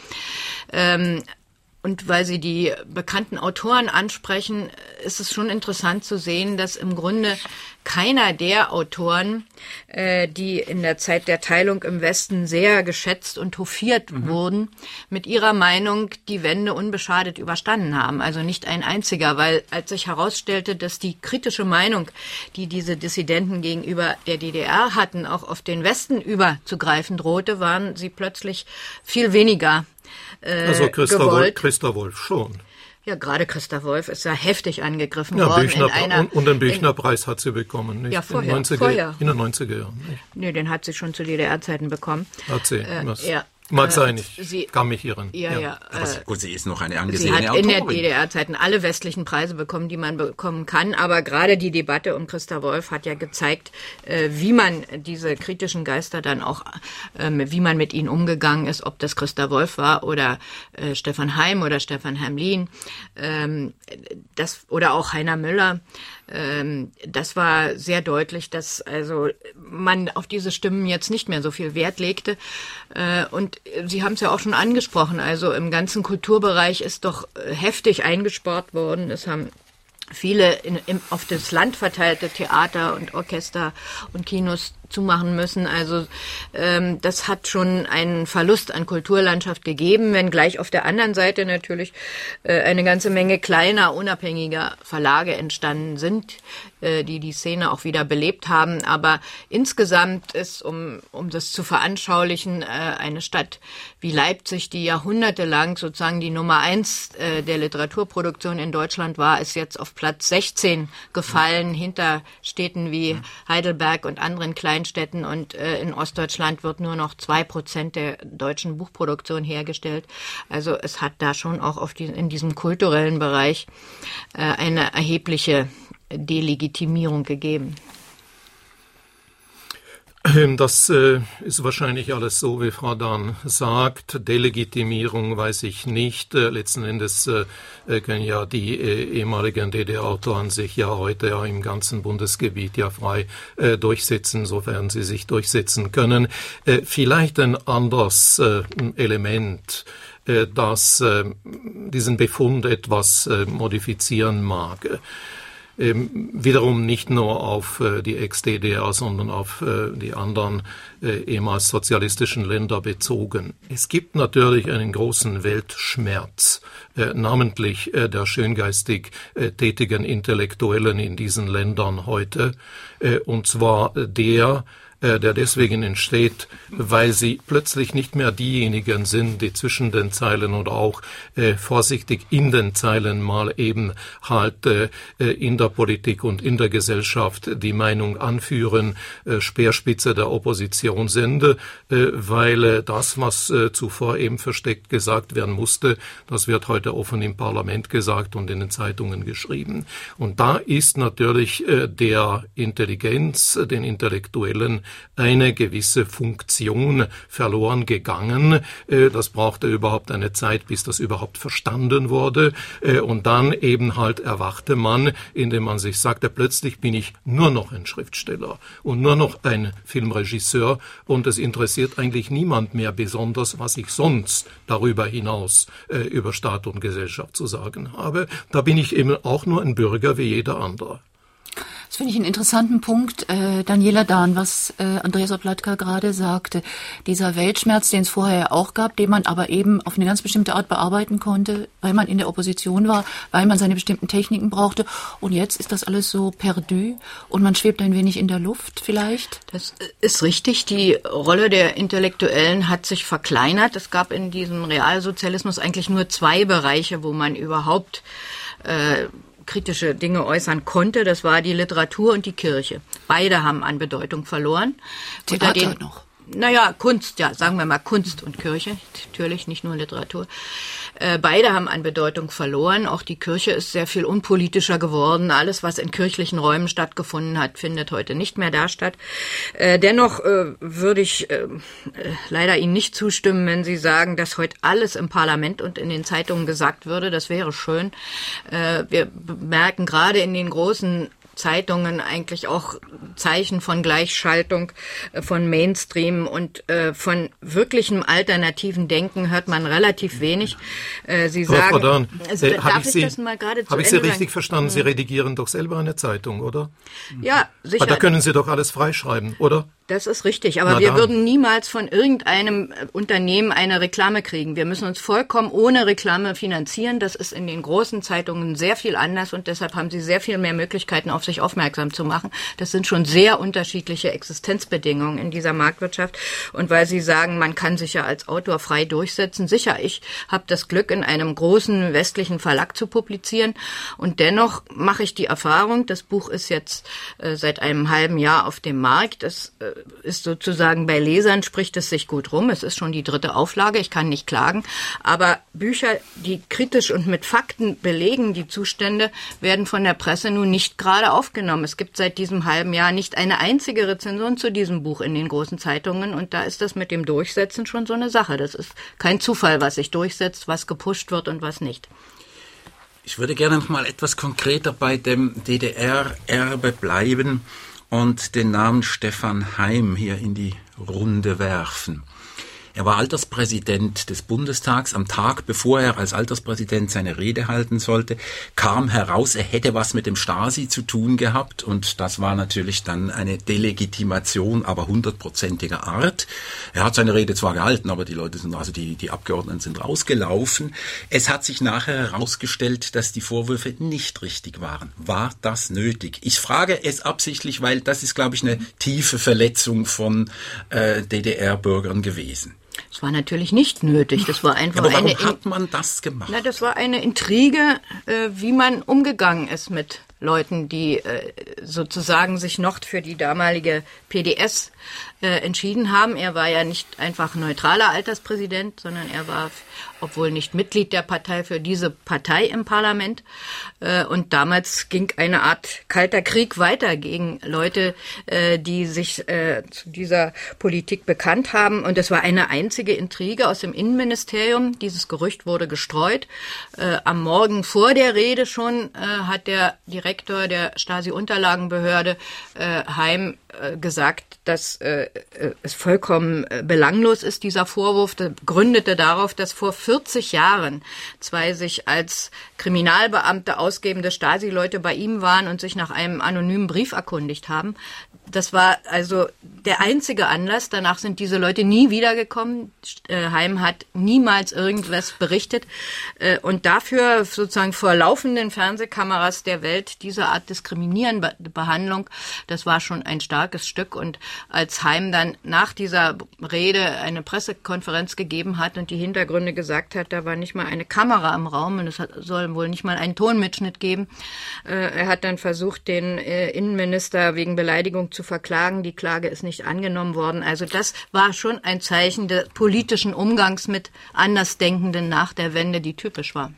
Und weil Sie die bekannten Autoren ansprechen, ist es schon interessant zu sehen, dass im Grunde keiner der Autoren, die in der Zeit der Teilung im Westen sehr geschätzt und hofiert wurden, mit ihrer Meinung die Wende unbeschadet überstanden haben. Also nicht ein einziger, weil als sich herausstellte, dass die kritische Meinung, die diese Dissidenten gegenüber der DDR hatten, auch auf den Westen überzugreifen drohte, waren sie plötzlich viel weniger also Christa Wolf schon. Ja, gerade Christa Wolf ist ja heftig angegriffen worden. Und den Büchner-Preis hat sie bekommen, nicht? Ja, vorher. In den 90er Jahren. Nicht? Nee, den hat sie schon zu DDR-Zeiten bekommen. Hat sie. Ja. Mag sein, ich kann mich irren. Ja. Aber sie ist noch eine angesehene Autorin. Sie hat in der DDR-Zeiten alle westlichen Preise bekommen, die man bekommen kann. Aber gerade die Debatte um Christa Wolf hat ja gezeigt, wie man diese kritischen Geister dann auch, wie man mit ihnen umgegangen ist, ob das Christa Wolf war oder Stefan Heym oder Stefan Hermlin, oder auch Heiner Müller. Das war sehr deutlich, dass also man auf diese Stimmen jetzt nicht mehr so viel Wert legte. Und Sie haben es ja auch schon angesprochen, also im ganzen Kulturbereich ist doch heftig eingespart worden. Es haben viele auf das Land verteilte Theater und Orchester und Kinos zumachen müssen. Also das hat schon einen Verlust an Kulturlandschaft gegeben, wenngleich auf der anderen Seite natürlich eine ganze Menge kleiner, unabhängiger Verlage entstanden sind, die Szene auch wieder belebt haben. Aber insgesamt ist, um das zu veranschaulichen, eine Stadt wie Leipzig, die jahrhundertelang sozusagen die Nummer 1 der Literaturproduktion in Deutschland war, ist jetzt auf Platz 16 gefallen, hinter Städten wie Heidelberg und anderen Kleinstädten. Und in Ostdeutschland wird nur noch 2% der deutschen Buchproduktion hergestellt. Also es hat da schon auch in diesem kulturellen Bereich eine erhebliche Delegitimierung gegeben. Das ist wahrscheinlich alles so, wie Frau Dahn sagt. Delegitimierung weiß ich nicht. Letzten Endes können ja die ehemaligen DDR-Autoren sich ja heute ja im ganzen Bundesgebiet ja frei durchsetzen, sofern sie sich durchsetzen können. Vielleicht ein anderes Element, das diesen Befund etwas modifizieren mag. Wiederum nicht nur auf die Ex-DDR, sondern auf die anderen ehemals sozialistischen Länder bezogen. Es gibt natürlich einen großen Weltschmerz, namentlich der schöngeistig tätigen Intellektuellen in diesen Ländern heute, und zwar der deswegen entsteht, weil sie plötzlich nicht mehr diejenigen sind, die zwischen den Zeilen oder auch vorsichtig in den Zeilen mal eben halt in der Politik und in der Gesellschaft die Meinung anführen, Speerspitze der Opposition sind, weil das, was zuvor eben versteckt gesagt werden musste, das wird heute offen im Parlament gesagt und in den Zeitungen geschrieben. Und da ist natürlich der Intelligenz, den Intellektuellen, eine gewisse Funktion verloren gegangen. Das brauchte überhaupt eine Zeit, bis das überhaupt verstanden wurde. Und dann eben halt erwachte man, indem man sich sagte, plötzlich bin ich nur noch ein Schriftsteller und nur noch ein Filmregisseur und es interessiert eigentlich niemand mehr besonders, was ich sonst darüber hinaus über Staat und Gesellschaft zu sagen habe. Da bin ich eben auch nur ein Bürger wie jeder andere. Das finde ich einen interessanten Punkt, Daniela Dahn, was Andreas Opłatka gerade sagte. Dieser Weltschmerz, den es vorher auch gab, den man aber eben auf eine ganz bestimmte Art bearbeiten konnte, weil man in der Opposition war, weil man seine bestimmten Techniken brauchte. Und jetzt ist das alles so perdu und man schwebt ein wenig in der Luft vielleicht. Das ist richtig. Die Rolle der Intellektuellen hat sich verkleinert. Es gab in diesem Realsozialismus eigentlich nur 2 Bereiche, wo man überhaupt kritische Dinge äußern konnte, das war die Literatur und die Kirche. Beide haben an Bedeutung verloren. Theater noch. Naja, Kunst, ja, sagen wir mal Kunst und Kirche, natürlich nicht nur Literatur. Beide haben an Bedeutung verloren. Auch die Kirche ist sehr viel unpolitischer geworden. Alles, was in kirchlichen Räumen stattgefunden hat, findet heute nicht mehr da statt. Dennoch würde ich leider Ihnen nicht zustimmen, wenn Sie sagen, dass heute alles im Parlament und in den Zeitungen gesagt würde. Das wäre schön. Wir bemerken gerade in den großen Zeitungen eigentlich auch Zeichen von Gleichschaltung, von Mainstream und von wirklichem alternativen Denken hört man relativ wenig. Sie sagen, Frau Dahn, darf ich das mal gerade zu Ende sagen? Habe ich Sie richtig verstanden? Sie redigieren doch selber eine Zeitung, oder? Ja, sicher. Aber da können Sie doch alles freischreiben, oder? Das ist richtig, aber wir würden niemals von irgendeinem Unternehmen eine Reklame kriegen. Wir müssen uns vollkommen ohne Reklame finanzieren. Das ist in den großen Zeitungen sehr viel anders und deshalb haben sie sehr viel mehr Möglichkeiten, auf sich aufmerksam zu machen. Das sind schon sehr unterschiedliche Existenzbedingungen in dieser Marktwirtschaft. Und weil Sie sagen, man kann sich ja als Autor frei durchsetzen, sicher, ich habe das Glück, in einem großen westlichen Verlag zu publizieren und dennoch mache ich die Erfahrung, das Buch ist jetzt seit einem halben Jahr auf dem Markt, es ist sozusagen bei Lesern, spricht es sich gut rum. Es ist schon die 3. Auflage, ich kann nicht klagen. Aber Bücher, die kritisch und mit Fakten belegen die Zustände, werden von der Presse nun nicht gerade aufgenommen. Es gibt seit diesem halben Jahr nicht eine einzige Rezension zu diesem Buch in den großen Zeitungen. Und da ist das mit dem Durchsetzen schon so eine Sache. Das ist kein Zufall, was sich durchsetzt, was gepusht wird und was nicht. Ich würde gerne noch mal etwas konkreter bei dem DDR-Erbe bleiben und den Namen Stefan Heym hier in die Runde werfen. Er war Alterspräsident des Bundestags. Am Tag, bevor er als Alterspräsident seine Rede halten sollte, kam heraus, er hätte was mit dem Stasi zu tun gehabt. Und das war natürlich dann eine Delegitimation, aber 100%iger Art. Er hat seine Rede zwar gehalten, aber die Leute sind, also die Abgeordneten sind rausgelaufen. Es hat sich nachher herausgestellt, dass die Vorwürfe nicht richtig waren. War das nötig? Ich frage es absichtlich, weil das ist, glaube ich, eine tiefe Verletzung von DDR-Bürgern gewesen. Es war natürlich nicht nötig. Das war einfach aber warum hat man das gemacht? Na, das war eine Intrige, wie man umgegangen ist mit Leuten, die sozusagen sich noch für die damalige PDS entschieden haben. Er war ja nicht einfach neutraler Alterspräsident, sondern er war, obwohl nicht Mitglied der Partei, für diese Partei im Parlament. Und damals ging eine Art kalter Krieg weiter gegen Leute, die sich zu dieser Politik bekannt haben. Und es war eine einzige Intrige aus dem Innenministerium. Dieses Gerücht wurde gestreut. Am Morgen vor der Rede schon hat der Direktor der Stasi-Unterlagenbehörde Heym gesagt, dass es vollkommen belanglos ist, dieser Vorwurf. Der gründete darauf, dass vor 40 Jahren 2 sich als Kriminalbeamte ausgebende Stasi-Leute bei ihm waren und sich nach einem anonymen Brief erkundigt haben. Das war also der einzige Anlass. Danach sind diese Leute nie wiedergekommen. Heym hat niemals irgendwas berichtet. Und dafür sozusagen vor laufenden Fernsehkameras der Welt diese Art diskriminierende Behandlung, das war schon ein starkes Stück. Und als Heym dann nach dieser Rede eine Pressekonferenz gegeben hat und die Hintergründe gesagt hat, da war nicht mal eine Kamera im Raum und es soll wohl nicht mal einen Tonmitschnitt geben. Er hat dann versucht, den Innenminister wegen Beleidigung zu verklagen. Die Klage ist nicht angenommen worden. Also das war schon ein Zeichen des politischen Umgangs mit Andersdenkenden nach der Wende, die typisch war.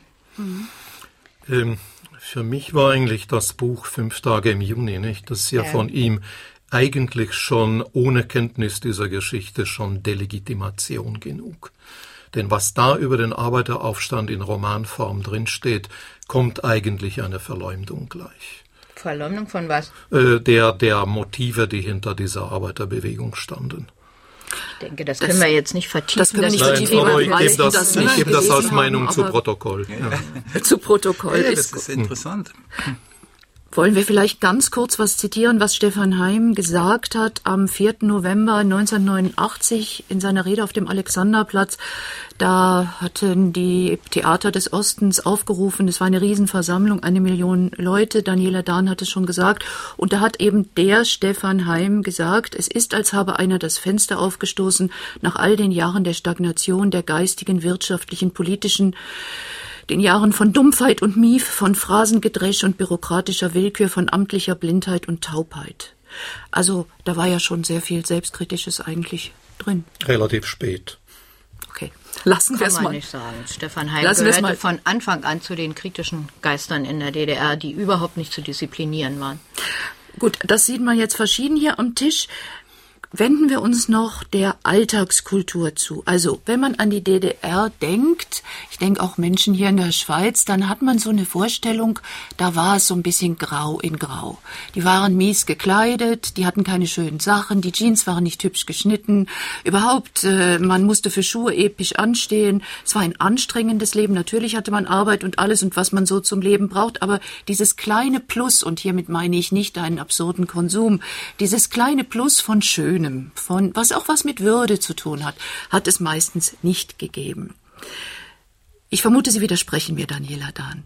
Für mich war eigentlich das Buch 5 Tage im Juni, nicht? Das ist ja von ihm eigentlich schon ohne Kenntnis dieser Geschichte schon Delegitimation genug. Denn was da über den Arbeiteraufstand in Romanform drinsteht, kommt eigentlich eine Verleumdung gleich. Verleumdung von was? Der Motive, die hinter dieser Arbeiterbewegung standen. Ich denke, das können wir jetzt nicht vertiefen. Das können wir nicht vertiefen. Aber ich gebe das als Meinung zu Protokoll. Ja. Zu Protokoll. Ja, das ist interessant. Wollen wir vielleicht ganz kurz was zitieren, was Stefan Heym gesagt hat am 4. November 1989 in seiner Rede auf dem Alexanderplatz. Da hatten die Theater des Ostens aufgerufen, es war eine Riesenversammlung, 1 Million Leute, Daniela Dahn hat es schon gesagt. Und da hat eben der Stefan Heym gesagt, es ist, als habe einer das Fenster aufgestoßen nach all den Jahren der Stagnation, der geistigen, wirtschaftlichen, politischen, Den Jahren von Dumpfheit und Mief, von Phrasengedresch und bürokratischer Willkür, von amtlicher Blindheit und Taubheit. Also da war ja schon sehr viel Selbstkritisches eigentlich drin. Relativ spät. Okay, lassen wir es mal. Kann man nicht sagen. Stefan Heym gehörte von Anfang an zu den kritischen Geistern in der DDR, die überhaupt nicht zu disziplinieren waren. Gut, das sieht man jetzt verschieden hier am Tisch. Wenden wir uns noch der Alltagskultur zu. Also, wenn man an die DDR denkt, ich denke auch Menschen hier in der Schweiz, dann hat man so eine Vorstellung, da war es so ein bisschen grau in grau. Die waren mies gekleidet, die hatten keine schönen Sachen, die Jeans waren nicht hübsch geschnitten. Überhaupt, man musste für Schuhe episch anstehen. Es war ein anstrengendes Leben. Natürlich hatte man Arbeit und alles und was man so zum Leben braucht, aber dieses kleine Plus, und hiermit meine ich nicht einen absurden Konsum, dieses kleine Plus von Schönem, von was auch was mit Würde zu tun hat es meistens nicht gegeben. Ich vermute, Sie widersprechen mir, Daniela Dahn.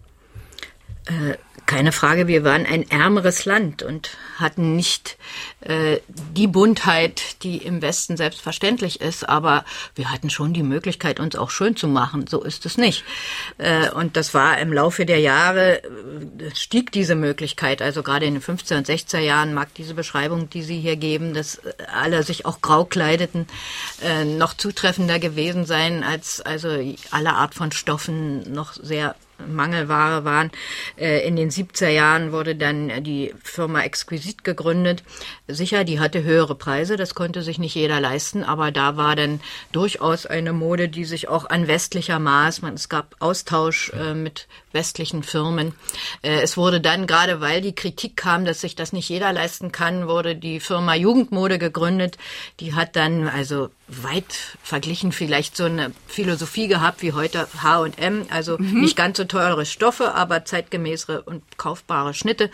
Keine Frage, wir waren ein ärmeres Land und hatten nicht die Buntheit, die im Westen selbstverständlich ist, aber wir hatten schon die Möglichkeit, uns auch schön zu machen. So ist es nicht. Und das war im Laufe der Jahre, stieg diese Möglichkeit, also gerade in den 50er und 60er Jahren mag diese Beschreibung, die Sie hier geben, dass alle sich auch grau kleideten, noch zutreffender gewesen sein, als also alle Art von Stoffen noch sehr Mangelware waren. In den 70er Jahren wurde dann die Firma Exquisit gegründet. Sicher, die hatte höhere Preise, das konnte sich nicht jeder leisten, aber da war dann durchaus eine Mode, die sich auch an westlicher Maß, es gab Austausch mit westlichen Firmen. Es wurde dann, gerade weil die Kritik kam, dass sich das nicht jeder leisten kann, wurde die Firma Jugendmode gegründet. Die hat dann also weit verglichen vielleicht so eine Philosophie gehabt wie heute H&M, also nicht ganz so teure Stoffe, aber zeitgemäßere und kaufbare Schnitte.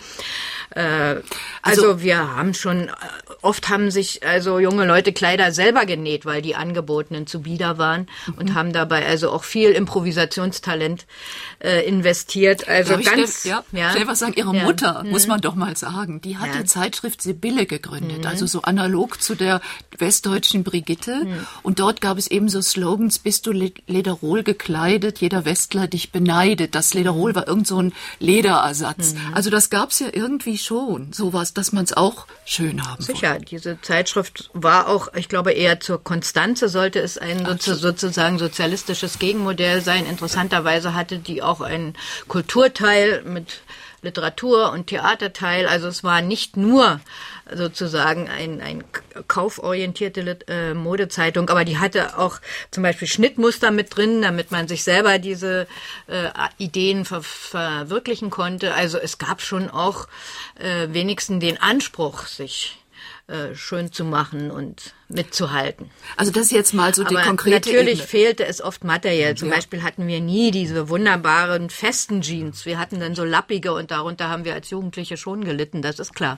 Also wir haben schon, oft haben sich also junge Leute Kleider selber genäht, weil die angebotenen zu bieder waren und haben dabei also auch viel Improvisationstalent investiert. Also ganz, ich will was sagen, Ihre Mutter, muss man doch mal sagen, die hat die Zeitschrift Sibylle gegründet, also so analog zu der westdeutschen Brigitte. Und dort gab es eben so Slogans, bist du Lederol gekleidet, jeder Westler dich beneidet. Das Lederol war irgend so ein Lederersatz. Also das gab's ja irgendwie schon, sowas, dass man es auch schön haben Sicher, wollte. diese Zeitschrift war auch, ich glaube, eher zur Konstanze sollte es ein sozusagen sozialistisches Gegenmodell sein. Interessanterweise hatte die auch einen Kulturteil mit Literatur- und Theaterteil. Also es war nicht nur sozusagen ein kauforientierte Modezeitung, aber die hatte auch zum Beispiel Schnittmuster mit drin, damit man sich selber diese Ideen verwirklichen konnte. Also es gab schon auch wenigstens den Anspruch, sich schön zu machen und mitzuhalten. Also das ist jetzt mal so die konkrete natürlich Ebene. fehlte es oft materiell. Zum Beispiel hatten wir nie diese wunderbaren festen Jeans. Wir hatten dann so lappige und darunter haben wir als Jugendliche schon gelitten, das ist klar.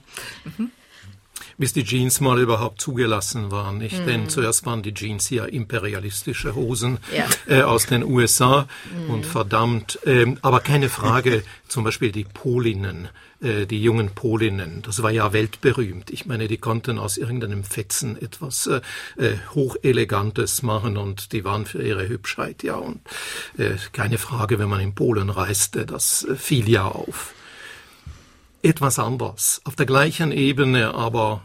Bis die Jeans mal überhaupt zugelassen waren, nicht? Denn zuerst waren die Jeans ja imperialistische Hosen aus den USA und verdammt, aber keine Frage, zum Beispiel die Polinnen, die jungen Polinnen, das war ja weltberühmt. Ich meine, die konnten aus irgendeinem Fetzen etwas Hochelegantes machen und die waren für ihre Hübschheit, ja, und keine Frage, wenn man in Polen reiste, das fiel ja auf. Etwas anders, auf der gleichen Ebene, aber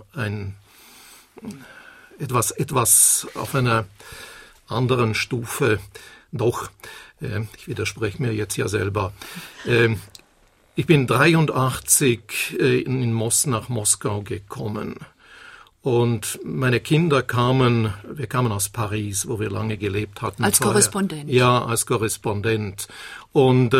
etwas auf einer anderen Stufe. Doch, ich widerspreche mir jetzt ja selber. Ich bin 1983 nach Moskau gekommen und meine Kinder wir kamen aus Paris, wo wir lange gelebt hatten. Als Korrespondent? Ja, als Korrespondent. Und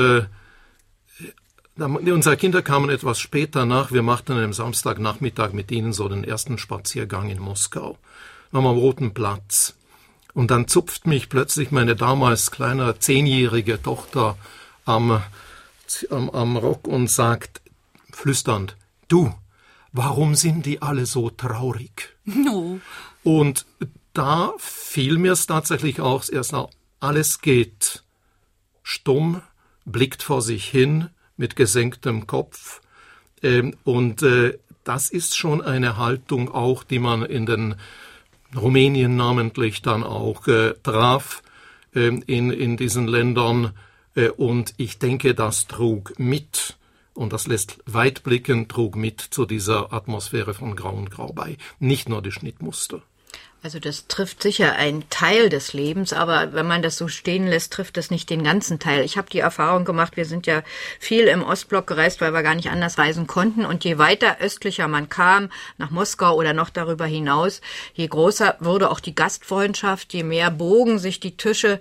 unsere Kinder kamen etwas später nach. Wir machten am Samstagnachmittag mit ihnen so den ersten Spaziergang in Moskau. Wir waren am Roten Platz. Und dann zupft mich plötzlich meine damals kleine 10-jährige Tochter am Rock und sagt, flüsternd, du, warum sind die alle so traurig? No. Und da fiel mir es tatsächlich auch erst auf, alles geht stumm, blickt vor sich hin, mit gesenktem Kopf. Und das ist schon eine Haltung auch, die man in den Rumänien namentlich dann auch traf, in diesen Ländern. Und ich denke, das trug mit, und das lässt weit blicken, trug mit zu dieser Atmosphäre von Grau und Grau bei. Nicht nur die Schnittmuster. Also das trifft sicher einen Teil des Lebens, aber wenn man das so stehen lässt, trifft das nicht den ganzen Teil. Ich habe die Erfahrung gemacht, wir sind ja viel im Ostblock gereist, weil wir gar nicht anders reisen konnten. Und je weiter östlicher man kam, nach Moskau oder noch darüber hinaus, je größer wurde auch die Gastfreundschaft, je mehr bogen sich die Tische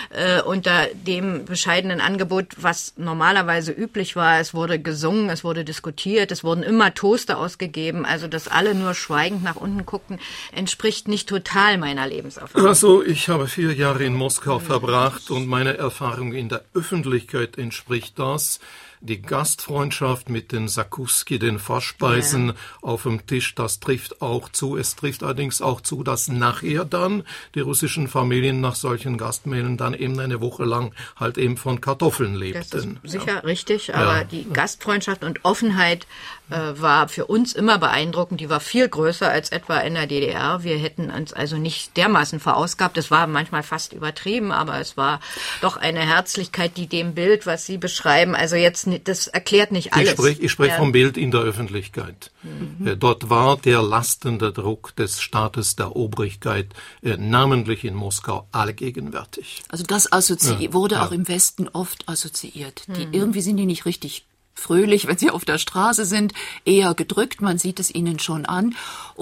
unter dem bescheidenen Angebot, was normalerweise üblich war. Es wurde gesungen, es wurde diskutiert, es wurden immer Toaste ausgegeben. Also dass alle nur schweigend nach unten guckten, entspricht nicht total meiner Lebenserfahrung. Also ich habe 4 Jahre in Moskau verbracht und meine Erfahrung in der Öffentlichkeit entspricht das. Die Gastfreundschaft mit den Sakuski, den Vorspeisen auf dem Tisch, das trifft auch zu. Es trifft allerdings auch zu, dass nachher dann die russischen Familien nach solchen Gastmehlen dann eben eine Woche lang halt eben von Kartoffeln lebten. Das ist sicher richtig, aber die Gastfreundschaft und Offenheit war für uns immer beeindruckend. Die war viel größer als etwa in der DDR. Wir hätten uns also nicht dermaßen verausgabt. Es war manchmal fast übertrieben, aber es war doch eine Herzlichkeit, die dem Bild, was Sie beschreiben, also jetzt das erklärt nicht alles. Ich spreche vom Bild in der Öffentlichkeit. Dort war der lastende Druck des Staates, der Obrigkeit, namentlich in Moskau, allgegenwärtig. Also das wurde auch im Westen oft assoziiert. Irgendwie sind die nicht richtig fröhlich, wenn sie auf der Straße sind, eher gedrückt, man sieht es ihnen schon an.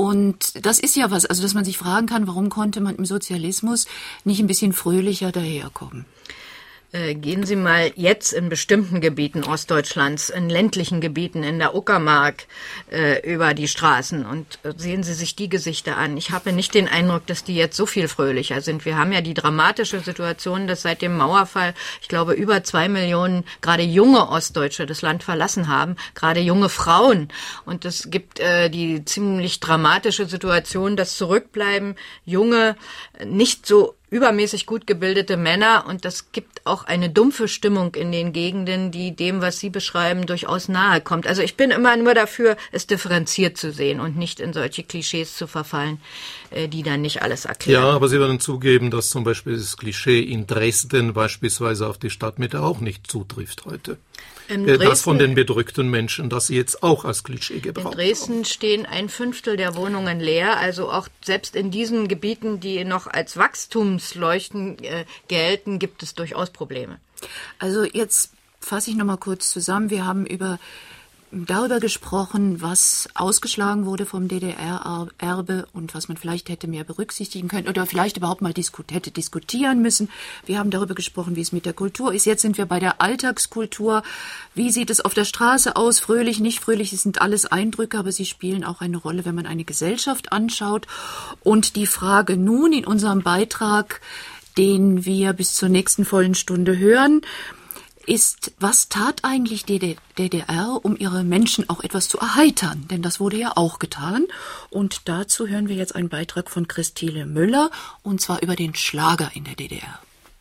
Und das ist ja was, also dass man sich fragen kann, warum konnte man im Sozialismus nicht ein bisschen fröhlicher daherkommen? Gehen Sie mal jetzt in bestimmten Gebieten Ostdeutschlands, in ländlichen Gebieten, in der Uckermark über die Straßen und sehen Sie sich die Gesichter an. Ich habe nicht den Eindruck, dass die jetzt so viel fröhlicher sind. Wir haben ja die dramatische Situation, dass seit dem Mauerfall, ich glaube, über 2 Millionen gerade junge Ostdeutsche das Land verlassen haben, gerade junge Frauen. Und es gibt die ziemlich dramatische Situation, dass zurückbleiben junge, nicht so übermäßig gut gebildete Männer, und das gibt auch eine dumpfe Stimmung in den Gegenden, die dem, was Sie beschreiben, durchaus nahe kommt. Also ich bin immer nur dafür, es differenziert zu sehen und nicht in solche Klischees zu verfallen, die dann nicht alles erklären. Ja, aber Sie werden zugeben, dass zum Beispiel das Klischee in Dresden beispielsweise auf die Stadtmitte auch nicht zutrifft heute. Das von den bedrückten Menschen, das sie jetzt auch als Klischee gebraucht. In Dresden stehen 1/5 der Wohnungen leer, also auch selbst in diesen Gebieten, die noch als Wachstumsleuchten gelten, gibt es durchaus Probleme. Also jetzt fasse ich nochmal kurz zusammen. Wir haben darüber gesprochen, was ausgeschlagen wurde vom DDR-Erbe und was man vielleicht hätte mehr berücksichtigen können oder vielleicht überhaupt mal hätte diskutieren müssen. Wir haben darüber gesprochen, wie es mit der Kultur ist. Jetzt sind wir bei der Alltagskultur. Wie sieht es auf der Straße aus? Fröhlich, nicht fröhlich, es sind alles Eindrücke, aber sie spielen auch eine Rolle, wenn man eine Gesellschaft anschaut. Und die Frage nun in unserem Beitrag, den wir bis zur nächsten vollen Stunde hören, ist, was tat eigentlich die DDR, um ihre Menschen auch etwas zu erheitern? Denn das wurde ja auch getan. Und dazu hören wir jetzt einen Beitrag von Christine Müller, und zwar über den Schlager in der DDR.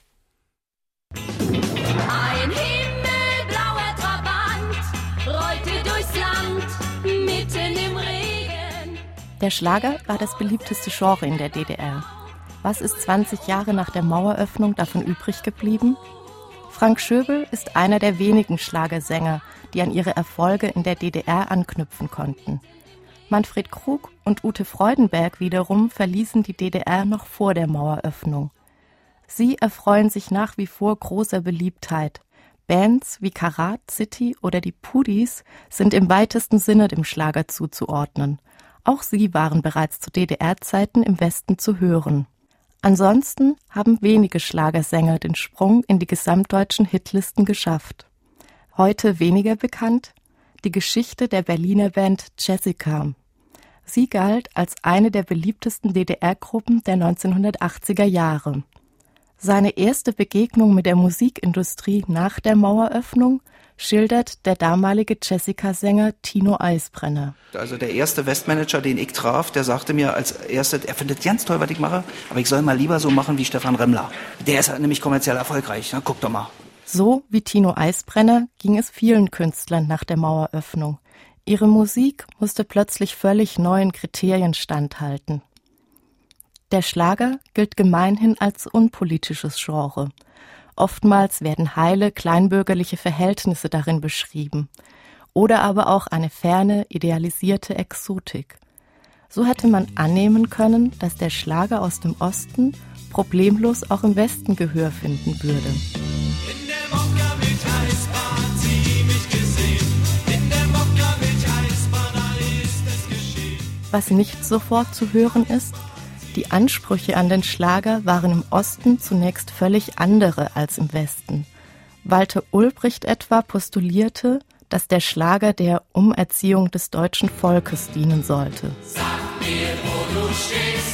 Ein himmelblauer Trabant rollte durchs Land, mitten im Regen. Der Schlager war das beliebteste Genre in der DDR. Was ist 20 Jahre nach der Maueröffnung davon übrig geblieben? Frank Schöbel ist einer der wenigen Schlagersänger, die an ihre Erfolge in der DDR anknüpfen konnten. Manfred Krug und Ute Freudenberg wiederum verließen die DDR noch vor der Maueröffnung. Sie erfreuen sich nach wie vor großer Beliebtheit. Bands wie Karat City oder die Pudis sind im weitesten Sinne dem Schlager zuzuordnen. Auch sie waren bereits zu DDR-Zeiten im Westen zu hören. Ansonsten haben wenige Schlagersänger den Sprung in die gesamtdeutschen Hitlisten geschafft. Heute weniger bekannt die Geschichte der Berliner Band Jessica. Sie galt als eine der beliebtesten DDR-Gruppen der 1980er Jahre. Seine erste Begegnung mit der Musikindustrie nach der Maueröffnung schildert der damalige Jessica-Sänger Tino Eisbrenner. Also der erste Westmanager, den ich traf, der sagte mir als erstes, er findet ganz toll, was ich mache, aber ich soll mal lieber so machen wie Stefan Remmler. Der ist nämlich kommerziell erfolgreich, na, guck doch mal. So wie Tino Eisbrenner ging es vielen Künstlern nach der Maueröffnung. Ihre Musik musste plötzlich völlig neuen Kriterien standhalten. Der Schlager gilt gemeinhin als unpolitisches Genre. Oftmals werden heile, kleinbürgerliche Verhältnisse darin beschrieben. Oder aber auch eine ferne, idealisierte Exotik. So hätte man annehmen können, dass der Schlager aus dem Osten problemlos auch im Westen Gehör finden würde. In der Mokka-Milch-Eisbahn, sie mich gesehen. In der Mokka-Milch-Eisbahn, da ist es geschehen. Was nicht sofort zu hören ist, die Ansprüche an den Schlager waren im Osten zunächst völlig andere als im Westen. Walter Ulbricht etwa postulierte, dass der Schlager der Umerziehung des deutschen Volkes dienen sollte. Sag mir, wo du stehst.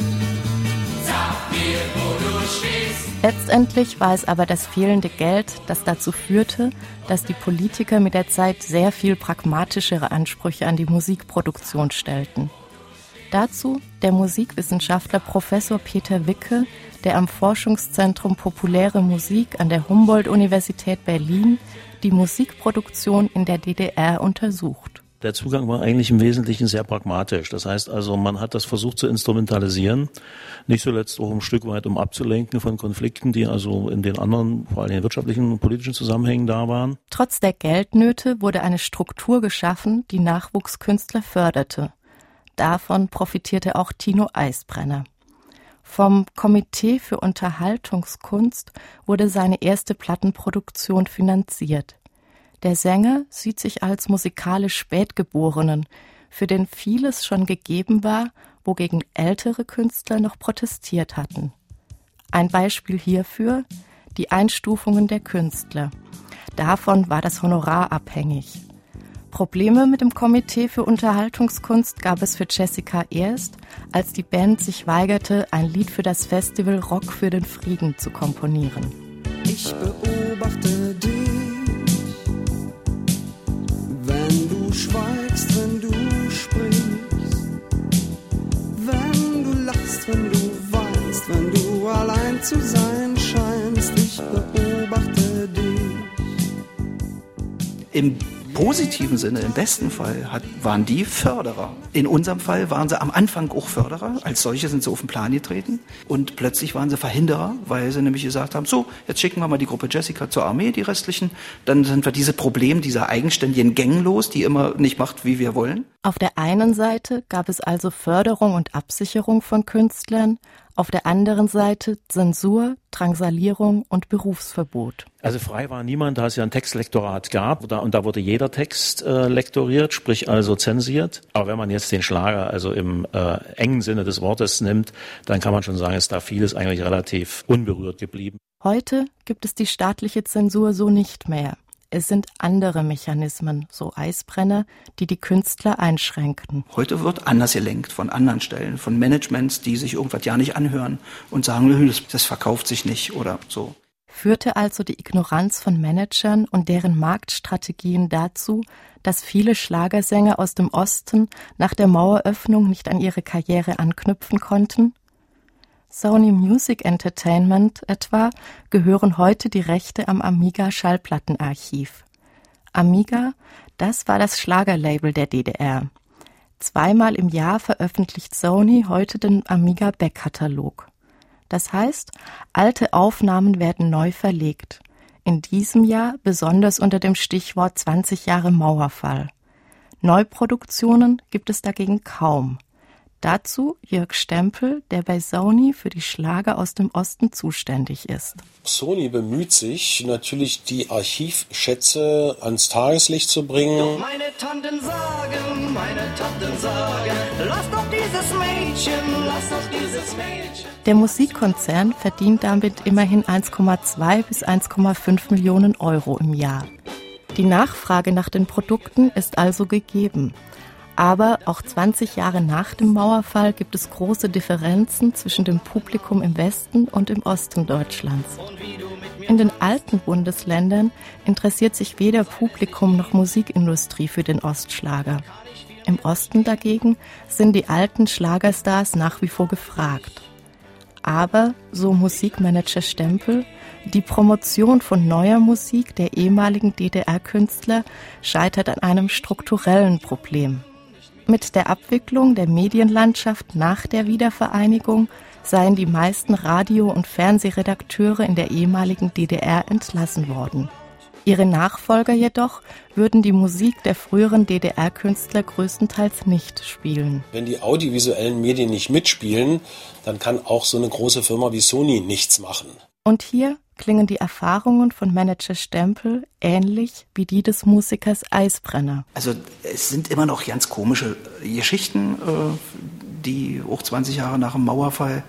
Sag mir, wo du stehst. Letztendlich war es aber das fehlende Geld, das dazu führte, dass die Politiker mit der Zeit sehr viel pragmatischere Ansprüche an die Musikproduktion stellten. Dazu der Musikwissenschaftler Professor Peter Wicke, der am Forschungszentrum Populäre Musik an der Humboldt-Universität Berlin die Musikproduktion in der DDR untersucht. Der Zugang war eigentlich im Wesentlichen sehr pragmatisch. Das heißt also, man hat das versucht zu instrumentalisieren, nicht zuletzt auch ein Stück weit, um abzulenken von Konflikten, die also in den anderen, vor allem in den wirtschaftlichen und politischen Zusammenhängen da waren. Trotz der Geldnöte wurde eine Struktur geschaffen, die Nachwuchskünstler förderte. Davon profitierte auch Tino Eisbrenner. Vom Komitee für Unterhaltungskunst wurde seine erste Plattenproduktion finanziert. Der Sänger sieht sich als musikalisch Spätgeborenen, für den vieles schon gegeben war, wogegen ältere Künstler noch protestiert hatten. Ein Beispiel hierfür: die Einstufungen der Künstler. Davon war das Honorar abhängig. Probleme mit dem Komitee für Unterhaltungskunst gab es für Jessica erst, als die Band sich weigerte, ein Lied für das Festival Rock für den Frieden zu komponieren. Ich beobachte dich, wenn du schweigst, wenn du sprichst, wenn du lachst, wenn du weinst, wenn du allein zu sein scheinst. Ich beobachte dich. Im positiven Sinne, im besten Fall, waren die Förderer. In unserem Fall waren sie am Anfang auch Förderer. Als solche sind sie auf den Plan getreten. Und plötzlich waren sie Verhinderer, weil sie nämlich gesagt haben, so, jetzt schicken wir mal die Gruppe Jessica zur Armee, die restlichen. Dann sind wir diese Probleme dieser eigenständigen Gang los, die immer nicht macht, wie wir wollen. Auf der einen Seite gab es also Förderung und Absicherung von Künstlern, auf der anderen Seite Zensur, Drangsalierung und Berufsverbot. Also frei war niemand, da es ja ein Textlektorat gab und da wurde jeder Text lektoriert, sprich also zensiert. Aber wenn man jetzt den Schlager also im engen Sinne des Wortes nimmt, dann kann man schon sagen, ist da vieles eigentlich relativ unberührt geblieben. Heute gibt es die staatliche Zensur so nicht mehr. Es sind andere Mechanismen, so Eisbrenner, die die Künstler einschränken. Heute wird anders gelenkt von anderen Stellen, von Managements, die sich irgendwas ja nicht anhören und sagen, das verkauft sich nicht oder so. Führte also die Ignoranz von Managern und deren Marktstrategien dazu, dass viele Schlagersänger aus dem Osten nach der Maueröffnung nicht an ihre Karriere anknüpfen konnten? Sony Music Entertainment etwa gehören heute die Rechte am Amiga Schallplattenarchiv. Amiga, das war das Schlagerlabel der DDR. 2-mal im Jahr veröffentlicht Sony heute den Amiga Backkatalog. Das heißt, alte Aufnahmen werden neu verlegt. In diesem Jahr besonders unter dem Stichwort 20 Jahre Mauerfall. Neuproduktionen gibt es dagegen kaum. Dazu Jörg Stempel, der bei Sony für die Schlager aus dem Osten zuständig ist. Sony bemüht sich natürlich, die Archivschätze ans Tageslicht zu bringen. Doch meine Tanten sagen, lass doch dieses Mädchen. Der Musikkonzern verdient damit immerhin 1,2 bis 1,5 Millionen Euro im Jahr. Die Nachfrage nach den Produkten ist also gegeben. Aber auch 20 Jahre nach dem Mauerfall gibt es große Differenzen zwischen dem Publikum im Westen und im Osten Deutschlands. In den alten Bundesländern interessiert sich weder Publikum noch Musikindustrie für den Ostschlager. Im Osten dagegen sind die alten Schlagerstars nach wie vor gefragt. Aber, so Musikmanager Stempel, die Promotion von neuer Musik der ehemaligen DDR-Künstler scheitert an einem strukturellen Problem. Mit der Abwicklung der Medienlandschaft nach der Wiedervereinigung seien die meisten Radio- und Fernsehredakteure in der ehemaligen DDR entlassen worden. Ihre Nachfolger jedoch würden die Musik der früheren DDR-Künstler größtenteils nicht spielen. Wenn die audiovisuellen Medien nicht mitspielen, dann kann auch so eine große Firma wie Sony nichts machen. Und hier klingen die Erfahrungen von Manager Stempel ähnlich wie die des Musikers Eisbrenner. Also es sind immer noch ganz komische Geschichten, die auch 20 Jahre nach dem Mauerfall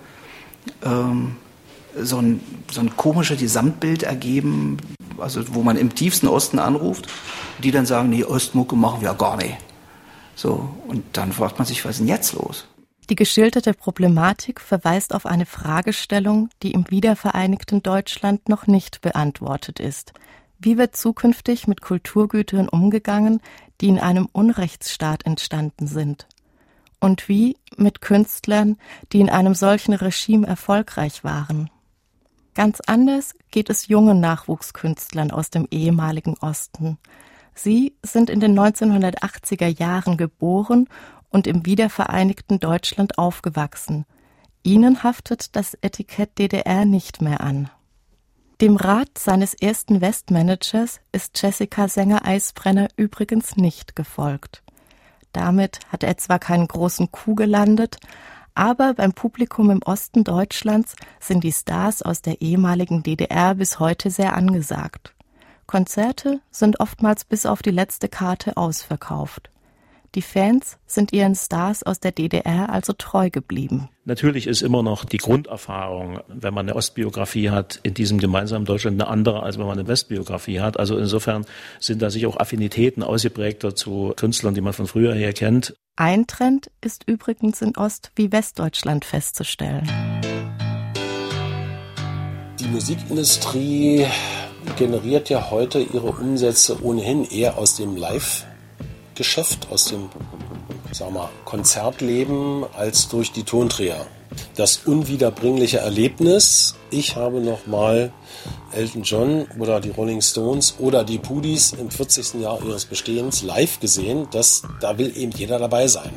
so ein komisches Gesamtbild ergeben, also wo man im tiefsten Osten anruft, die dann sagen, nee, Ostmucke machen wir gar nicht. So, und dann fragt man sich, was ist denn jetzt los? Die geschilderte Problematik verweist auf eine Fragestellung, die im wiedervereinigten Deutschland noch nicht beantwortet ist. Wie wird zukünftig mit Kulturgütern umgegangen, die in einem Unrechtsstaat entstanden sind? Und wie mit Künstlern, die in einem solchen Regime erfolgreich waren? Ganz anders geht es jungen Nachwuchskünstlern aus dem ehemaligen Osten. Sie sind in den 1980er Jahren geboren und im wiedervereinigten Deutschland aufgewachsen. Ihnen haftet das Etikett DDR nicht mehr an. Dem Rat seines ersten Westmanagers ist Jessica Sänger-Eisbrenner übrigens nicht gefolgt. Damit hat er zwar keinen großen Coup gelandet, aber beim Publikum im Osten Deutschlands sind die Stars aus der ehemaligen DDR bis heute sehr angesagt. Konzerte sind oftmals bis auf die letzte Karte ausverkauft. Die Fans sind ihren Stars aus der DDR also treu geblieben. Natürlich ist immer noch die Grunderfahrung, wenn man eine Ostbiografie hat, in diesem gemeinsamen Deutschland eine andere, als wenn man eine Westbiografie hat. Also insofern sind da sicher auch Affinitäten ausgeprägter zu Künstlern, die man von früher her kennt. Ein Trend ist übrigens in Ost- wie Westdeutschland festzustellen. Die Musikindustrie generiert ja heute ihre Umsätze ohnehin eher aus dem Live-Geschäft, aus dem, sagen wir mal, Konzertleben als durch die Tonträger. Das unwiederbringliche Erlebnis, ich habe noch mal Elton John oder die Rolling Stones oder die Pudis im 40. Jahr ihres Bestehens live gesehen, da will eben jeder dabei sein.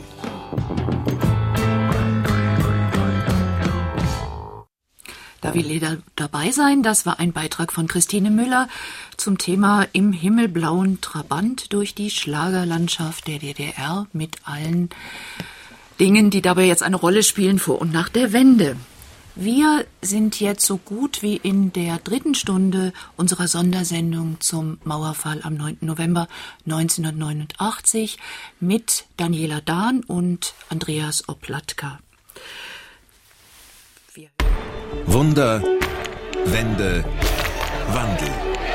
Da will jeder dabei sein. Das war ein Beitrag von Christine Müller zum Thema Im himmelblauen Trabant durch die Schlagerlandschaft der DDR mit allen Dingen, die dabei jetzt eine Rolle spielen vor und nach der Wende. Wir sind jetzt so gut wie in der 3. Stunde unserer Sondersendung zum Mauerfall am 9. November 1989 mit Daniela Dahn und Andreas Oplatka. Wunder, Wende, Wandel.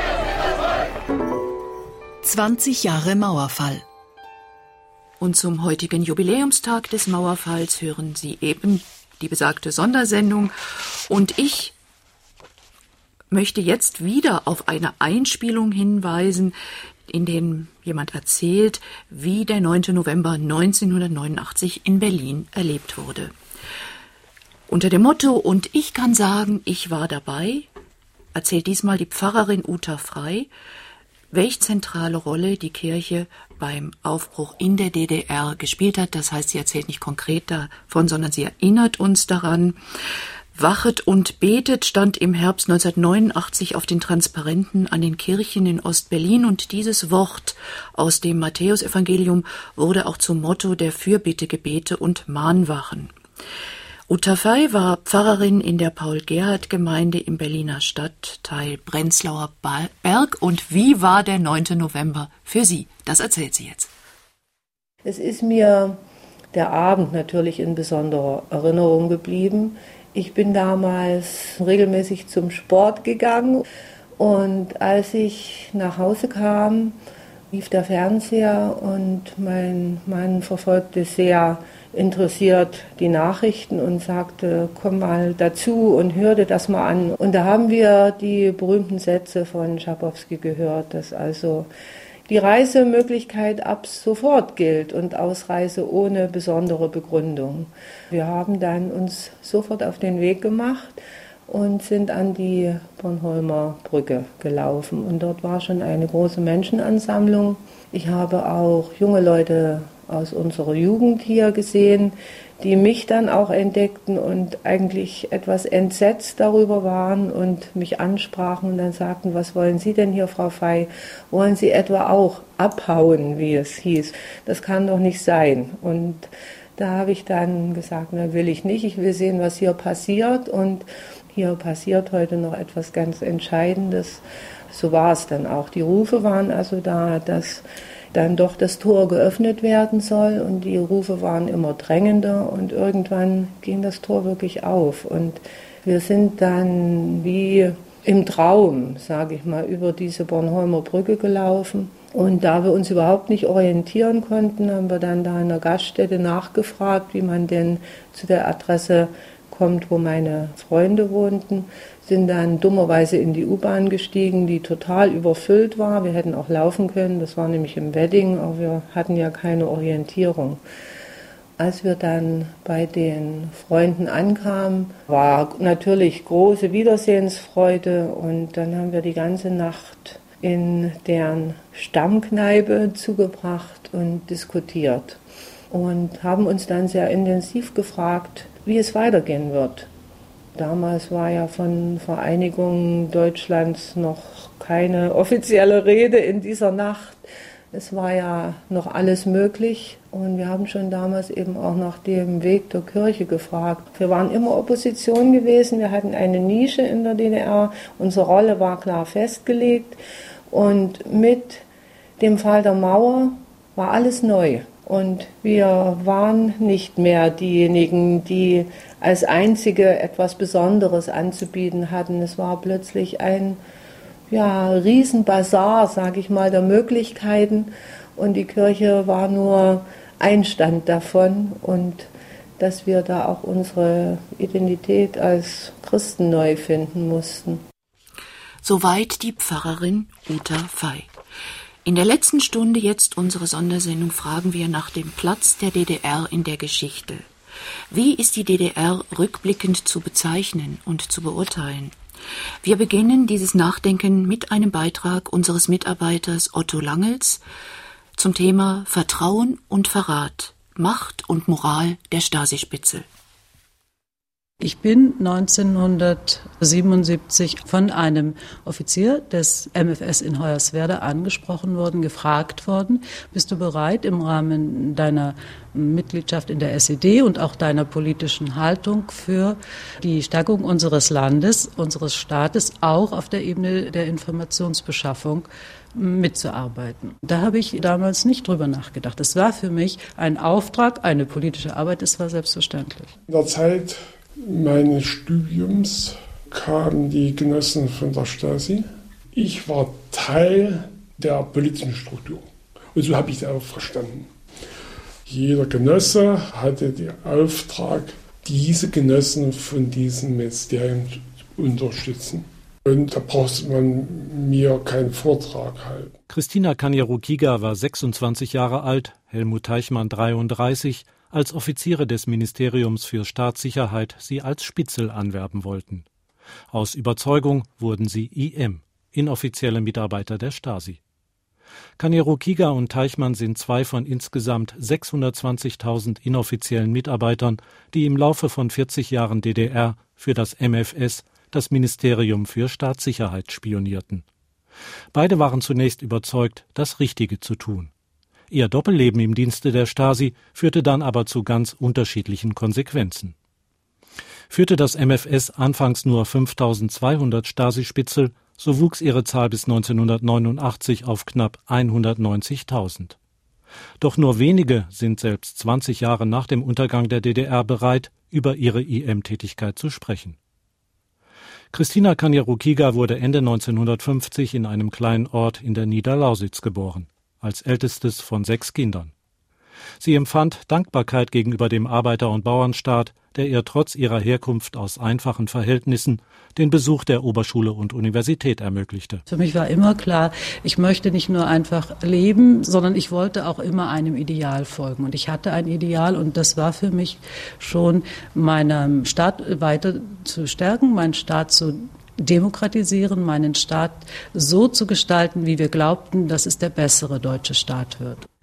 20 Jahre Mauerfall. Und zum heutigen Jubiläumstag des Mauerfalls hören Sie eben die besagte Sondersendung. Und ich möchte jetzt wieder auf eine Einspielung hinweisen, in dem jemand erzählt, wie der 9. November 1989 in Berlin erlebt wurde. Unter dem Motto "Und ich kann sagen, ich war dabei" erzählt diesmal die Pfarrerin Uta Frey, welch zentrale Rolle die Kirche beim Aufbruch in der DDR gespielt hat. Das heißt, sie erzählt nicht konkret davon, sondern sie erinnert uns daran. Wachet und betet stand im Herbst 1989 auf den Transparenten an den Kirchen in Ostberlin und dieses Wort aus dem Matthäusevangelium wurde auch zum Motto der Fürbittegebete und Mahnwachen. Uta Frey war Pfarrerin in der Paul-Gerhardt-Gemeinde im Berliner Stadtteil Prenzlauer Berg. Und wie war der 9. November für Sie? Das erzählt sie jetzt. Es ist mir der Abend natürlich in besonderer Erinnerung geblieben. Ich bin damals regelmäßig zum Sport gegangen und als ich nach Hause kam, lief der Fernseher und mein Mann verfolgte sehr interessiert die Nachrichten und sagte, komm mal dazu und hör dir das mal an. Und da haben wir die berühmten Sätze von Schabowski gehört, dass also die Reisemöglichkeit ab sofort gilt und Ausreise ohne besondere Begründung. Wir haben dann uns sofort auf den Weg gemacht und sind an die Bornholmer Brücke gelaufen. Und dort war schon eine große Menschenansammlung. Ich habe auch junge Leute aus unserer Jugend hier gesehen, die mich dann auch entdeckten und eigentlich etwas entsetzt darüber waren und mich ansprachen und dann sagten, was wollen Sie denn hier, Frau Fey? Wollen Sie etwa auch abhauen, wie es hieß? Das kann doch nicht sein. Und da habe ich dann gesagt, na, will ich nicht, ich will sehen, was hier passiert. Und hier passiert heute noch etwas ganz Entscheidendes. So war es dann auch. Die Rufe waren also da, dass dann doch das Tor geöffnet werden soll und die Rufe waren immer drängender und irgendwann ging das Tor wirklich auf und wir sind dann wie im Traum, sage ich mal, über diese Bornholmer Brücke gelaufen und da wir uns überhaupt nicht orientieren konnten, haben wir dann da in der Gaststätte nachgefragt, wie man denn zu der Adresse kommt, wo meine Freunde wohnten, sind dann dummerweise in die U-Bahn gestiegen, die total überfüllt war. Wir hätten auch laufen können, das war nämlich im Wedding, aber wir hatten ja keine Orientierung. Als wir dann bei den Freunden ankamen, war natürlich große Wiedersehensfreude und dann haben wir die ganze Nacht in deren Stammkneipe zugebracht und diskutiert und haben uns dann sehr intensiv gefragt, wie es weitergehen wird. Damals war ja von Vereinigung Deutschlands noch keine offizielle Rede in dieser Nacht. Es war ja noch alles möglich und wir haben schon damals eben auch nach dem Weg der Kirche gefragt. Wir waren immer Opposition gewesen, wir hatten eine Nische in der DDR, unsere Rolle war klar festgelegt und mit dem Fall der Mauer war alles neu. Und wir waren nicht mehr diejenigen, die als Einzige etwas Besonderes anzubieten hatten. Es war plötzlich ein Riesenbazar, sage ich mal, der Möglichkeiten. Und die Kirche war nur ein Stand davon. Und dass wir da auch unsere Identität als Christen neu finden mussten. Soweit die Pfarrerin Uta Fey. In der letzten Stunde jetzt unserer Sondersendung fragen wir nach dem Platz der DDR in der Geschichte. Wie ist die DDR rückblickend zu bezeichnen und zu beurteilen? Wir beginnen dieses Nachdenken mit einem Beitrag unseres Mitarbeiters Otto Langels zum Thema Vertrauen und Verrat, Macht und Moral der Stasi-Spitze. Ich bin 1977 von einem Offizier des MFS in Hoyerswerda angesprochen worden, gefragt worden, bist du bereit, im Rahmen deiner Mitgliedschaft in der SED und auch deiner politischen Haltung für die Stärkung unseres Landes, unseres Staates, auch auf der Ebene der Informationsbeschaffung mitzuarbeiten. Da habe ich damals nicht drüber nachgedacht. Es war für mich ein Auftrag, eine politische Arbeit, es war selbstverständlich. In der Zeit meines Studiums kamen die Genossen von der Stasi. Ich war Teil der politischen Struktur. Und so habe ich das auch verstanden. Jeder Genosse hatte den Auftrag, diese Genossen von diesem Ministerium zu unterstützen. Und da braucht man mir keinen Vortrag halten. Christina Kanyarukiga war 26 Jahre alt, Helmut Teichmann 33, als Offiziere des Ministeriums für Staatssicherheit sie als Spitzel anwerben wollten. Aus Überzeugung wurden sie IM, inoffizielle Mitarbeiter der Stasi. Kanyarukiga und Teichmann sind zwei von insgesamt 620.000 inoffiziellen Mitarbeitern, die im Laufe von 40 Jahren DDR für das MFS, das Ministerium für Staatssicherheit, spionierten. Beide waren zunächst überzeugt, das Richtige zu tun. Ihr Doppelleben im Dienste der Stasi führte dann aber zu ganz unterschiedlichen Konsequenzen. Führte das MFS anfangs nur 5.200 Stasi-Spitzel, so wuchs ihre Zahl bis 1989 auf knapp 190.000. Doch nur wenige sind selbst 20 Jahre nach dem Untergang der DDR bereit, über ihre IM-Tätigkeit zu sprechen. Christina Kanyarukiga wurde Ende 1950 in einem kleinen Ort in der Niederlausitz geboren, als ältestes von 6 Kindern. Sie empfand Dankbarkeit gegenüber dem Arbeiter- und Bauernstaat, der ihr trotz ihrer Herkunft aus einfachen Verhältnissen den Besuch der Oberschule und Universität ermöglichte. Für mich war immer klar, ich möchte nicht nur einfach leben, sondern ich wollte auch immer einem Ideal folgen. Und ich hatte ein Ideal und das war für mich schon, meinen Staat weiter zu stärken, meinen Staat zu demokratisieren, meinen Staat so zu gestalten, wie wir glaubten, dass es der bessere deutsche Staat wird.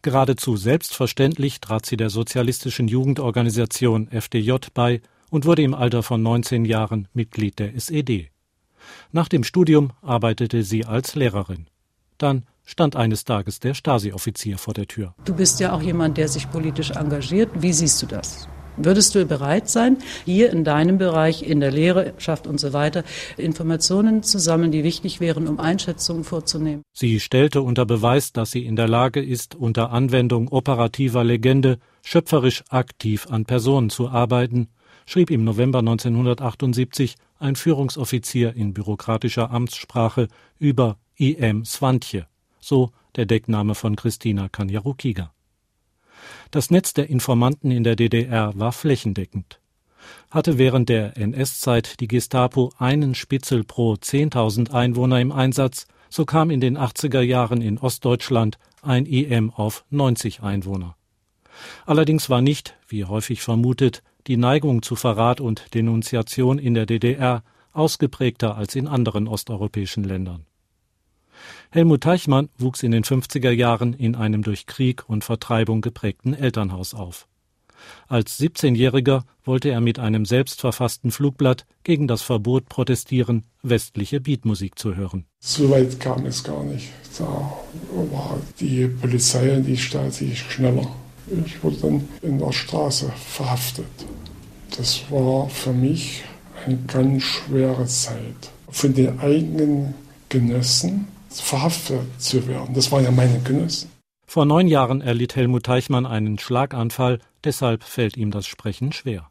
Geradezu selbstverständlich trat sie der sozialistischen Jugendorganisation FDJ bei und wurde im Alter von 19 Jahren Mitglied der SED. Nach dem Studium arbeitete sie als Lehrerin. Dann stand eines Tages der Stasi-Offizier vor der Tür. Du bist ja auch jemand, der sich politisch engagiert. Wie siehst du das? Würdest du bereit sein, hier in deinem Bereich, in der Lehrerschaft und so weiter, Informationen zu sammeln, die wichtig wären, um Einschätzungen vorzunehmen? Sie stellte unter Beweis, dass sie in der Lage ist, unter Anwendung operativer Legende schöpferisch aktiv an Personen zu arbeiten, schrieb im November 1978 ein Führungsoffizier in bürokratischer Amtssprache über I.M. Swantje, so der Deckname von Kristina Kaniarukiga. Das Netz der Informanten in der DDR war flächendeckend. Hatte während der NS-Zeit die Gestapo einen Spitzel pro 10.000 Einwohner im Einsatz, so kam in den 80er Jahren in Ostdeutschland ein IM auf 90 Einwohner. Allerdings war nicht, wie häufig vermutet, die Neigung zu Verrat und Denunziation in der DDR ausgeprägter als in anderen osteuropäischen Ländern. Helmut Teichmann wuchs in den 50er Jahren in einem durch Krieg und Vertreibung geprägten Elternhaus auf. Als 17-Jähriger wollte er mit einem selbstverfassten Flugblatt gegen das Verbot protestieren, westliche Beatmusik zu hören. So weit kam es gar nicht. Da war die Polizei und die Stasi schneller. Ich wurde dann in der Straße verhaftet. Das war für mich eine ganz schwere Zeit. Von den eigenen Genossen verhaftet zu werden. Das waren ja meine Genossen. Vor 9 Jahren erlitt Helmut Teichmann einen Schlaganfall, deshalb fällt ihm das Sprechen schwer.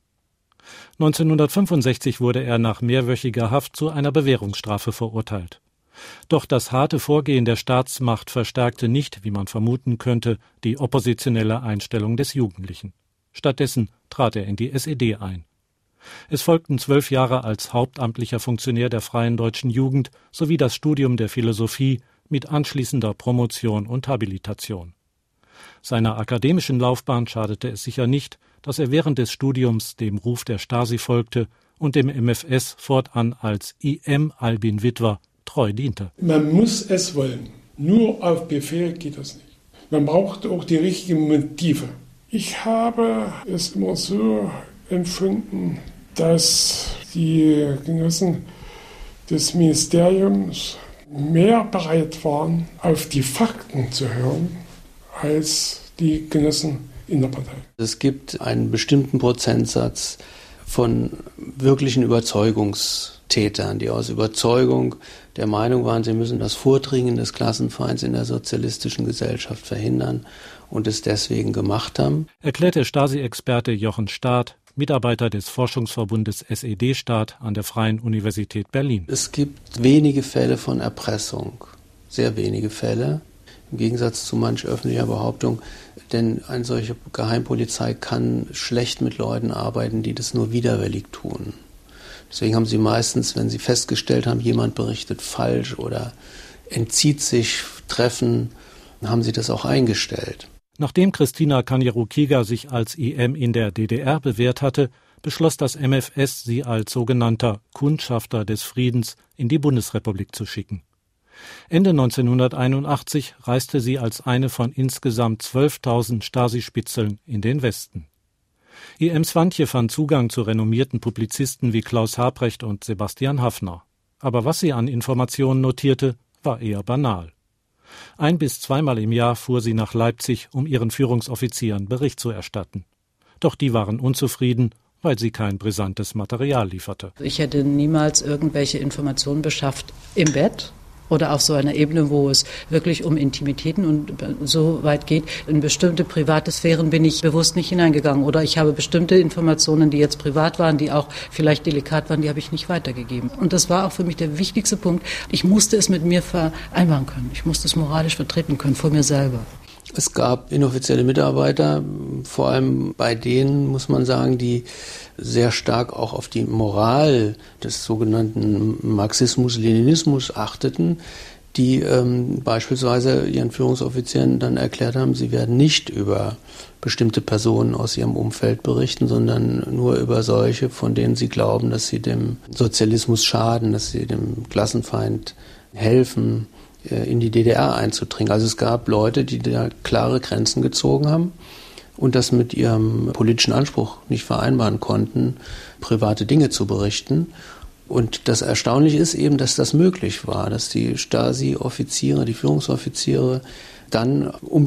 1965 wurde er nach mehrwöchiger Haft zu einer Bewährungsstrafe verurteilt. Doch das harte Vorgehen der Staatsmacht verstärkte nicht, wie man vermuten könnte, die oppositionelle Einstellung des Jugendlichen. Stattdessen trat er in die SED ein. Es folgten 12 Jahre als hauptamtlicher Funktionär der Freien Deutschen Jugend sowie das Studium der Philosophie mit anschließender Promotion und Habilitation. Seiner akademischen Laufbahn schadete es sicher nicht, dass er während des Studiums dem Ruf der Stasi folgte und dem MfS fortan als I.M. Albin Witwer treu diente. Man muss es wollen. Nur auf Befehl geht das nicht. Man braucht auch die richtigen Motive. Ich habe es immer so empfunden, dass die Genossen des Ministeriums mehr bereit waren, auf die Fakten zu hören, als die Genossen in der Partei. Es gibt einen bestimmten Prozentsatz von wirklichen Überzeugungstätern, die aus Überzeugung der Meinung waren, sie müssen das Vordringen des Klassenfeinds in der sozialistischen Gesellschaft verhindern und es deswegen gemacht haben. Erklärte Stasi-Experte Jochen Staat, Mitarbeiter des Forschungsverbundes SED-Staat an der Freien Universität Berlin. Es gibt wenige Fälle von Erpressung, sehr wenige Fälle, im Gegensatz zu manch öffentlicher Behauptung, denn eine solche Geheimpolizei kann schlecht mit Leuten arbeiten, die das nur widerwillig tun. Deswegen haben sie meistens, wenn sie festgestellt haben, jemand berichtet falsch oder entzieht sich Treffen, haben sie das auch eingestellt. Nachdem Kristina Kaniarukiga sich als IM in der DDR bewährt hatte, beschloss das MfS, sie als sogenannter Kundschafter des Friedens in die Bundesrepublik zu schicken. Ende 1981 reiste sie als eine von insgesamt 12.000 Stasi-Spitzeln in den Westen. I.M. Swantje fand Zugang zu renommierten Publizisten wie Klaus Habrecht und Sebastian Haffner. Aber was sie an Informationen notierte, war eher banal. 1- bis 2-mal im Jahr fuhr sie nach Leipzig, um ihren Führungsoffizieren Bericht zu erstatten. Doch die waren unzufrieden, weil sie kein brisantes Material lieferte. Ich hätte niemals irgendwelche Informationen beschafft im Bett oder auf so einer Ebene, wo es wirklich um Intimitäten und so weit geht. In bestimmte private Sphären bin ich bewusst nicht hineingegangen. Oder ich habe bestimmte Informationen, die jetzt privat waren, die auch vielleicht delikat waren, die habe ich nicht weitergegeben. Und das war auch für mich der wichtigste Punkt. Ich musste es mit mir vereinbaren können. Ich musste es moralisch vertreten können, vor mir selber. Es gab inoffizielle Mitarbeiter, vor allem bei denen, muss man sagen, die sehr stark auch auf die Moral des sogenannten Marxismus-Leninismus achteten, die beispielsweise ihren Führungsoffizieren dann erklärt haben, sie werden nicht über bestimmte Personen aus ihrem Umfeld berichten, sondern nur über solche, von denen sie glauben, dass sie dem Sozialismus schaden, dass sie dem Klassenfeind helfen, in die DDR einzudringen. Also es gab Leute, die da klare Grenzen gezogen haben und das mit ihrem politischen Anspruch nicht vereinbaren konnten, private Dinge zu berichten. Und das Erstaunliche ist eben, dass das möglich war, dass die Stasi-Offiziere, die Führungsoffiziere dann um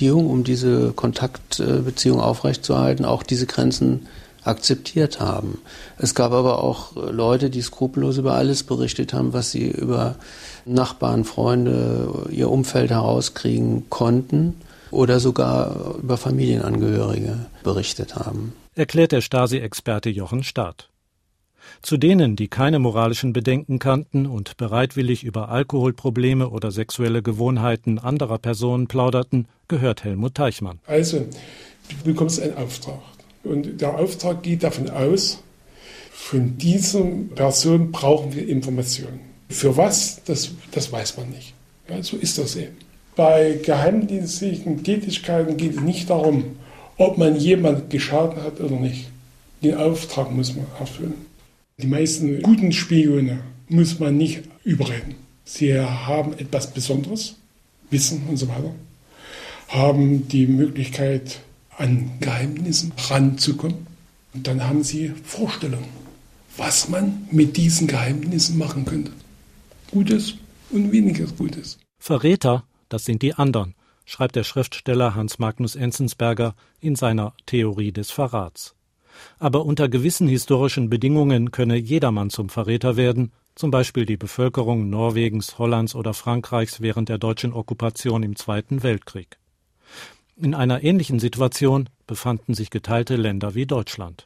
diese Kontaktbeziehung aufrechtzuerhalten, auch diese Grenzen akzeptiert haben. Es gab aber auch Leute, die skrupellos über alles berichtet haben, was sie über Nachbarn, Freunde, ihr Umfeld herauskriegen konnten oder sogar über Familienangehörige berichtet haben. Erklärt der Stasi-Experte Jochen Staat. Zu denen, die keine moralischen Bedenken kannten und bereitwillig über Alkoholprobleme oder sexuelle Gewohnheiten anderer Personen plauderten, gehört Helmut Teichmann. Also, du bekommst einen Auftrag. Und der Auftrag geht davon aus, von dieser Person brauchen wir Informationen. Für was, das weiß man nicht. Ja, so ist das eben. Bei geheimdienstlichen Tätigkeiten geht es nicht darum, ob man jemand geschadet hat oder nicht. Den Auftrag muss man erfüllen. Die meisten guten Spione muss man nicht überreden. Sie haben etwas Besonderes, Wissen und so weiter, haben die Möglichkeit, an Geheimnissen ranzukommen. Und dann haben sie Vorstellungen, was man mit diesen Geheimnissen machen könnte. Gutes und weniger Gutes. Verräter, das sind die anderen, schreibt der Schriftsteller Hans Magnus Enzensberger in seiner Theorie des Verrats. Aber unter gewissen historischen Bedingungen könne jedermann zum Verräter werden, zum Beispiel die Bevölkerung Norwegens, Hollands oder Frankreichs während der deutschen Okkupation im Zweiten Weltkrieg. In einer ähnlichen Situation befanden sich geteilte Länder wie Deutschland.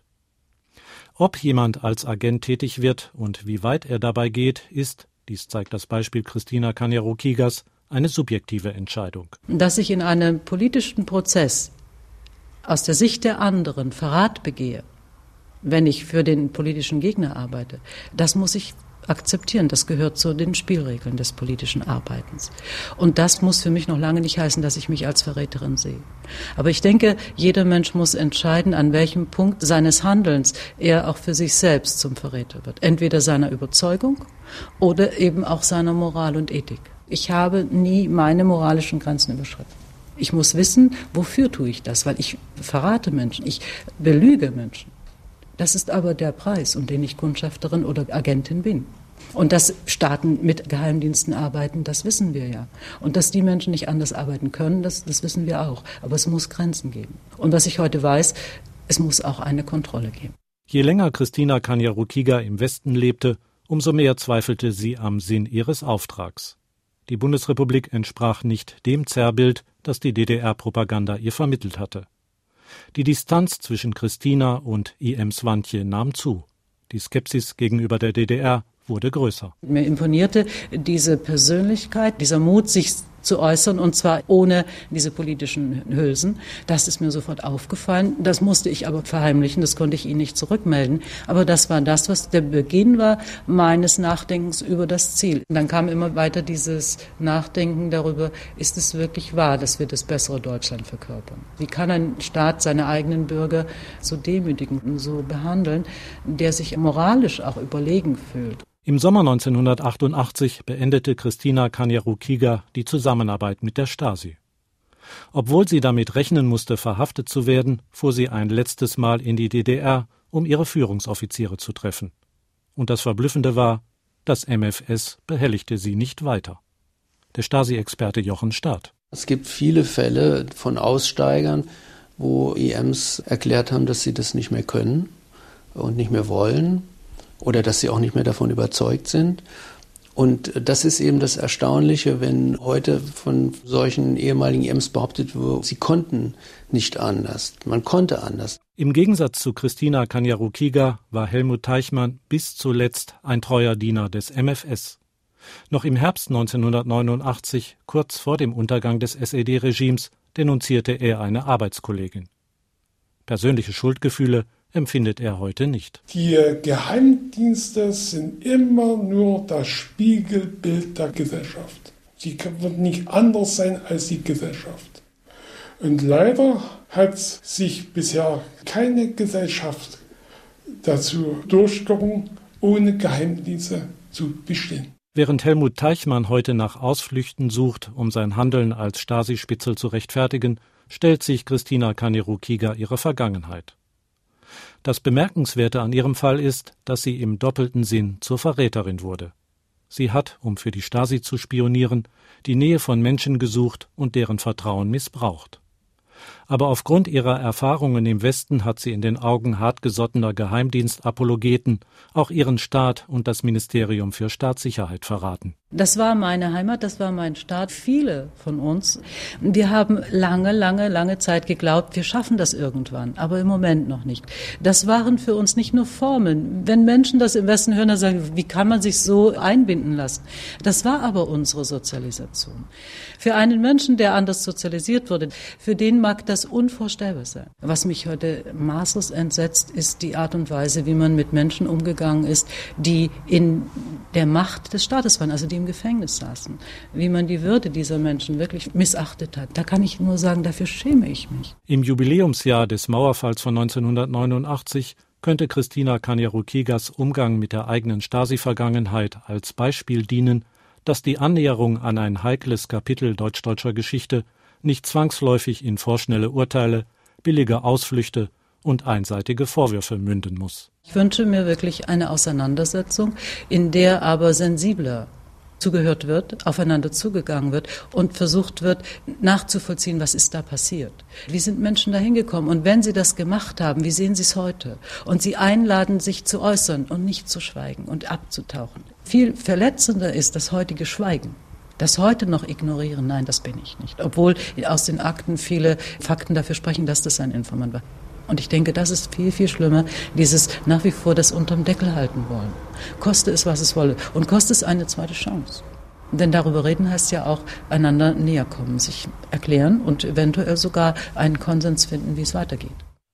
Ob jemand als Agent tätig wird und wie weit er dabei geht, ist, dies zeigt das Beispiel Christina Kanyarukigas, eine subjektive Entscheidung. Dass ich in einem politischen Prozess aus der Sicht der anderen Verrat begehe, wenn ich für den politischen Gegner arbeite, das muss ich akzeptieren. Das gehört zu den Spielregeln des politischen Arbeitens. Und das muss für mich noch lange nicht heißen, dass ich mich als Verräterin sehe. Aber ich denke, jeder Mensch muss entscheiden, an welchem Punkt seines Handelns er auch für sich selbst zum Verräter wird. Entweder seiner Überzeugung oder eben auch seiner Moral und Ethik. Ich habe nie meine moralischen Grenzen überschritten. Ich muss wissen, wofür tue ich das, weil ich verrate Menschen, ich belüge Menschen. Das ist aber der Preis, um den ich Kundschafterin oder Agentin bin. Und dass Staaten mit Geheimdiensten arbeiten, das wissen wir ja. Und dass die Menschen nicht anders arbeiten können, das wissen wir auch. Aber es muss Grenzen geben. Und was ich heute weiß, es muss auch eine Kontrolle geben. Je länger Christina Kanyarukiga im Westen lebte, umso mehr zweifelte sie am Sinn ihres Auftrags. Die Bundesrepublik entsprach nicht dem Zerrbild, das die DDR-Propaganda ihr vermittelt hatte. Die Distanz zwischen Christina und I.M. Swantje nahm zu. Die Skepsis gegenüber der DDR wurde größer. Mir imponierte diese Persönlichkeit, dieser Mut, sich zu äußern, und zwar ohne diese politischen Hülsen. Das ist mir sofort aufgefallen. Das musste ich aber verheimlichen, das konnte ich Ihnen nicht zurückmelden. Aber das war das, was der Beginn war meines Nachdenkens über das Ziel. Und dann kam immer weiter dieses Nachdenken darüber, ist es wirklich wahr, dass wir das bessere Deutschland verkörpern? Wie kann ein Staat seine eigenen Bürger so demütigen und so behandeln, der sich moralisch auch überlegen fühlt? Im Sommer 1988 beendete Christina Kanyarukiga die Zusammenarbeit mit der Stasi. Obwohl sie damit rechnen musste, verhaftet zu werden, fuhr sie ein letztes Mal in die DDR, um ihre Führungsoffiziere zu treffen. Und das Verblüffende war, das MfS behelligte sie nicht weiter. Der Stasi-Experte Jochen Staat. Es gibt viele Fälle von Aussteigern, wo EMs erklärt haben, dass sie das nicht mehr können und nicht mehr wollen. Oder dass sie auch nicht mehr davon überzeugt sind. Und das ist eben das Erstaunliche, wenn heute von solchen ehemaligen EMs behauptet wird, sie konnten nicht anders, man konnte anders. Im Gegensatz zu Christina Kanyarukiga war Helmut Teichmann bis zuletzt ein treuer Diener des MfS. Noch im Herbst 1989, kurz vor dem Untergang des SED-Regimes, denunzierte er eine Arbeitskollegin. Persönliche Schuldgefühle empfindet er heute nicht. Die Geheimdienste sind immer nur das Spiegelbild der Gesellschaft. Sie wird nicht anders sein als die Gesellschaft. Und leider hat sich bisher keine Gesellschaft dazu durchgerungen, ohne Geheimdienste zu bestehen. Während Helmut Teichmann heute nach Ausflüchten sucht, um sein Handeln als Stasi-Spitzel zu rechtfertigen, stellt sich Christina Kaneru-Kieger ihre Vergangenheit. Das Bemerkenswerte an ihrem Fall ist, dass sie im doppelten Sinn zur Verräterin wurde. Sie hat, um für die Stasi zu spionieren, die Nähe von Menschen gesucht und deren Vertrauen missbraucht. Aber aufgrund ihrer Erfahrungen im Westen hat sie in den Augen hartgesottener Geheimdienstapologeten auch ihren Staat und das Ministerium für Staatssicherheit verraten. Das war meine Heimat, das war mein Staat. Viele von uns, wir haben lange Zeit geglaubt, wir schaffen das irgendwann, aber im Moment noch nicht. Das waren für uns nicht nur Formeln. Wenn Menschen das im Westen hören, dann sagen, wie kann man sich so einbinden lassen? Das war aber unsere Sozialisation. Für einen Menschen, der anders sozialisiert wurde, für den mag das unvorstellbar sein. Was mich heute maßlos entsetzt, ist die Art und Weise, wie man mit Menschen umgegangen ist, die in der Macht des Staates waren, also die im Gefängnis saßen. Wie man die Würde dieser Menschen wirklich missachtet hat. Da kann ich nur sagen, dafür schäme ich mich. Im Jubiläumsjahr des Mauerfalls von 1989 könnte Christina Kaneru-Kiegers Umgang mit der eigenen Stasi-Vergangenheit als Beispiel dienen, dass die Annäherung an ein heikles Kapitel deutsch-deutscher Geschichte nicht zwangsläufig in vorschnelle Urteile, billige Ausflüchte und einseitige Vorwürfe münden muss. Ich wünsche mir wirklich eine Auseinandersetzung, in der aber sensibler zugehört wird, aufeinander zugegangen wird und versucht wird, nachzuvollziehen, was ist da passiert. Wie sind Menschen da hingekommen? Und wenn sie das gemacht haben, wie sehen sie es heute? Und sie einladen, sich zu äußern und nicht zu schweigen und abzutauchen. Viel verletzender ist das heutige Schweigen. Das heute noch ignorieren, nein, das bin ich nicht. Obwohl aus den Akten viele Fakten dafür sprechen, dass das ein Informant war. Und ich denke, das ist viel schlimmer, dieses nach wie vor das unterm Deckel halten wollen. Koste es, was es wolle. Und koste es eine zweite Chance. Denn darüber reden heißt ja auch, einander näher kommen, sich erklären und eventuell sogar einen Konsens finden, wie es weitergeht.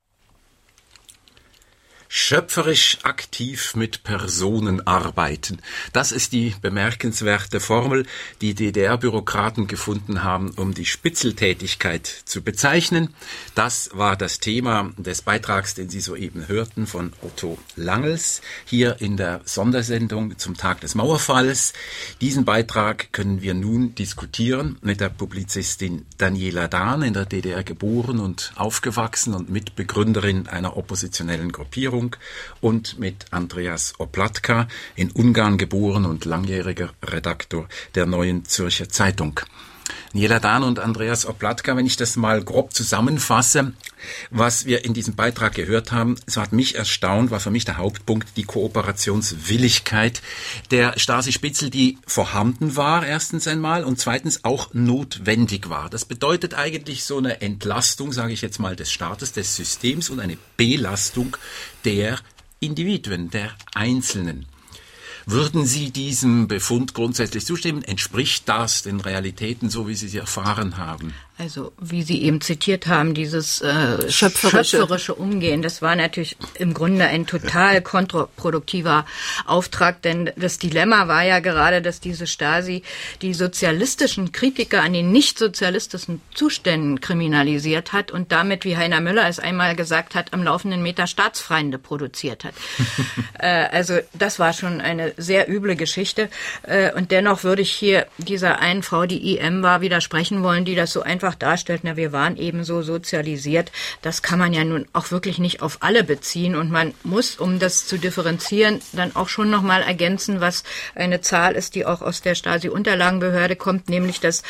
Schöpferisch aktiv mit Personen arbeiten. Das ist die bemerkenswerte Formel, die DDR-Bürokraten gefunden haben, um die Spitzeltätigkeit zu bezeichnen. Das war das Thema des Beitrags, den Sie soeben hörten, von Otto Langels, hier in der Sondersendung zum Tag des Mauerfalls. Diesen Beitrag können wir nun diskutieren mit der Publizistin Daniela Dahn, in der DDR geboren und aufgewachsen und Mitbegründerin einer oppositionellen Gruppierung, und mit Andreas Oplatka, in Ungarn geboren und langjähriger Redaktor der Neuen Zürcher Zeitung. Daniela Dahn und Andreas Oplatka, wenn ich das mal grob zusammenfasse, was wir in diesem Beitrag gehört haben, so hat mich erstaunt, war für mich der Hauptpunkt die Kooperationswilligkeit der Stasi-Spitzel, die vorhanden war, erstens einmal, und zweitens auch notwendig war. Das bedeutet eigentlich so eine Entlastung, sage ich jetzt mal, des Staates, des Systems und eine Belastung der Individuen, der Einzelnen. Würden Sie diesem Befund grundsätzlich zustimmen? Entspricht das den Realitäten, so wie Sie sie erfahren haben? Also, wie Sie eben zitiert haben, dieses schöpferische Umgehen, das war natürlich im Grunde ein total kontraproduktiver Auftrag, denn das Dilemma war ja gerade, dass diese Stasi die sozialistischen Kritiker an den nicht-sozialistischen Zuständen kriminalisiert hat und damit, wie Heiner Müller es einmal gesagt hat, am laufenden Meter Staatsfeinde produziert hat. Also, das war schon eine sehr üble Geschichte. Und dennoch würde ich hier dieser einen Frau, die IM war, widersprechen wollen, die das so einfach darstellt, na, wir waren eben so sozialisiert. Das kann man ja nun auch wirklich nicht auf alle beziehen und man muss, um das zu differenzieren, dann auch schon nochmal ergänzen, was eine Zahl ist, die auch aus der Stasi-Unterlagenbehörde kommt, nämlich, dass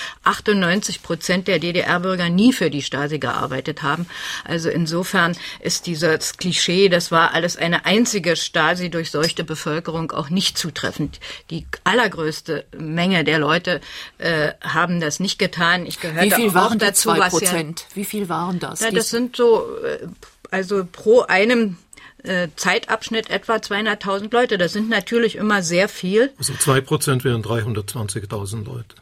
98% der DDR-Bürger nie für die Stasi gearbeitet haben. Also insofern ist dieses Klischee, das war alles eine einzige Stasi-durchseuchte Bevölkerung, auch nicht zutreffend. Die allergrößte Menge der Leute haben das nicht getan. Ich gehörte Wie viel auch waren dazu, 2%? Wie viel waren das? Ja, das sind so, also pro einem Zeitabschnitt etwa 200.000 Leute. Das sind natürlich immer sehr viel. Also 2% wären 320.000 Leute.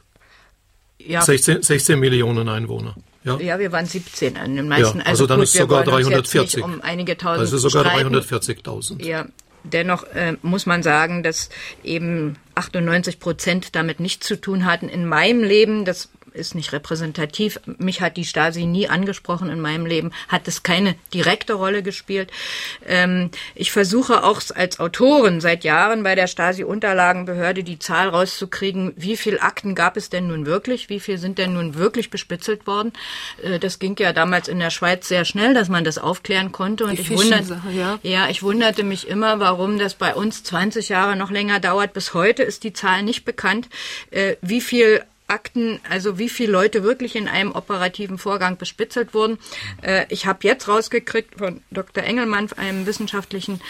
Ja. 16 Millionen Einwohner. Ja, wir waren 17 an den meisten. Ja, also dann gut, ist sogar 340. Um einige Tausend also sogar streiten. 340.000. Ja. Dennoch muss man sagen, dass eben 98% damit nichts zu tun hatten. In meinem Leben, das ist nicht repräsentativ. Mich hat die Stasi nie angesprochen in meinem Leben, hat es keine direkte Rolle gespielt. Ich versuche auch als Autorin seit Jahren bei der Stasi-Unterlagenbehörde die Zahl rauszukriegen, wie viel Akten gab es denn nun wirklich, wie viel sind denn nun wirklich bespitzelt worden. Das ging ja damals in der Schweiz sehr schnell, dass man das aufklären konnte. Und ich wunderte mich immer, warum das bei uns 20 Jahre noch länger dauert. Bis heute ist die Zahl nicht bekannt, wie viel Akten, also wie viele Leute wirklich in einem operativen Vorgang bespitzelt wurden. Ich habe jetzt rausgekriegt von Dr. Engelmann, einem wissenschaftlichen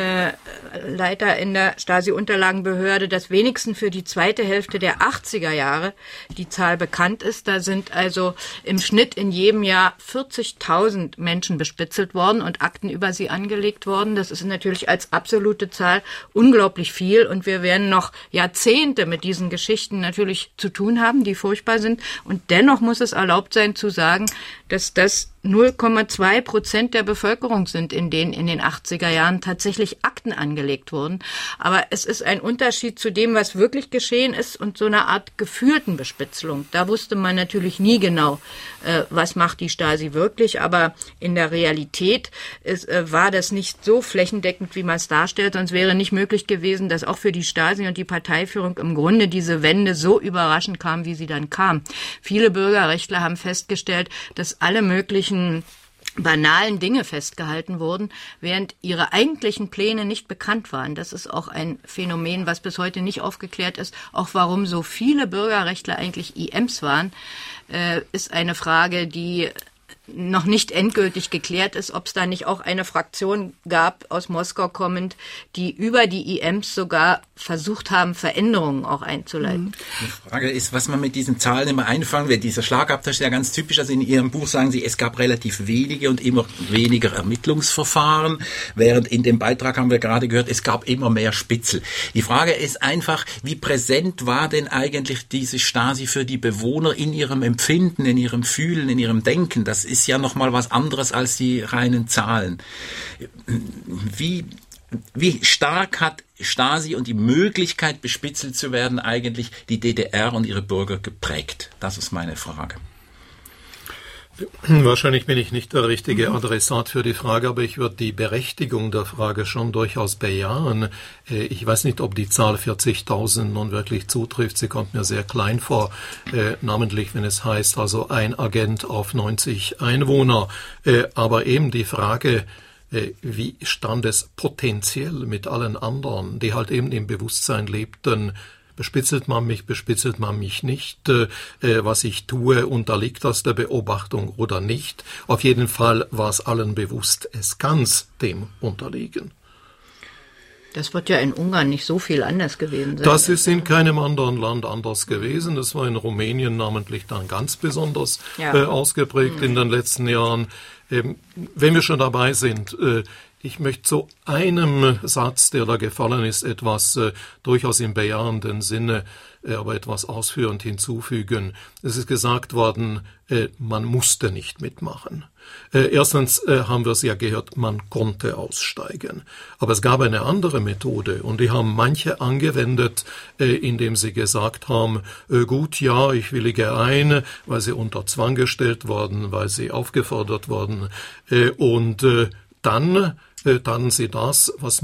Leiter in der Stasi-Unterlagenbehörde, dass wenigstens für die zweite Hälfte der 80er Jahre die Zahl bekannt ist. Da sind also im Schnitt in jedem Jahr 40.000 Menschen bespitzelt worden und Akten über sie angelegt worden. Das ist natürlich als absolute Zahl unglaublich viel und wir werden noch Jahrzehnte mit diesen Geschichten natürlich zu tun haben, die furchtbar sind. Und dennoch muss es erlaubt sein zu sagen, dass das 0,2% der Bevölkerung sind, in denen in den 80er Jahren tatsächlich Akten angelegt wurden. Aber es ist ein Unterschied zu dem, was wirklich geschehen ist und so eine Art gefühlten Bespitzelung. Da wusste man natürlich nie genau, was macht die Stasi wirklich. Aber in der Realität war das nicht so flächendeckend, wie man es darstellt. Sonst wäre nicht möglich gewesen, dass auch für die Stasi und die Parteiführung im Grunde diese Wende so überraschend kam, wie sie dann kam. Viele Bürgerrechtler haben festgestellt, dass alle möglichen banalen Dinge festgehalten wurden, während ihre eigentlichen Pläne nicht bekannt waren. Das ist auch ein Phänomen, was bis heute nicht aufgeklärt ist. Auch warum so viele Bürgerrechtler eigentlich IMs waren, ist eine Frage, die noch nicht endgültig geklärt ist, ob es da nicht auch eine Fraktion gab, aus Moskau kommend, die über die IMs sogar versucht haben, Veränderungen auch einzuleiten. Die Frage ist, was man mit diesen Zahlen immer einfangen will. Dieser Schlagabtausch ist ja ganz typisch. Also in Ihrem Buch sagen Sie, es gab relativ wenige und immer weniger Ermittlungsverfahren, während in dem Beitrag haben wir gerade gehört, es gab immer mehr Spitzel. Die Frage ist einfach, wie präsent war denn eigentlich diese Stasi für die Bewohner in ihrem Empfinden, in ihrem Fühlen, in ihrem Denken? Das ist ja nochmal was anderes als die reinen Zahlen. Wie stark hat Stasi und die Möglichkeit, bespitzelt zu werden, eigentlich die DDR und ihre Bürger geprägt? Das ist meine Frage. Wahrscheinlich bin ich nicht der richtige Adressat für die Frage, aber ich würde die Berechtigung der Frage schon durchaus bejahen. Ich weiß nicht, ob die Zahl 40.000 nun wirklich zutrifft. Sie kommt mir sehr klein vor, namentlich wenn es heißt, also ein Agent auf 90 Einwohner. Aber eben die Frage, wie stand es potenziell mit allen anderen, die halt eben im Bewusstsein lebten, bespitzelt man mich nicht, was ich tue, unterliegt das der Beobachtung oder nicht. Auf jeden Fall war es allen bewusst, es kann dem unterliegen. Das wird ja in Ungarn nicht so viel anders gewesen sein. Das ist in keinem anderen Land anders gewesen. Das war in Rumänien namentlich dann ganz besonders ausgeprägt in den letzten Jahren. Wenn wir schon dabei sind, ich möchte zu einem Satz, der da gefallen ist, etwas durchaus im bejahenden Sinne, aber etwas ausführend hinzufügen. Es ist gesagt worden, man musste nicht mitmachen. Erstens haben wir es ja gehört, man konnte aussteigen. Aber es gab eine andere Methode und die haben manche angewendet, indem sie gesagt haben, gut, ja, ich willige ein, weil sie unter Zwang gestellt worden, weil sie aufgefordert worden und dann taten sie das, was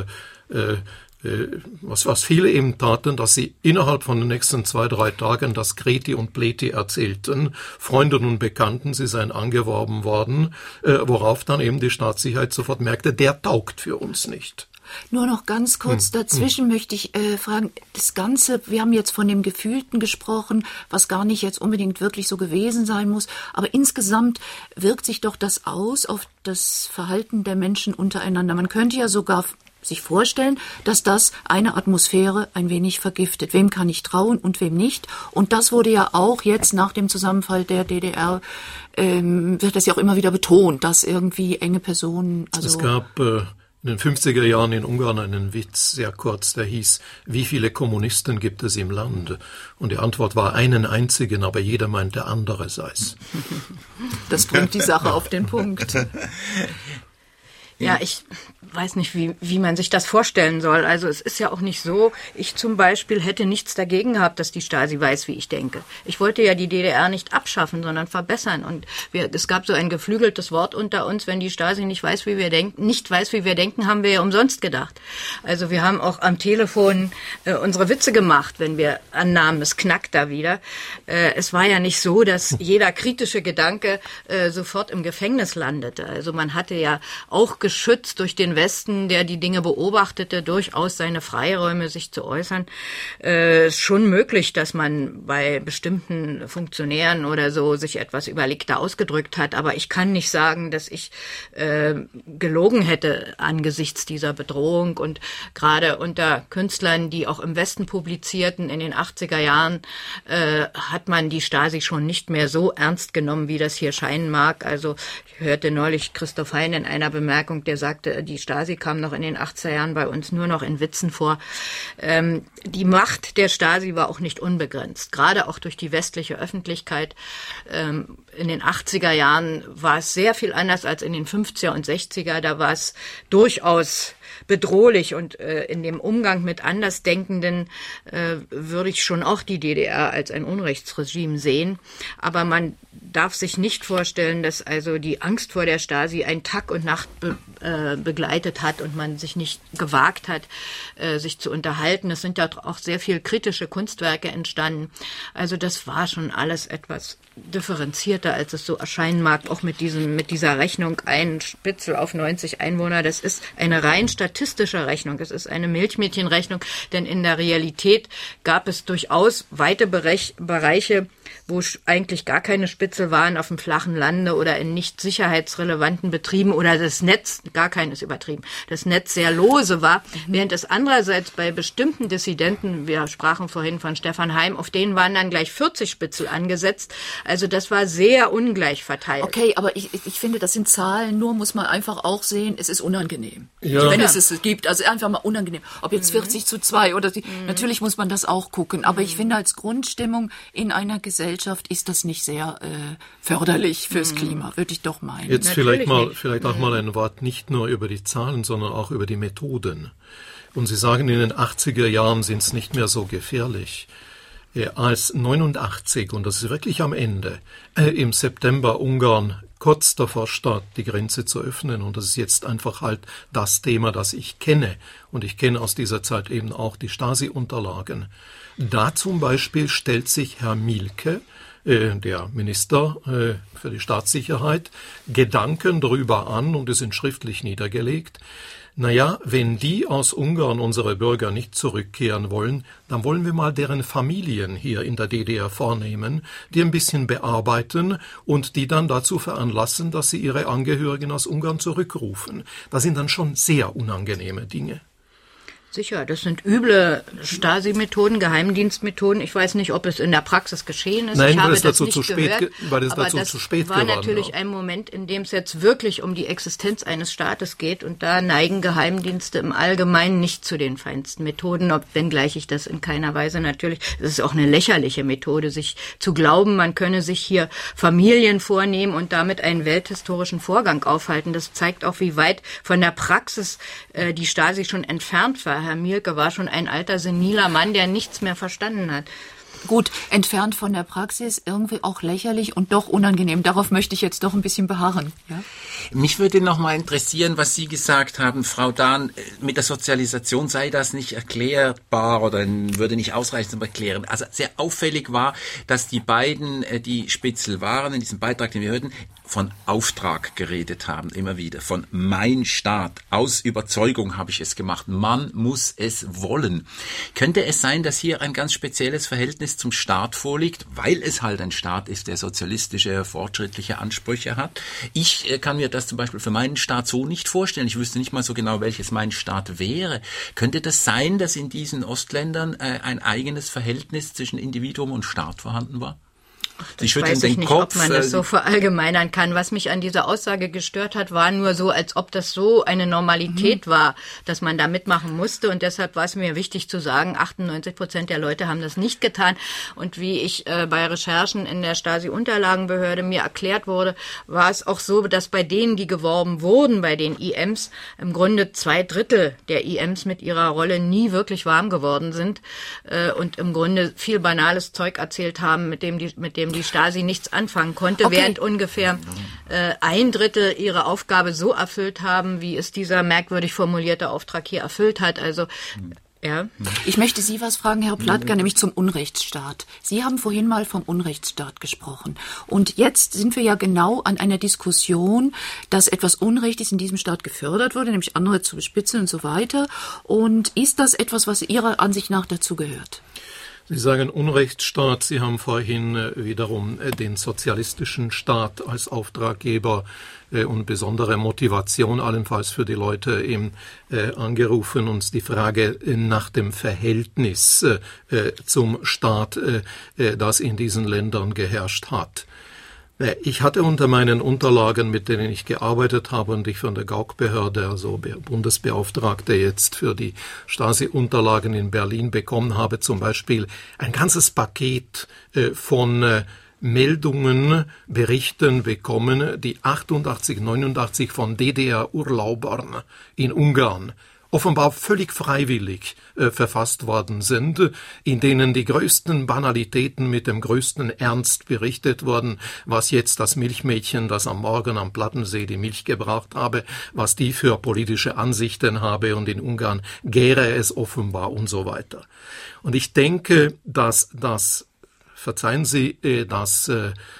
viele eben taten, dass sie innerhalb von den nächsten 2-3 Tagen das Kreti und Pleti erzählten, Freunden und Bekannten, sie seien angeworben worden, worauf dann eben die Staatssicherheit sofort merkte, der taugt für uns nicht. Nur noch ganz kurz dazwischen möchte ich fragen, das Ganze, wir haben jetzt von dem Gefühlten gesprochen, was gar nicht jetzt unbedingt wirklich so gewesen sein muss, aber insgesamt wirkt sich doch das aus auf das Verhalten der Menschen untereinander. Man könnte ja sogar sich vorstellen, dass das eine Atmosphäre ein wenig vergiftet. Wem kann ich trauen und wem nicht? Und das wurde ja auch jetzt nach dem Zusammenfall der DDR, wird das ja auch immer wieder betont, dass irgendwie enge Personen... Es gab in den 50er Jahren in Ungarn einen Witz, sehr kurz, der hieß, wie viele Kommunisten gibt es im Land? Und die Antwort war einen einzigen, aber jeder meint, der andere sei's. Das bringt die Sache auf den Punkt. Ja, ich weiß nicht, wie man sich das vorstellen soll. Also es ist ja auch nicht so, ich zum Beispiel hätte nichts dagegen gehabt, dass die Stasi weiß, wie ich denke. Ich wollte ja die DDR nicht abschaffen, sondern verbessern. Und es gab so ein geflügeltes Wort unter uns, wenn die Stasi nicht weiß, wie wir denken, haben wir ja umsonst gedacht. Also wir haben auch am Telefon unsere Witze gemacht, wenn wir annahmen, es knackt da wieder. Es war ja nicht so, dass jeder kritische Gedanke sofort im Gefängnis landete. Also man hatte ja auch geschützt durch den Westen, der die Dinge beobachtete, durchaus seine Freiräume, sich zu äußern. Schon möglich, dass man bei bestimmten Funktionären oder so sich etwas überlegter ausgedrückt hat. Aber ich kann nicht sagen, dass ich gelogen hätte angesichts dieser Bedrohung. Und gerade unter Künstlern, die auch im Westen publizierten in den 80er Jahren, hat man die Stasi schon nicht mehr so ernst genommen, wie das hier scheinen mag. Also ich hörte neulich Christoph Hein in einer Bemerkung, der sagte, die Stasi kam noch in den 80er Jahren bei uns nur noch in Witzen vor. Die Macht der Stasi war auch nicht unbegrenzt, gerade auch durch die westliche Öffentlichkeit. In den 80er Jahren war es sehr viel anders als in den 50er und 60er. Da war es durchaus bedrohlich und in dem Umgang mit Andersdenkenden würde ich schon auch die DDR als ein Unrechtsregime sehen. Aber man darf sich nicht vorstellen, dass also die Angst vor der Stasi ein Tag und Nacht begleitet hat und man sich nicht gewagt hat, sich zu unterhalten. Es sind ja auch sehr viel kritische Kunstwerke entstanden. Also das war schon alles etwas differenzierter, als es so erscheinen mag, auch mit dieser Rechnung, ein Spitzel auf 90 Einwohner. Das ist eine rein statistische Rechnung. Es ist eine Milchmädchenrechnung, denn in der Realität gab es durchaus weite Bereiche, wo eigentlich gar keine Spitzel waren, auf dem flachen Lande oder in nicht sicherheitsrelevanten Betrieben oder das Netz, gar keines übertrieben, das Netz sehr lose war, während es andererseits bei bestimmten Dissidenten, wir sprachen vorhin von Stefan Heim, auf denen waren dann gleich 40 Spitzel angesetzt. Also das war sehr ungleich verteilt. Okay, aber ich finde, das sind Zahlen, nur muss man einfach auch sehen, es ist unangenehm. Ja. Wenn es gibt, also einfach mal unangenehm. Ob jetzt 40:2 oder natürlich muss man das auch gucken, aber ich finde, als Grundstimmung in einer Gesellschaft ist das nicht sehr förderlich fürs Klima, würde ich doch meinen. Jetzt vielleicht auch mal ein Wort nicht nur über die Zahlen, sondern auch über die Methoden. Und Sie sagen, in den 80er Jahren sind es nicht mehr so gefährlich. Als 89, und das ist wirklich am Ende, im September Ungarn kurz davor stand, die Grenze zu öffnen, und das ist jetzt einfach halt das Thema, das ich kenne, und ich kenne aus dieser Zeit eben auch die Stasi-Unterlagen. Da zum Beispiel stellt sich Herr Mielke, der Minister für die Staatssicherheit, Gedanken darüber an, und es sind schriftlich niedergelegt, naja, wenn die aus Ungarn, unsere Bürger, nicht zurückkehren wollen, dann wollen wir mal deren Familien hier in der DDR vornehmen, die ein bisschen bearbeiten und die dann dazu veranlassen, dass sie ihre Angehörigen aus Ungarn zurückrufen. Das sind dann schon sehr unangenehme Dinge. Sicher, das sind üble Stasi-Methoden, Geheimdienstmethoden. Ich weiß nicht, ob es in der Praxis geschehen ist. Nein, ich habe weil es dazu das zu nicht spät, gehört, weil es aber dazu das zu spät war geworden natürlich ein Moment, in dem es jetzt wirklich um die Existenz eines Staates geht. Und da neigen Geheimdienste im Allgemeinen nicht zu den feinsten Methoden, wenngleich ich das in keiner Weise natürlich, es ist auch eine lächerliche Methode, sich zu glauben, man könne sich hier Familien vornehmen und damit einen welthistorischen Vorgang aufhalten. Das zeigt auch, wie weit von der Praxis die Stasi schon entfernt war. Herr Mielke war schon ein alter, seniler Mann, der nichts mehr verstanden hat. Gut, entfernt von der Praxis, irgendwie auch lächerlich und doch unangenehm. Darauf möchte ich jetzt doch ein bisschen beharren. Ja? Mich würde noch mal interessieren, was Sie gesagt haben, Frau Dahn, mit der Sozialisation sei das nicht erklärbar oder würde nicht ausreichend zum Erklären. Also sehr auffällig war, dass die beiden, die Spitzel waren, in diesem Beitrag, den wir hörten, von Auftrag geredet haben, immer wieder, von mein Staat. Aus Überzeugung habe ich es gemacht. Man muss es wollen. Könnte es sein, dass hier ein ganz spezielles Verhältnis zum Staat vorliegt, weil es halt ein Staat ist, der sozialistische, fortschrittliche Ansprüche hat? Ich kann mir das zum Beispiel für meinen Staat so nicht vorstellen. Ich wüsste nicht mal so genau, welches mein Staat wäre. Könnte das sein, dass in diesen Ostländern ein eigenes Verhältnis zwischen Individuum und Staat vorhanden war? Sie schütteln weiß ich den nicht, Kopf. ob man das so verallgemeinern kann. Was mich an dieser Aussage gestört hat, war nur so, als ob das so eine Normalität war, dass man da mitmachen musste. Und deshalb war es mir wichtig zu sagen, 98% der Leute haben das nicht getan. Und wie ich bei Recherchen in der Stasi-Unterlagenbehörde mir erklärt wurde, war es auch so, dass bei denen, die geworben wurden, bei den IMs, im Grunde 2/3 der IMs mit ihrer Rolle nie wirklich warm geworden sind und im Grunde viel banales Zeug erzählt haben, mit dem die Stasi nichts anfangen konnte, während ungefähr 1/3 ihre Aufgabe so erfüllt haben, wie es dieser merkwürdig formulierte Auftrag hier erfüllt hat. Also ja. Ich möchte Sie was fragen, Herr Oplatka, nämlich zum Unrechtsstaat. Sie haben vorhin mal vom Unrechtsstaat gesprochen. Und jetzt sind wir ja genau an einer Diskussion, dass etwas Unrechtes in diesem Staat gefördert wurde, nämlich andere zu bespitzeln und so weiter. Und ist das etwas, was Ihrer Ansicht nach dazu gehört? Sie sagen Unrechtsstaat, Sie haben vorhin wiederum den sozialistischen Staat als Auftraggeber und besondere Motivation allenfalls für die Leute eben angerufen, uns die Frage nach dem Verhältnis zum Staat, das in diesen Ländern geherrscht hat. Ich hatte unter meinen Unterlagen, mit denen ich gearbeitet habe und ich von der Gauk-Behörde, also Bundesbeauftragte jetzt für die Stasi-Unterlagen in Berlin bekommen habe, zum Beispiel ein ganzes Paket von Meldungen, Berichten bekommen, die 88, 89 von DDR-Urlaubern in Ungarn offenbar völlig freiwillig verfasst worden sind, in denen die größten Banalitäten mit dem größten Ernst berichtet wurden, was jetzt das Milchmädchen, das am Morgen am Plattensee die Milch gebracht habe, was die für politische Ansichten habe und in Ungarn gäre es offenbar und so weiter. Und ich denke, dass das, verzeihen Sie, das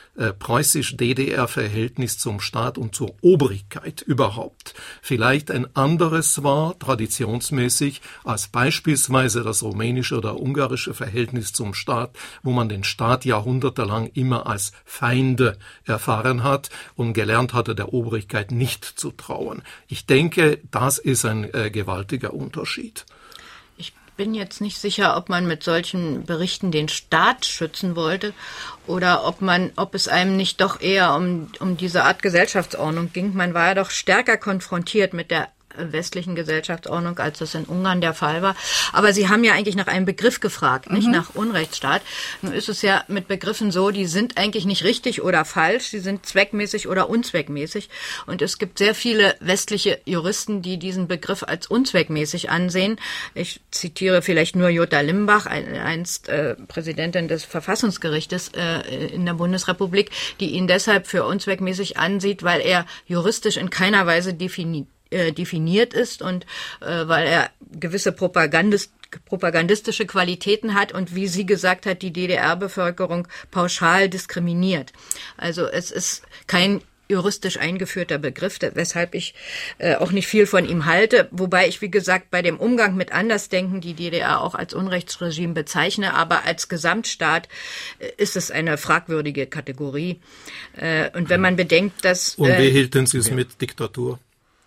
preußisch-DDR-Verhältnis zum Staat und zur Obrigkeit überhaupt vielleicht ein anderes war, traditionsmäßig, als beispielsweise das rumänische oder ungarische Verhältnis zum Staat, wo man den Staat jahrhundertelang immer als Feinde erfahren hat und gelernt hatte, der Obrigkeit nicht zu trauen. Ich denke, das ist ein gewaltiger Unterschied. Ich bin jetzt nicht sicher, ob man mit solchen Berichten den Staat schützen wollte oder ob es einem nicht doch eher um diese Art Gesellschaftsordnung ging. Man war ja doch stärker konfrontiert mit der westlichen Gesellschaftsordnung, als das in Ungarn der Fall war. Aber Sie haben ja eigentlich nach einem Begriff gefragt, nicht nach Unrechtsstaat. Nun ist es ja mit Begriffen so, die sind eigentlich nicht richtig oder falsch, sie sind zweckmäßig oder unzweckmäßig. Und es gibt sehr viele westliche Juristen, die diesen Begriff als unzweckmäßig ansehen. Ich zitiere vielleicht nur Jutta Limbach, einst Präsidentin des Verfassungsgerichtes in der Bundesrepublik, die ihn deshalb für unzweckmäßig ansieht, weil er juristisch in keiner Weise definiert ist und weil er gewisse propagandistische Qualitäten hat und, wie sie gesagt hat, die DDR-Bevölkerung pauschal diskriminiert. Also es ist kein juristisch eingeführter Begriff, weshalb ich auch nicht viel von ihm halte, wobei ich, wie gesagt, bei dem Umgang mit Andersdenken die DDR auch als Unrechtsregime bezeichne, aber als Gesamtstaat ist es eine fragwürdige Kategorie. Und wenn man bedenkt, dass... Und wie hielten Sie es mit Diktatur?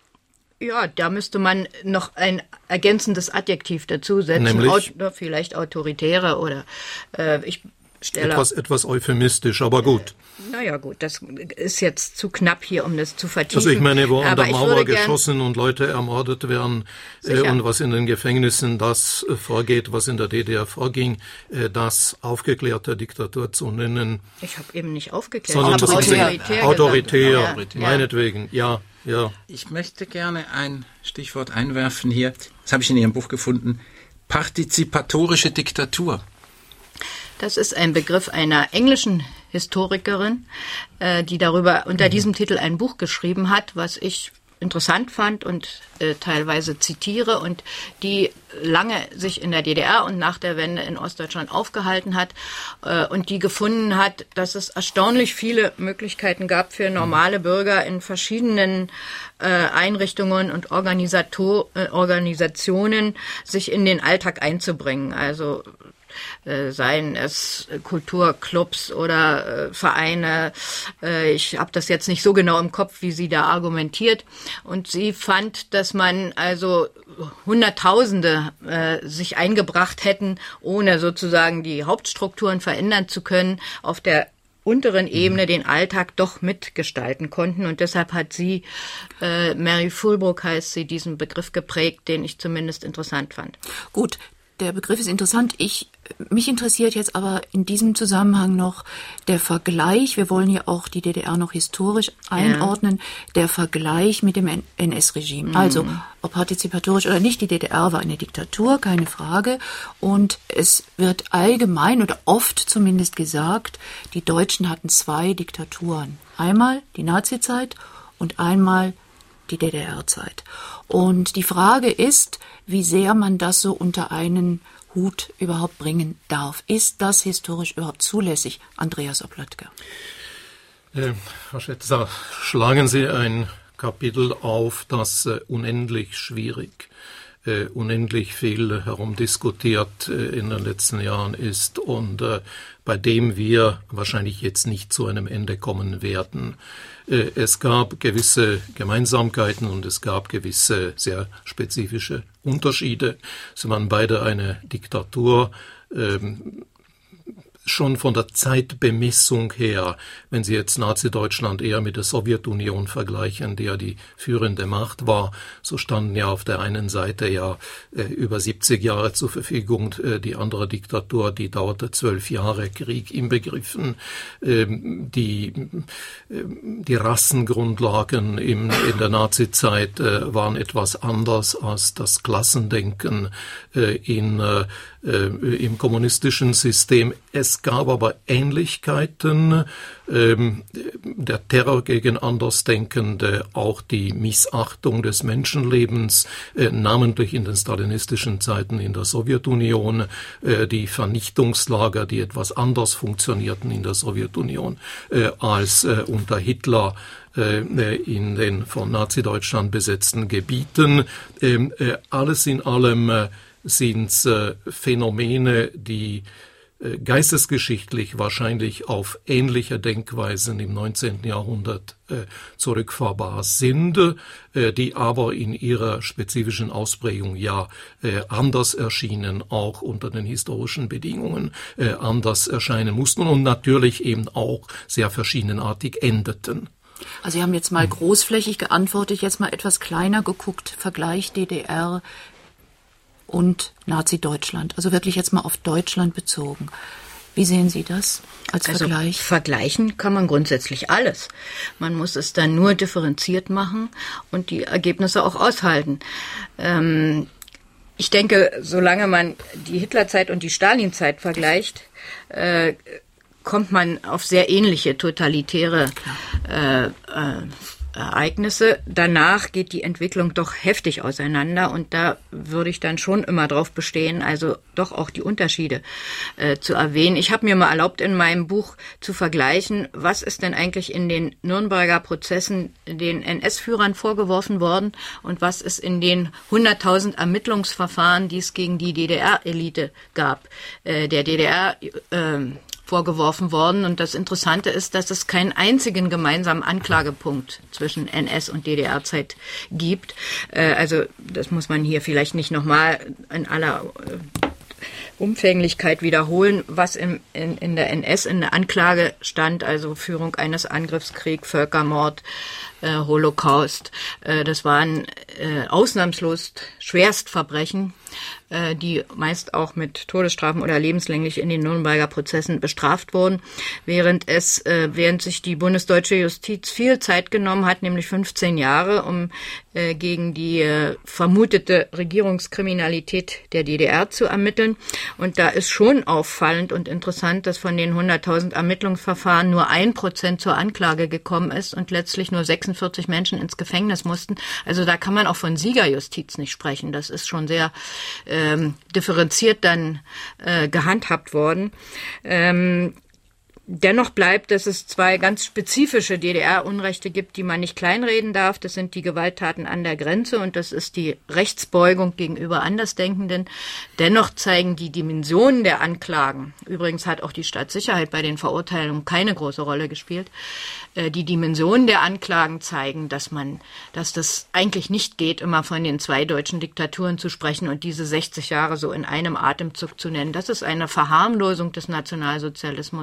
Ja, da müsste man noch ein ergänzendes Adjektiv dazusetzen. Nämlich? Vielleicht autoritäre oder ich stelle... Etwas euphemistisch, aber gut. Naja gut, das ist jetzt zu knapp hier, um das zu vertiefen. Also ich meine, wo an der Aber Mauer geschossen und Leute ermordet werden und was in den Gefängnissen das vorgeht, was in der DDR vorging, das aufgeklärte Diktatur zu nennen. Ich habe eben nicht aufgeklärt, sondern autoritär, gesagt. meinetwegen, ja. Ich möchte gerne ein Stichwort einwerfen hier. Das habe ich in Ihrem Buch gefunden. Partizipatorische Diktatur. Das ist ein Begriff einer englischen Historikerin, die darüber unter diesem Titel ein Buch geschrieben hat, was ich interessant fand und teilweise zitiere und die lange sich in der DDR und nach der Wende in Ostdeutschland aufgehalten hat und die gefunden hat, dass es erstaunlich viele Möglichkeiten gab für normale Bürger in verschiedenen Einrichtungen und Organisationen sich in den Alltag einzubringen. Also seien es Kulturclubs oder Vereine. Ich habe das jetzt nicht so genau im Kopf, wie sie da argumentiert. Und sie fand, dass man also Hunderttausende sich eingebracht hätten, ohne sozusagen die Hauptstrukturen verändern zu können, auf der unteren Ebene den Alltag doch mitgestalten konnten. Und deshalb hat sie, Mary Fulbrook heißt sie, diesen Begriff geprägt, den ich zumindest interessant fand. Gut, der Begriff ist interessant. Mich interessiert jetzt aber in diesem Zusammenhang noch der Vergleich. Wir wollen ja auch die DDR noch historisch einordnen. Der Vergleich mit dem NS-Regime. Also, ob partizipatorisch oder nicht, die DDR war eine Diktatur, keine Frage. Und es wird allgemein oder oft zumindest gesagt, die Deutschen hatten 2 Diktaturen. Einmal die Nazizeit und einmal die DDR-Zeit. Und die Frage ist, wie sehr man das so unter einen Hut überhaupt bringen darf. Ist das historisch überhaupt zulässig, Andreas Oplatka? Frau Schetzer, schlagen Sie ein Kapitel auf, das unendlich schwierig, unendlich viel herumdiskutiert in den letzten Jahren ist und bei dem wir wahrscheinlich jetzt nicht zu einem Ende kommen werden. Es gab gewisse Gemeinsamkeiten und es gab gewisse sehr spezifische Unterschiede. Sie waren beide eine Diktatur. Schon von der Zeitbemessung her, wenn Sie jetzt Nazi-Deutschland eher mit der Sowjetunion vergleichen, die ja die führende Macht war, so standen ja auf der einen Seite über 70 Jahre zur Verfügung, die andere Diktatur, die dauerte 12 Jahre, Krieg inbegriffen, die Rassengrundlagen in der Nazizeit waren etwas anders als das Klassendenken im kommunistischen System. Es gab aber Ähnlichkeiten, der Terror gegen Andersdenkende, auch die Missachtung des Menschenlebens, namentlich in den stalinistischen Zeiten in der Sowjetunion, die Vernichtungslager, die etwas anders funktionierten in der Sowjetunion als unter Hitler in den von Nazi-Deutschland besetzten Gebieten. Alles in allem sind Phänomene, die geistesgeschichtlich wahrscheinlich auf ähnliche Denkweisen im 19. Jahrhundert zurückfahrbar sind, die aber in ihrer spezifischen Ausprägung anders erschienen, auch unter den historischen Bedingungen anders erscheinen mussten und natürlich eben auch sehr verschiedenartig endeten. Also Sie haben jetzt mal großflächig geantwortet, jetzt mal etwas kleiner geguckt, Vergleich DDR und Nazi-Deutschland, also wirklich jetzt mal auf Deutschland bezogen. Wie sehen Sie das als Vergleich? Vergleichen kann man grundsätzlich alles. Man muss es dann nur differenziert machen und die Ergebnisse auch aushalten. Ich denke, solange man die Hitlerzeit und die Stalinzeit vergleicht, kommt man auf sehr ähnliche totalitäre Ereignisse. Danach geht die Entwicklung doch heftig auseinander und da würde ich dann schon immer drauf bestehen, also doch auch die Unterschiede zu erwähnen. Ich habe mir mal erlaubt, in meinem Buch zu vergleichen, was ist denn eigentlich in den Nürnberger Prozessen den NS-Führern vorgeworfen worden und was ist in den 100.000 Ermittlungsverfahren, die es gegen die DDR-Elite gab, der DDR vorgeworfen worden. Und das Interessante ist, dass es keinen einzigen gemeinsamen Anklagepunkt zwischen NS- und DDR-Zeit gibt. Also das muss man hier vielleicht nicht nochmal in aller Umfänglichkeit wiederholen, was in der NS in der Anklage stand, also Führung eines Angriffskriegs, Völkermord, Holocaust. Das waren ausnahmslos Schwerstverbrechen, die meist auch mit Todesstrafen oder lebenslänglich in den Nürnberger Prozessen bestraft wurden, während sich die bundesdeutsche Justiz viel Zeit genommen hat, nämlich 15 Jahre, um gegen die vermutete Regierungskriminalität der DDR zu ermitteln. Und da ist schon auffallend und interessant, dass von den 100.000 Ermittlungsverfahren nur 1% zur Anklage gekommen ist und letztlich nur 46 Menschen ins Gefängnis mussten. Also da kann man auch von Siegerjustiz nicht sprechen. Das ist schon sehr differenziert dann gehandhabt worden. Dennoch bleibt, dass es zwei ganz spezifische DDR-Unrechte gibt, die man nicht kleinreden darf. Das sind die Gewalttaten an der Grenze und das ist die Rechtsbeugung gegenüber Andersdenkenden. Dennoch zeigen die Dimensionen der Anklagen, übrigens hat auch die Staatssicherheit bei den Verurteilungen keine große Rolle gespielt, die Dimensionen der Anklagen zeigen, dass das eigentlich nicht geht, immer von den zwei deutschen Diktaturen zu sprechen und diese 60 Jahre so in einem Atemzug zu nennen. Das ist eine Verharmlosung des Nationalsozialismus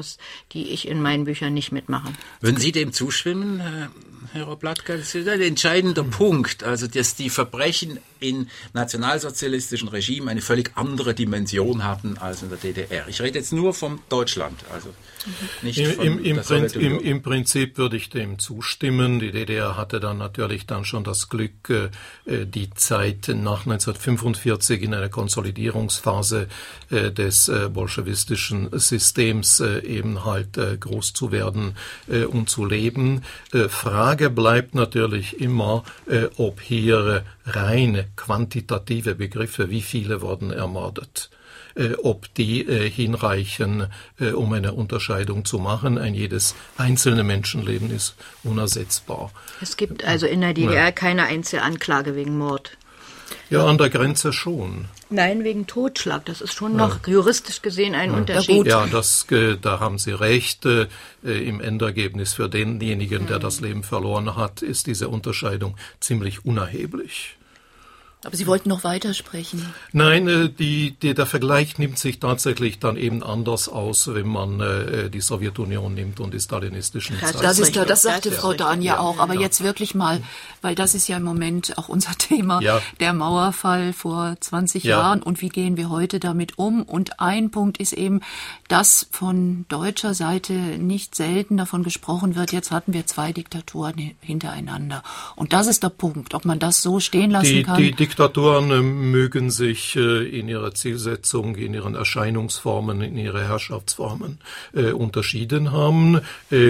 die ich in meinen Büchern nicht mitmache. Würden Sie dem zustimmen, Herr Oplatka? Das ist ein entscheidender Punkt, also dass die Verbrechen in nationalsozialistischen Regimen eine völlig andere Dimension hatten als in der DDR. Ich rede jetzt nur vom Deutschland, also nicht von der Sowjetunion. Im Prinzip würde ich dem zustimmen. Die DDR hatte dann natürlich schon das Glück, die Zeit nach 1945 in einer Konsolidierungsphase des bolschewistischen Systems eben halt groß zu werden und zu leben. Frage bleibt natürlich immer, ob hier reine quantitative Begriffe, wie viele wurden ermordet, ob die hinreichen, um eine Unterscheidung zu machen. Ein jedes einzelne Menschenleben ist unersetzbar. Es gibt also in der DDR keine Einzelanklage wegen Mord. Ja, an der Grenze schon. Nein, wegen Totschlag. Das ist schon noch juristisch gesehen ein Unterschied. Ja, da haben Sie recht. Im Endergebnis für denjenigen, der das Leben verloren hat, ist diese Unterscheidung ziemlich unerheblich. Aber Sie wollten noch weitersprechen. Nein, der Vergleich nimmt sich tatsächlich dann eben anders aus, wenn man die Sowjetunion nimmt und die stalinistischen Zeiten. Das sagte Frau Dahn ja auch. Aber jetzt wirklich mal, weil das ist ja im Moment auch unser Thema, der Mauerfall vor 20 Jahren und wie gehen wir heute damit um. Und ein Punkt ist eben, dass von deutscher Seite nicht selten davon gesprochen wird, jetzt hatten wir 2 Diktaturen hintereinander. Und das ist der Punkt, ob man das so stehen lassen kann. Die Diktaturen mögen sich in ihrer Zielsetzung, in ihren Erscheinungsformen, in ihre Herrschaftsformen unterschieden haben.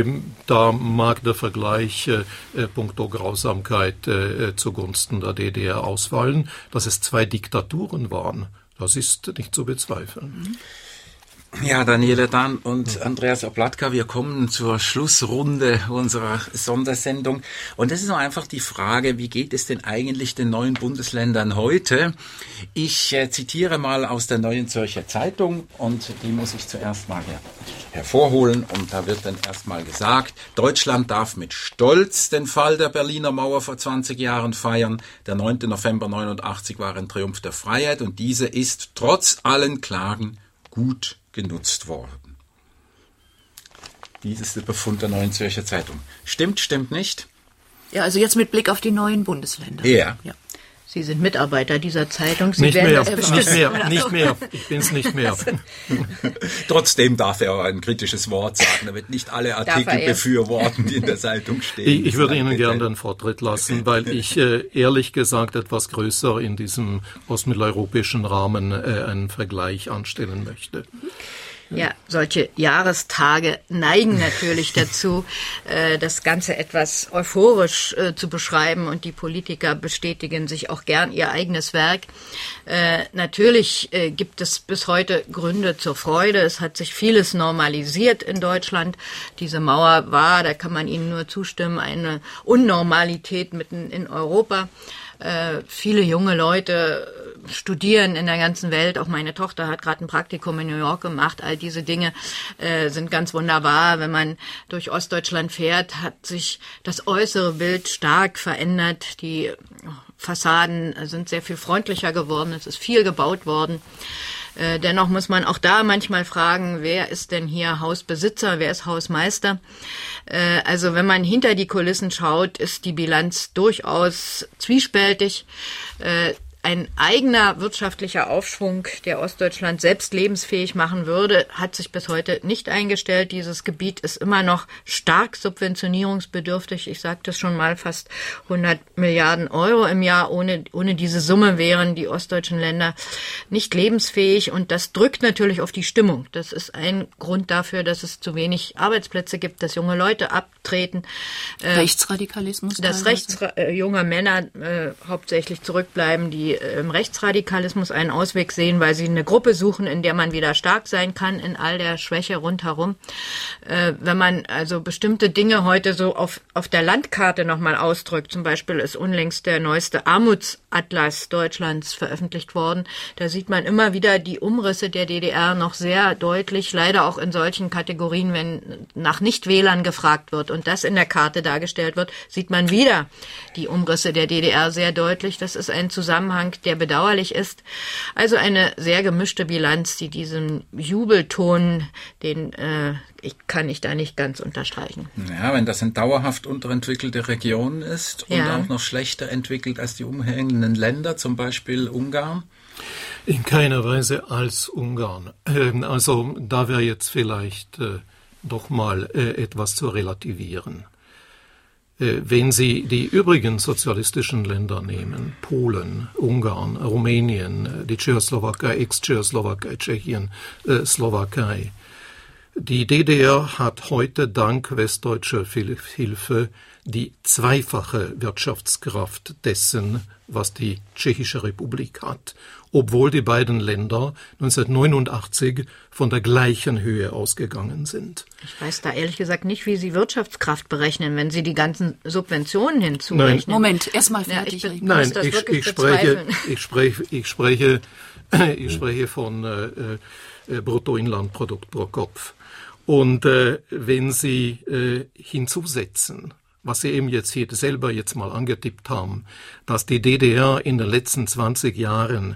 Da mag der Vergleich punkto Grausamkeit zugunsten der DDR ausfallen. Dass es 2 Diktaturen waren, das ist nicht zu bezweifeln. Ja, Daniela Dahn und Andreas Oplatka, wir kommen zur Schlussrunde unserer Sondersendung. Und das ist noch einfach die Frage, wie geht es denn eigentlich den neuen Bundesländern heute? Ich zitiere mal aus der Neuen Zürcher Zeitung und die muss ich zuerst mal hervorholen. Und da wird dann erstmal gesagt, Deutschland darf mit Stolz den Fall der Berliner Mauer vor 20 Jahren feiern. Der 9. November 89 war ein Triumph der Freiheit und diese ist trotz allen Klagen gut genutzt worden. Dies ist der Befund der Neuen Zürcher Zeitung. Stimmt nicht? Ja, also jetzt mit Blick auf die neuen Bundesländer. Ja. Sie sind Mitarbeiter dieser Zeitung. Sie nicht werden mehr, das bestimmt. nicht mehr. Ich bin's nicht mehr. Trotzdem darf er auch ein kritisches Wort sagen. Er wird nicht alle Artikel befürworten, die in der Zeitung stehen. Ich würde Ihnen gerne den Vortritt lassen, weil ich ehrlich gesagt etwas größer in diesem ostmitteleuropäischen Rahmen einen Vergleich anstellen möchte. Ja, solche Jahrestage neigen natürlich dazu, das Ganze etwas euphorisch zu beschreiben und die Politiker bestätigen sich auch gern ihr eigenes Werk. Natürlich gibt es bis heute Gründe zur Freude. Es hat sich vieles normalisiert in Deutschland. Diese Mauer war, da kann man Ihnen nur zustimmen, eine Unnormalität mitten in Europa. Viele junge Leute studieren in der ganzen Welt. Auch meine Tochter hat gerade ein Praktikum in New York gemacht. All diese Dinge sind ganz wunderbar. Wenn man durch Ostdeutschland fährt, hat sich das äußere Bild stark verändert. Die Fassaden sind sehr viel freundlicher geworden. Es ist viel gebaut worden. Dennoch muss man auch da manchmal fragen, wer ist denn hier Hausbesitzer, wer ist Hausmeister? Also wenn man hinter die Kulissen schaut, ist die Bilanz durchaus zwiespältig. Ein eigener wirtschaftlicher Aufschwung, der Ostdeutschland selbst lebensfähig machen würde, hat sich bis heute nicht eingestellt. Dieses Gebiet ist immer noch stark subventionierungsbedürftig. Ich sagte es schon mal, fast 100 Milliarden Euro im Jahr. Ohne diese Summe wären die ostdeutschen Länder nicht lebensfähig. Und das drückt natürlich auf die Stimmung. Das ist ein Grund dafür, dass es zu wenig Arbeitsplätze gibt, dass junge Leute abtreten. Rechtsradikalismus. Dass junge Männer hauptsächlich zurückbleiben, die im Rechtsradikalismus einen Ausweg sehen, weil sie eine Gruppe suchen, in der man wieder stark sein kann, in all der Schwäche rundherum. Wenn man also bestimmte Dinge heute so auf der Landkarte nochmal ausdrückt, zum Beispiel ist unlängst der neueste Armutsatlas Deutschlands veröffentlicht worden, da sieht man immer wieder die Umrisse der DDR noch sehr deutlich, leider auch in solchen Kategorien, wenn nach Nichtwählern gefragt wird und das in der Karte dargestellt wird, sieht man wieder die Umrisse der DDR sehr deutlich. Das ist ein Zusammenhang, Zusammenhang, der bedauerlich ist. Also eine sehr gemischte Bilanz, die diesen Jubelton, den kann ich da nicht ganz unterstreichen. Ja, wenn das eine dauerhaft unterentwickelte Region ist und auch noch schlechter entwickelt als die umhängenden Länder, zum Beispiel Ungarn? In keiner Weise als Ungarn. Also da wäre jetzt vielleicht doch mal etwas zu relativieren. Wenn Sie die übrigen sozialistischen Länder nehmen, Polen, Ungarn, Rumänien, die Tschechoslowakei, Ex-Tschechoslowakei, Tschechien, Slowakei, die DDR hat heute dank westdeutscher Hilfe die zweifache Wirtschaftskraft dessen, was die Tschechische Republik hat, obwohl die beiden Länder 1989 von der gleichen Höhe ausgegangen sind. Ich weiß da ehrlich gesagt nicht, wie Sie Wirtschaftskraft berechnen, wenn Sie die ganzen Subventionen hinzurechnen. Nein. Moment, erstmal fertig. Ich spreche von Bruttoinlandprodukt pro Kopf. Und wenn Sie hinzusetzen, was Sie eben jetzt hier selber mal angetippt haben, dass die DDR in den letzten 20 Jahren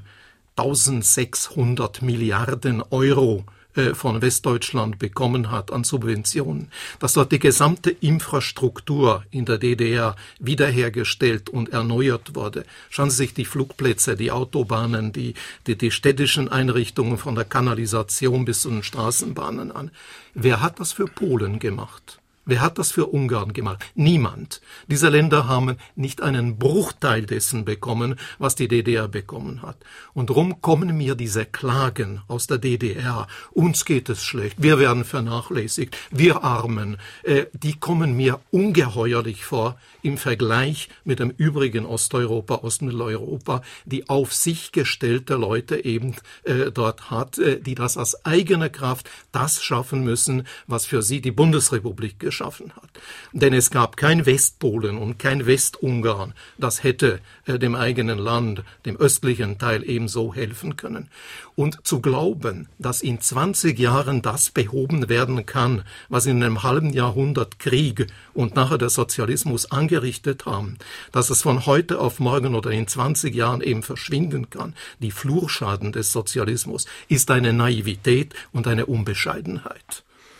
1600 Milliarden Euro von Westdeutschland bekommen hat an Subventionen, dass dort die gesamte Infrastruktur in der DDR wiederhergestellt und erneuert wurde. Schauen Sie sich die Flugplätze, die Autobahnen, die städtischen Einrichtungen von der Kanalisation bis zu den Straßenbahnen an. Wer hat das für Polen gemacht? Wer hat das für Ungarn gemacht? Niemand. Diese Länder haben nicht einen Bruchteil dessen bekommen, was die DDR bekommen hat. Und darum kommen mir diese Klagen aus der DDR. Uns geht es schlecht, wir werden vernachlässigt, wir Armen. Die kommen mir ungeheuerlich vor im Vergleich mit dem übrigen Osteuropa, Ostmitteleuropa, die auf sich gestellte Leute eben dort hat, die das aus eigener Kraft das schaffen müssen, was für sie die Bundesrepublik geschaffen hat. Denn es gab kein Westpolen und kein Westungarn, das hätte dem eigenen Land, dem östlichen Teil ebenso helfen können. Und zu glauben, dass in 20 Jahren das behoben werden kann, was in einem halben Jahrhundert Krieg und nachher der Sozialismus angerichtet haben, dass es von heute auf morgen oder in 20 Jahren eben verschwinden kann, die Flurschaden des Sozialismus, ist eine Naivität und eine Unbescheidenheit.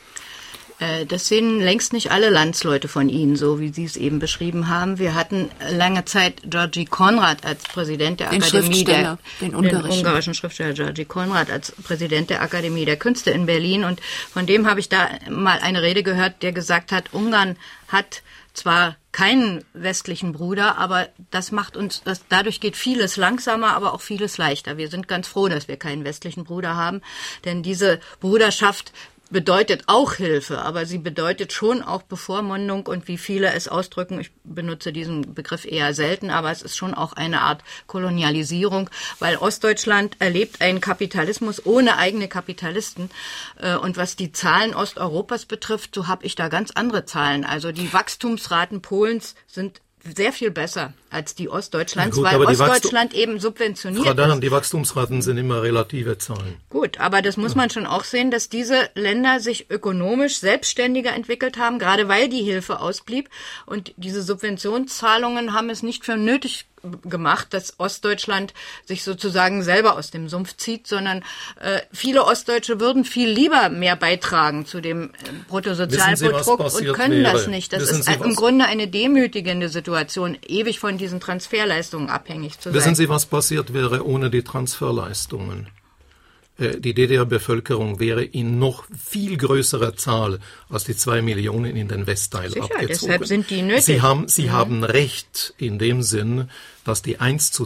Das sehen längst nicht alle Landsleute von Ihnen, so wie Sie es eben beschrieben haben. Wir hatten lange Zeit György Konrad als Präsident der Akademie, den ungarischen Schriftsteller György Konrad als Präsident der Akademie der Künste in Berlin. Und von dem habe ich da mal eine Rede gehört, der gesagt hat, Ungarn hat zwar keinen westlichen Bruder, aber dadurch geht vieles langsamer, aber auch vieles leichter. Wir sind ganz froh, dass wir keinen westlichen Bruder haben, denn diese Bruderschaft bedeutet auch Hilfe, aber sie bedeutet schon auch Bevormundung und wie viele es ausdrücken, ich benutze diesen Begriff eher selten, aber es ist schon auch eine Art Kolonialisierung, weil Ostdeutschland erlebt einen Kapitalismus ohne eigene Kapitalisten und was die Zahlen Osteuropas betrifft, so habe ich da ganz andere Zahlen. Also die Wachstumsraten Polens sind sehr viel besser als die Ostdeutschlands, weil Ostdeutschland eben subventioniert Frau Dahn, die Wachstumsraten sind immer relative Zahlen. Gut, aber das muss man schon auch sehen, dass diese Länder sich ökonomisch selbstständiger entwickelt haben, gerade weil die Hilfe ausblieb. Und diese Subventionszahlungen haben es nicht für nötig gemacht, dass Ostdeutschland sich sozusagen selber aus dem Sumpf zieht, sondern viele Ostdeutsche würden viel lieber mehr beitragen zu dem Bruttosozialprodukt und können das nicht. Das ist im Grunde eine demütigende Situation, ewig von diesen Transferleistungen abhängig zu sein. Wissen Sie, was passiert wäre ohne die Transferleistungen? Die DDR-Bevölkerung wäre in noch viel größerer Zahl als die 2 Millionen in den Westteil abgezogen. Deshalb sind die nötig. Sie haben recht in dem Sinn, dass die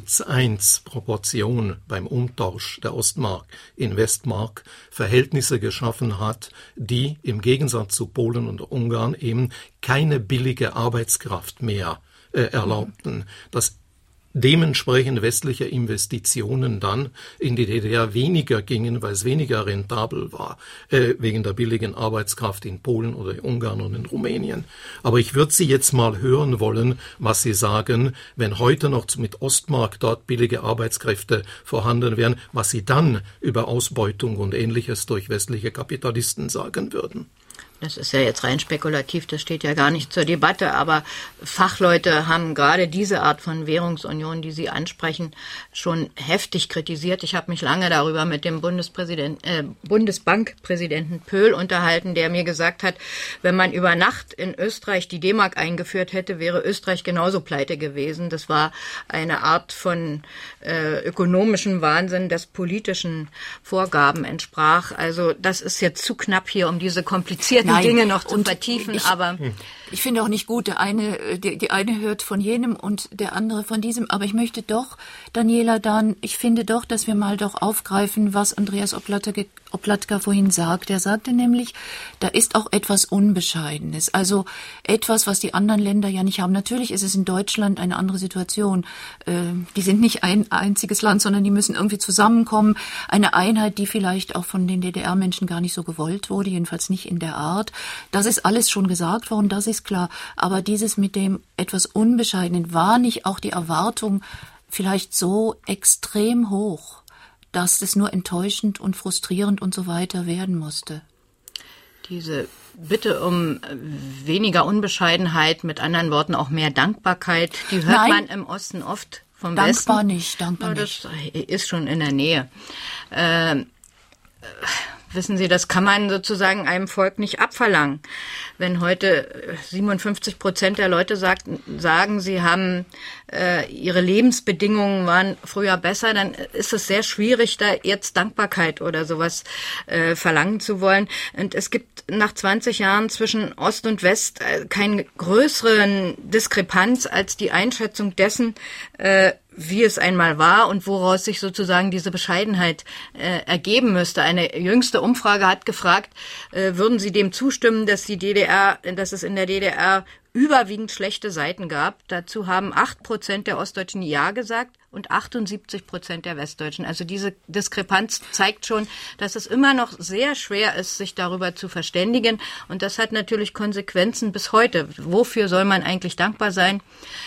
1:1 Proportion beim Umtausch der Ostmark in Westmark Verhältnisse geschaffen hat, die im Gegensatz zu Polen und Ungarn eben keine billige Arbeitskraft mehr erlaubten. Das dementsprechend westliche Investitionen dann in die DDR weniger gingen, weil es weniger rentabel war, wegen der billigen Arbeitskraft in Polen oder in Ungarn und in Rumänien. Aber ich würde Sie jetzt mal hören wollen, was Sie sagen, wenn heute noch mit Ostmark dort billige Arbeitskräfte vorhanden wären, was Sie dann über Ausbeutung und Ähnliches durch westliche Kapitalisten sagen würden. Das ist ja jetzt rein spekulativ, das steht ja gar nicht zur Debatte, aber Fachleute haben gerade diese Art von Währungsunion, die Sie ansprechen, schon heftig kritisiert. Ich habe mich lange darüber mit dem Bundesbankpräsidenten Pöhl unterhalten, der mir gesagt hat, wenn man über Nacht in Österreich die D-Mark eingeführt hätte, wäre Österreich genauso pleite gewesen. Das war eine Art von ökonomischem Wahnsinn, das politischen Vorgaben entsprach. Also das ist jetzt zu knapp hier, um diese komplizierten Dinge noch zu vertiefen, aber ich finde auch nicht gut, die eine hört von jenem und der andere von diesem, aber ich möchte doch, Daniela Dahn, ich finde doch, dass wir mal doch aufgreifen, was Andreas Opladka vorhin sagt. Er sagte nämlich, da ist auch etwas Unbescheidenes, also etwas, was die anderen Länder ja nicht haben. Natürlich ist es in Deutschland eine andere Situation. Die sind nicht ein einziges Land, sondern die müssen irgendwie zusammenkommen. Eine Einheit, die vielleicht auch von den DDR-Menschen gar nicht so gewollt wurde, jedenfalls nicht in der Art. Das ist alles schon gesagt worden, das ist klar. Aber dieses mit dem etwas Unbescheidenen, war nicht auch die Erwartung vielleicht so extrem hoch, dass es nur enttäuschend und frustrierend und so weiter werden musste? Diese Bitte um weniger Unbescheidenheit, mit anderen Worten auch mehr Dankbarkeit, die hört man im Osten oft vom Westen. Dankbar nicht. Das ist schon in der Nähe. Wissen Sie, das kann man sozusagen einem Volk nicht abverlangen. Wenn heute 57% der Leute sagen, sie haben ihre Lebensbedingungen waren früher besser, dann ist es sehr schwierig, da jetzt Dankbarkeit oder sowas verlangen zu wollen. Und es gibt nach 20 Jahren zwischen Ost und West keine größeren Diskrepanz als die Einschätzung dessen, wie es einmal war und woraus sich sozusagen diese Bescheidenheit ergeben müsste. Eine jüngste Umfrage hat gefragt, würden Sie dem zustimmen, dass es in der DDR überwiegend schlechte Seiten gab? Dazu haben 8% der Ostdeutschen Ja gesagt und 78% der Westdeutschen. Also diese Diskrepanz zeigt schon, dass es immer noch sehr schwer ist, sich darüber zu verständigen. Und das hat natürlich Konsequenzen bis heute. Wofür soll man eigentlich dankbar sein?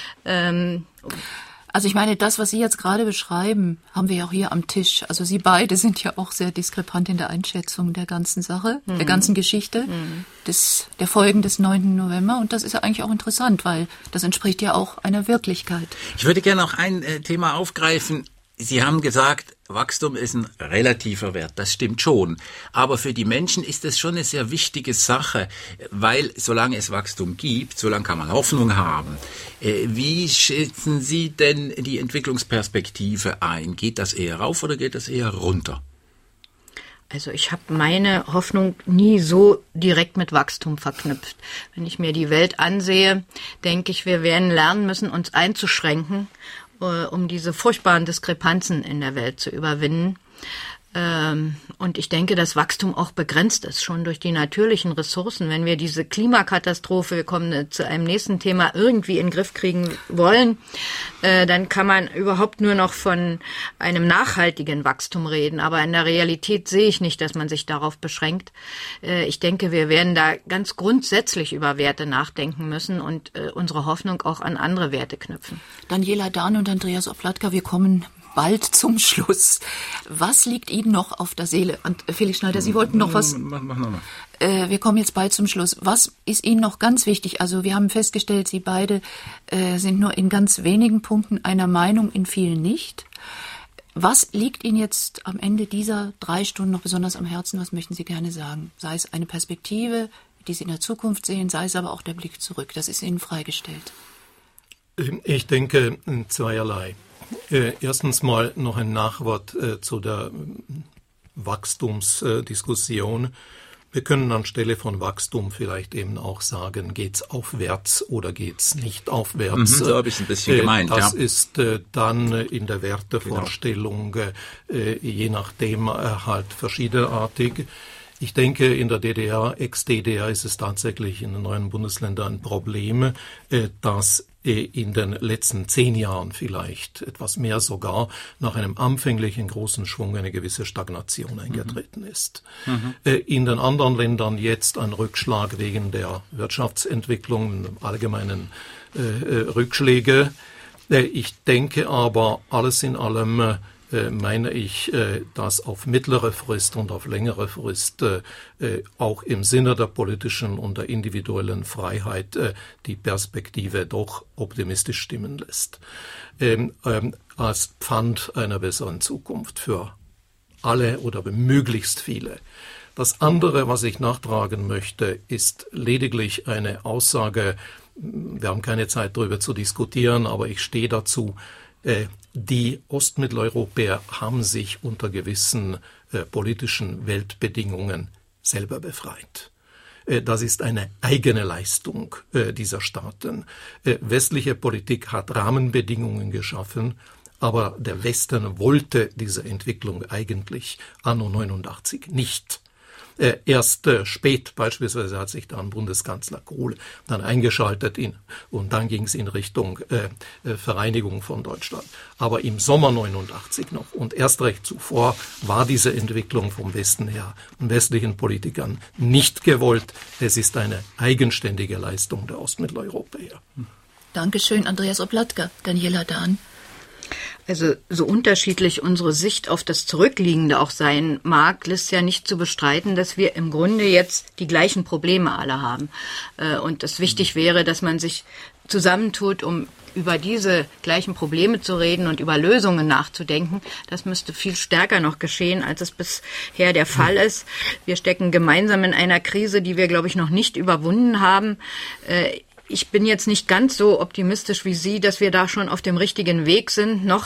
Also ich meine, das, was Sie jetzt gerade beschreiben, haben wir ja auch hier am Tisch. Also Sie beide sind ja auch sehr diskrepant in der Einschätzung der ganzen Sache, der ganzen Geschichte, der Folgen des 9. November. Und das ist ja eigentlich auch interessant, weil das entspricht ja auch einer Wirklichkeit. Ich würde gerne noch ein Thema aufgreifen. Sie haben gesagt, Wachstum ist ein relativer Wert. Das stimmt schon. Aber für die Menschen ist das schon eine sehr wichtige Sache, weil solange es Wachstum gibt, solange kann man Hoffnung haben. Wie schätzen Sie denn die Entwicklungsperspektive ein? Geht das eher rauf oder geht das eher runter? Also ich habe meine Hoffnung nie so direkt mit Wachstum verknüpft. Wenn ich mir die Welt ansehe, denke ich, wir werden lernen müssen, uns einzuschränken, um diese furchtbaren Diskrepanzen in der Welt zu überwinden. Und ich denke, dass Wachstum auch begrenzt ist, schon durch die natürlichen Ressourcen. Wenn wir diese Klimakatastrophe, wir kommen zu einem nächsten Thema, irgendwie in den Griff kriegen wollen, dann kann man überhaupt nur noch von einem nachhaltigen Wachstum reden. Aber in der Realität sehe ich nicht, dass man sich darauf beschränkt. Ich denke, wir werden da ganz grundsätzlich über Werte nachdenken müssen und unsere Hoffnung auch an andere Werte knüpfen. Daniela Dahn und Andreas Opladka, wir kommen bald zum Schluss. Was liegt Ihnen noch auf der Seele? Und Felix Schneider, Sie wollten noch was? Mach noch mal. Wir kommen jetzt bald zum Schluss. Was ist Ihnen noch ganz wichtig? Also wir haben festgestellt, Sie beide sind nur in ganz wenigen Punkten einer Meinung, in vielen nicht. Was liegt Ihnen jetzt am Ende dieser 3 Stunden noch besonders am Herzen? Was möchten Sie gerne sagen? Sei es eine Perspektive, die Sie in der Zukunft sehen, sei es aber auch der Blick zurück. Das ist Ihnen freigestellt. Ich denke zweierlei. Erstens mal noch ein Nachwort zu der Wachstumsdiskussion. Wir können anstelle von Wachstum vielleicht eben auch sagen, geht's aufwärts oder geht's nicht aufwärts? So habe ich es ein bisschen gemeint. Das ist dann in der Wertevorstellung je nachdem halt verschiedenartig. Ich denke, in der DDR, Ex-DDR ist es tatsächlich in den neuen Bundesländern ein Problem, dass in den letzten 10 Jahren vielleicht, etwas mehr sogar, nach einem anfänglichen großen Schwung eine gewisse Stagnation eingetreten ist. In den anderen Ländern jetzt ein Rückschlag wegen der Wirtschaftsentwicklung, allgemeinen Rückschläge. Ich denke aber, alles in allem meine ich, dass auf mittlere Frist und auf längere Frist auch im Sinne der politischen und der individuellen Freiheit die Perspektive doch optimistisch stimmen lässt. Als Pfand einer besseren Zukunft für alle oder möglichst viele. Das andere, was ich nachtragen möchte, ist lediglich eine Aussage, wir haben keine Zeit darüber zu diskutieren, aber ich stehe dazu, die Ostmitteleuropäer haben sich unter gewissen politischen Weltbedingungen selber befreit. Das ist eine eigene Leistung dieser Staaten. Westliche Politik hat Rahmenbedingungen geschaffen, aber der Westen wollte diese Entwicklung eigentlich anno 89 nicht. Erst spät beispielsweise hat sich dann Bundeskanzler Kohl dann eingeschaltet und dann ging es in Richtung Vereinigung von Deutschland. Aber im Sommer 89 noch und erst recht zuvor war diese Entwicklung vom Westen her und westlichen Politikern nicht gewollt. Es ist eine eigenständige Leistung der Ostmitteleuropäer. Dankeschön, Andreas Oplatka. Daniela Dahn. Also so unterschiedlich unsere Sicht auf das Zurückliegende auch sein mag, lässt ja nicht zu bestreiten, dass wir im Grunde jetzt die gleichen Probleme alle haben. Und es wichtig wäre, dass man sich zusammentut, um über diese gleichen Probleme zu reden und über Lösungen nachzudenken. Das müsste viel stärker noch geschehen, als es bisher der Fall ist. Wir stecken gemeinsam in einer Krise, die wir, glaube ich, noch nicht überwunden haben. Ich bin jetzt nicht ganz so optimistisch wie Sie, dass wir da schon auf dem richtigen Weg sind. Noch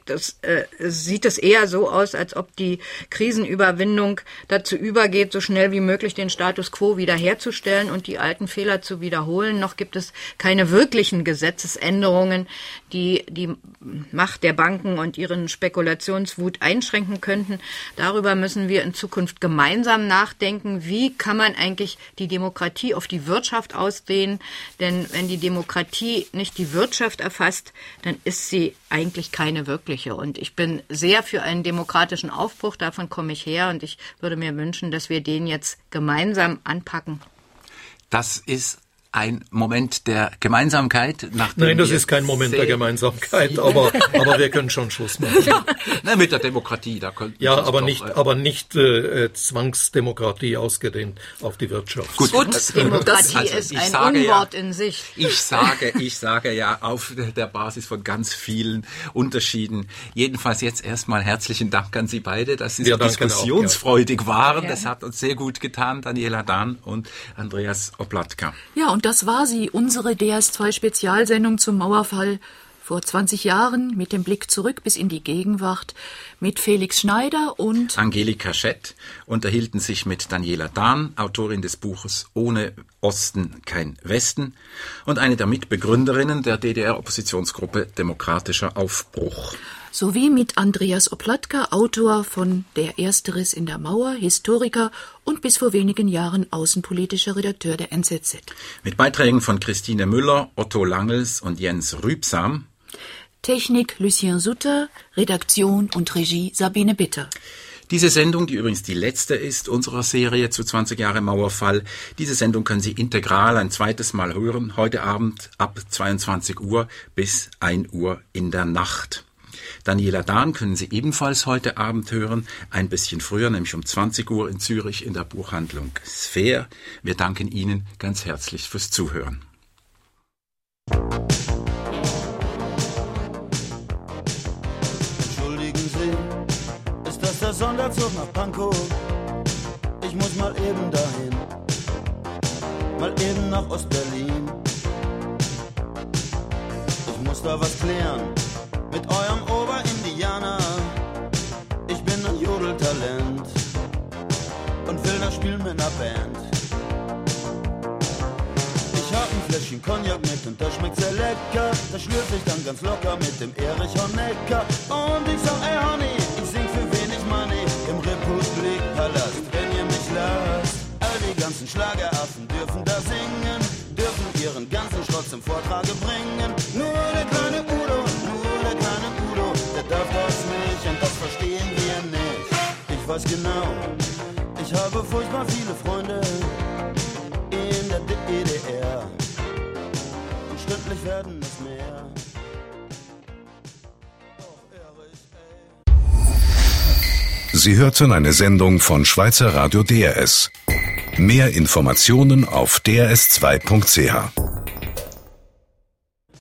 sieht es eher so aus, als ob die Krisenüberwindung dazu übergeht, so schnell wie möglich den Status quo wiederherzustellen und die alten Fehler zu wiederholen. Noch gibt es keine wirklichen Gesetzesänderungen, die die Macht der Banken und ihren Spekulationswut einschränken könnten. Darüber müssen wir in Zukunft gemeinsam nachdenken. Wie kann man eigentlich die Demokratie auf die Wirtschaft ausdehnen? Denn wenn die Demokratie nicht die Wirtschaft erfasst, dann ist sie eigentlich keine wirkliche. Und ich bin sehr für einen demokratischen Aufbruch, davon komme ich her. Und ich würde mir wünschen, dass wir den jetzt gemeinsam anpacken. Das ist ein Moment der Gemeinsamkeit. Nein, das ist kein Moment der Gemeinsamkeit, aber wir können schon Schluss machen. Ja, na, mit der Demokratie, da könnten ja, aber nicht Zwangsdemokratie ausgedehnt auf die Wirtschaft. Gut, Demokratie ist ein Unwort in sich. Ich sage ja auf der Basis von ganz vielen Unterschieden. Jedenfalls jetzt erstmal herzlichen Dank an Sie beide, dass Sie so diskussionsfreudig waren. Das hat uns sehr gut getan, Daniela Dahn und Andreas Oplatka. Ja, und das war sie, unsere DS2-Spezialsendung zum Mauerfall vor 20 Jahren mit dem Blick zurück bis in die Gegenwart mit Felix Schneider und Angelika Schett unterhielten sich mit Daniela Dahn, Autorin des Buches Ohne Osten kein Westen und eine der Mitbegründerinnen der DDR-Oppositionsgruppe Demokratischer Aufbruch. Sowie mit Andreas Oplatka, Autor von Der erste Riss in der Mauer, Historiker und bis vor wenigen Jahren außenpolitischer Redakteur der NZZ. Mit Beiträgen von Christine Müller, Otto Langels und Jens Rübsam. Technik Lucien Sutter, Redaktion und Regie Sabine Bitter. Diese Sendung, die übrigens die letzte ist unserer Serie zu 20 Jahre Mauerfall, diese Sendung können Sie integral ein zweites Mal hören, heute Abend ab 22 Uhr bis 1 Uhr in der Nacht. Daniela Dahn können Sie ebenfalls heute Abend hören, ein bisschen früher, nämlich um 20 Uhr in Zürich in der Buchhandlung Sphere. Wir danken Ihnen ganz herzlich fürs Zuhören. Entschuldigen Sie, ist das der Sonderzug nach Pankow? Ich muss mal eben dahin, mal eben nach Ostberlin. Ich muss da was klären mit eurem Oberindianer. Ich bin ein Jodeltalent und will das spielen mit einer Band. Ich hab ein Fläschchen Cognac mit und das schmeckt sehr lecker. Das schlürfe ich dann ganz locker mit dem Erich Honecker. Und ich sag, ey Honey, ich sing für wenig Money im Republikpalast, wenn ihr mich lasst. All die ganzen Schlageraffen dürfen da singen, dürfen ihren ganzen Schrott zum Vortrage bringen. Nur der kleine Udo, der darf das nicht und das verstehen wir nicht. Ich weiß genau, ich habe furchtbar viele Freunde in der DDR und stündlich werden es mehr. Doch Erich, ey. Sie hörten eine Sendung von Schweizer Radio DRS. Mehr Informationen auf drs2.ch.